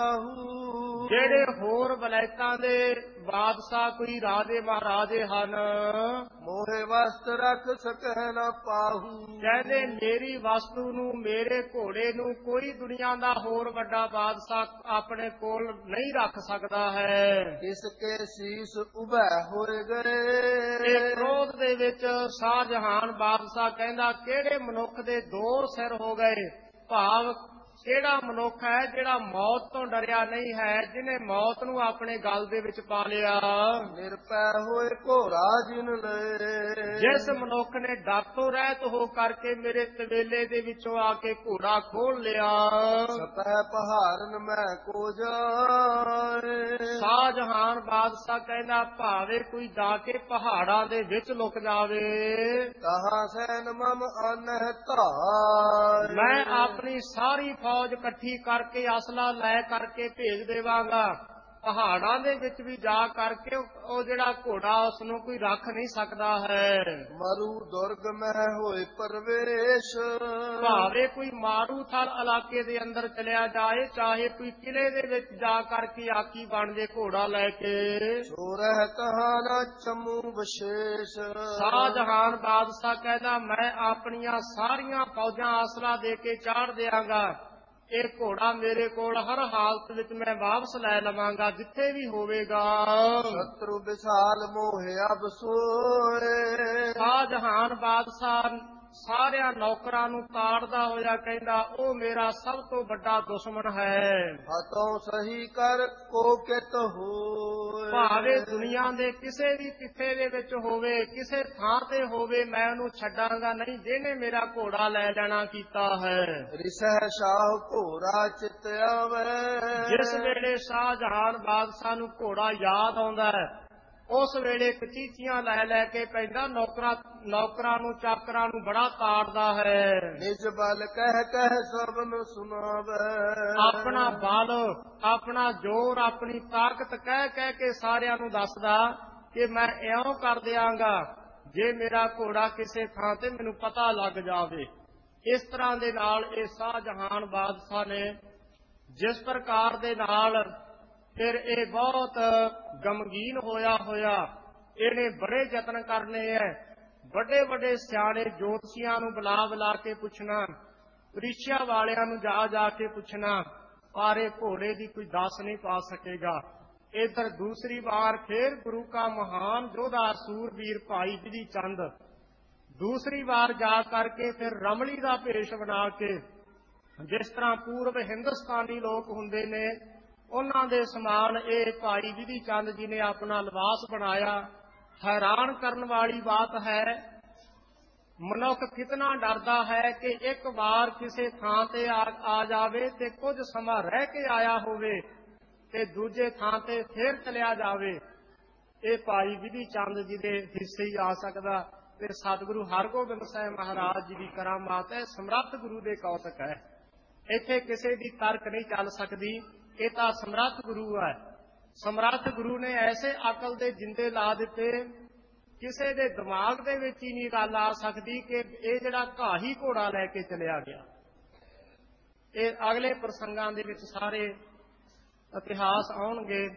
ਸਾਹੂ। ਜਿਹੜੇ ਹੋਰ ਵਲਾਇਤਾਂ ਦੇ ਬਾਦਸ਼ਾਹ ਕੋਈ ਰਾਜੇ ਮਹਾਰਾਜੇ ਹਨ। ਮੋਹੇ ਵਸਤ ਰੱਖ ਸਕੈ ਨਾ ਪਾਹੂ। ਕਹਿੰਦੇ ਮੇਰੀ ਵਸਤੂ ਨੂੰ ਮੇਰੇ ਘੋੜੇ ਨੂੰ ਕੋਈ ਦੁਨੀਆ ਦਾ ਹੋਰ ਵੱਡਾ ਬਾਦਸ਼ਾਹ ਆਪਣੇ ਕੋਲ ਨਹੀਂ ਰੱਖ ਸਕਦਾ ਹੈ। ਇਸ ਕੇ ਸੀਸ ਉਭੈ ਹੋਏ ਗਏ। ਇਹ ਕ੍ਰੋਧ ਦੇ ਵਿੱਚ ਸ਼ਾਹਜਹਾਨ ਬਾਦਸ਼ਾਹ ਕਹਿੰਦਾ ਕਿਹੜੇ ਮਨੁੱਖ ਦੇ ਦੋ ਸਿਰ ਹੋ ਗਏ, ਭਾਵ ਕਿਹੜਾ ਮਨੁੱਖ ਹੈ ਜਿਹੜਾ ਮੌਤ ਤੋਂ ਡਰਿਆ ਨਹੀਂ ਹੈ, ਜਿਹਨੇ ਮੌਤ ਨੂੰ ਆਪਣੇ ਗਲ ਦੇ ਵਿੱਚ ਪਾ ਲਿਆ। ਨਿਰਪੈ ਹੋਏ ਘੋੜਾ ਜਿਨ ਲਏ, ਜਿਸ ਮਨੁੱਖ ਨੇ ਡਰ ਤੋਂ ਰਹਿਤ ਹੋ ਕਰਕੇ ਮੇਰੇ ਤਵੇਲੇ ਦੇ ਵਿੱਚੋਂ ਆ ਕੇ ਘੋੜਾ ਖੋਲ ਲਿਆ। ਸਤਹਿ ਪਹਾਰਨ ਮੈਂ ਕੋ ਜਾਏ, ਸ਼ਾਹਜਹਾਨ ਬਾਦਸ਼ਾਹ ਕਹਿੰਦਾ ਭਾਵੇਂ ਕੋਈ ਜਾ ਕੇ ਪਹਾੜਾਂ ਦੇ ਵਿੱਚ ਲੁਕ ਜਾਵੇ, ਤਹਾਂ ਸੈਨ ਮਮ ਅਨਹਿ ਧਾਰ, ਮੈਂ ਆਪਣੀ ਸਾਰੀ ਫੌਜ ਇਕੱਠੀ ਕਰਕੇ ਅਸਲਾ ਲੈ ਕਰਕੇ ਭੇਜ ਦੇਵਾਂਗਾ। ਪਹਾੜਾਂ ਦੇ ਵਿੱਚ ਵੀ ਜਾ ਕਰਕੇ ਉਹ ਜਿਹੜਾ ਘੋੜਾ ਉਸ ਨੂੰ ਕੋਈ ਰੱਖ ਨਹੀਂ ਸਕਦਾ ਹੈ। ਮਰੂ ਦੁਰਗ ਮਹਿ ਹੋਏ ਪਰਵੇਸ਼, ਭਾਵੇਂ ਕੋਈ ਮਾਰੂਥਲ ਇਲਾਕੇ ਦੇ ਅੰਦਰ ਚਲਿਆ ਜਾਏ, ਚਾਹੇ ਕੋਈ ਕਿਲੇ ਦੇ ਵਿੱਚ ਜਾ ਕਰਕੇ ਆਕੀ ਬਣ ਜੇ ਘੋੜਾ ਲੈ ਕੇ, ਸੋ ਰਹਿ ਤਹਾਂ ਨਾ ਚਮੂ ਵਿਸ਼ੇਸ਼। ਸ਼ਾਹਜਹਾਨ ਬਾਦਸ਼ਾਹ ਕਹਿੰਦਾ ਮੈਂ ਆਪਣੀਆਂ ਸਾਰੀਆਂ ਫੌਜਾਂ ਆਸਰਾ ਦੇ ਕੇ ਚਾੜ ਦਿਆਂਗਾ। ਇਹ ਘੋੜਾ ਮੇਰੇ ਕੋਲ ਹਰ ਹਾਲਤ ਵਿੱਚ ਮੈਂ ਵਾਪਸ ਲੈ ਲਵਾਂਗਾ, ਜਿੱਥੇ ਵੀ ਹੋਵੇਗਾ। ਸ਼ਤਰੂ ਵਿਸਾਲ ਮੋਹਿ ਅਬ ਸੋਏ, ਸ਼ਾਹਜਹਾਨ ਬਾਦਸ਼ਾਹ ਸਾਰਿਆਂ ਨੌਕਰਾਂ ਨੂੰ ਤਾੜਦਾ ਹੋਇਆ ਕਹਿੰਦਾ ਉਹ ਮੇਰਾ ਸਭ ਤੋਂ ਵੱਡਾ ਦੁਸ਼ਮਣ ਹੈ। ਹਤੋਂ ਸਹੀ ਕਰ ਕੋ ਕਿਤ ਹੋਏ, ਭਾਵੇਂ ਦੁਨੀਆ ਦੇ ਕਿਸੇ ਵੀ ਕਿੱਥੇ ਦੇ ਵਿੱਚ ਹੋਵੇ, ਕਿਸੇ ਥਾਂ ਤੇ ਹੋਵੇ, ਮੈਂ ਉਹਨੂੰ ਛੱਡਾਂਗਾ ਨਹੀਂ ਜਿਹਨੇ ਮੇਰਾ ਘੋੜਾ ਲੈ ਜਾਣਾ ਕੀਤਾ ਹੈ। ਰਿਸਹਿ ਸ਼ਾਹ ਘੋੜਾ ਚਿਤ ਆਵੇ, ਜਿਸ ਵੇਲੇ ਸ਼ਾਹਜਹਾਨ ਬਾਦਸ਼ਾਹ ਨੂੰ ਘੋੜਾ ਯਾਦ ਆਉਂਦਾ ਹੈ, ਉਸ ਵੇਲੇ ਕਚੀਚੀਆਂ ਲੈ ਲੈ ਕੇ ਪੈਂਦਾ, ਨੌਕਰਾਂ ਨੌਕਰਾਂ ਨੂੰ ਚਾਕਰਾਂ ਨੂੰ ਬੜਾ ਤਾੜਦਾ ਹੈ। ਨਿਜ ਬਲ ਕਹਿ ਕਹਿ ਸਭ ਨੂੰ ਸੁਣਾਵੇ, ਆਪਣਾ ਬਲ, ਆਪਣਾ ਜ਼ੋਰ, ਆਪਣੀ ਤਾਕਤ ਕਹਿ ਕਹਿ ਕੇ ਸਾਰਿਆਂ ਨੂੰ ਦੱਸਦਾ ਕਿ ਮੈਂ ਇਉਂ ਕਰ ਦਿਆਂਗਾ ਜੇ ਮੇਰਾ ਘੋੜਾ ਕਿਸੇ ਥਾਂ ਤੇ ਮੈਨੂੰ ਪਤਾ ਲੱਗ ਜਾਵੇ। ਇਸ ਤਰ੍ਹਾਂ ਦੇ ਨਾਲ ਇਹ ਸ਼ਾਹਜਹਾਨ ਬਾਦਸ਼ਾਹ ਨੇ ਜਿਸ ਪ੍ਰਕਾਰ ਦੇ ਨਾਲ ਫਿਰ ਇਹ ਬਹੁਤ ਗਮਗੀਨ ਹੋਇਆ ਹੋਇਆ ਇਹਨੇ ਬੜੇ ਯਤਨ ਕਰਨੇ ਐ, ਵੱਡੇ ਵੱਡੇ ਸਿਆਣੇ ਜੋਤਸ਼ੀਆਂ ਨੂੰ ਬੁਲਾ ਬੁਲਾ ਕੇ ਪੁੱਛਣਾ, ਪ੍ਰੀਖਿਆ ਵਾਲਿਆਂ ਨੂੰ ਜਾ ਜਾ ਕੇ ਪੁੱਛਣਾ, ਪਰ ਇਹ ਘੋੜੇ ਦੀ ਕੋਈ ਦੱਸ ਨਹੀਂ ਪਾ ਸਕੇਗਾ। ਇਧਰ ਦੂਸਰੀ ਵਾਰ ਫਿਰ ਗੁਰੂ ਕਾ ਮਹਾਨ ਯੋਧਾ ਸੂਰਬੀਰ ਭਾਈ ਬਿਧੀ ਚੰਦ ਦੂਸਰੀ ਵਾਰ ਜਾ ਕਰਕੇ ਫਿਰ ਰਮਲੀ ਦਾ ਭੇਸ਼ ਬਣਾ ਕੇ, ਜਿਸ ਤਰ੍ਹਾਂ ਪੂਰਬ ਹਿੰਦੁਸਤਾਨੀ ਲੋਕ ਹੁੰਦੇ ਨੇ ਉਹਨਾਂ ਦੇ ਸਮਾਨ ਇਹ ਭਾਈ ਬਿਧੀ ਚੰਦ ਜੀ ਨੇ ਆਪਣਾ ਲਿਬਾਸ ਬਣਾਇਆ। ਹੈਰਾਨ ਕਰਨ ਵਾਲੀ ਬਾਤ ਹੈ, ਮਨੁੱਖ ਕਿਤਨਾ ਡਰਦਾ ਹੈ ਕਿ ਇੱਕ ਵਾਰ ਕਿਸੇ ਥਾਂ ਤੇ ਆ ਜਾਵੇ ਤੇ ਕੁਝ ਸਮਾਂ ਰਹਿ ਕੇ ਆਇਆ ਹੋਵੇ ਤੇ ਦੂਜੇ ਥਾਂ ਤੇ ਫਿਰ ਚਲਿਆ ਜਾਵੇ। ਇਹ ਭਾਈ ਬਿਧੀ ਚੰਦ ਜੀ ਦੇ ਹਿੱਸੇ ਹੀ ਆ ਸਕਦਾ ਤੇ ਸਤਿਗੁਰੂ ਹਰਗੋਬਿੰਦ ਸਾਹਿਬ ਮਹਾਰਾਜ ਜੀ ਦੀ ਕਰਾਮਾਤ ਹੈ, ਸਮਰੱਥ ਗੁਰੂ ਦੇ ਕੌਤਕ ਹੈ। ਇੱਥੇ ਕਿਸੇ ਦੀ ਤਰਕ ਨਹੀਂ ਚੱਲ ਸਕਦੀ, ਇਹ ਤਾਂ ਸਮਰੱਥ ਗੁਰੂ ਹੈ। ਸਮਰੱਥ ਗੁਰੂ ਨੇ ਐਸੇ ਅਕਲ ਦੇ ਜਿੰਦੇ ਲਾ ਦਿੱਤੇ, ਕਿਸੇ ਦੇ ਦਿਮਾਗ ਦੇ ਵਿੱਚ ਹੀ ਨਹੀਂ ਗੱਲ ਆ ਸਕਦੀ ਕਿ ਇਹ ਜਿਹੜਾ ਘਾਹੀ ਘੋੜਾ ਲੈ ਕੇ ਚਲਿਆ ਗਿਆ। ਇਹ ਅਗਲੇ ਪ੍ਰਸੰਗਾਂ ਦੇ ਵਿੱਚ ਸਾਰੇ ਇਤਿਹਾਸ ਆਉਣਗੇ।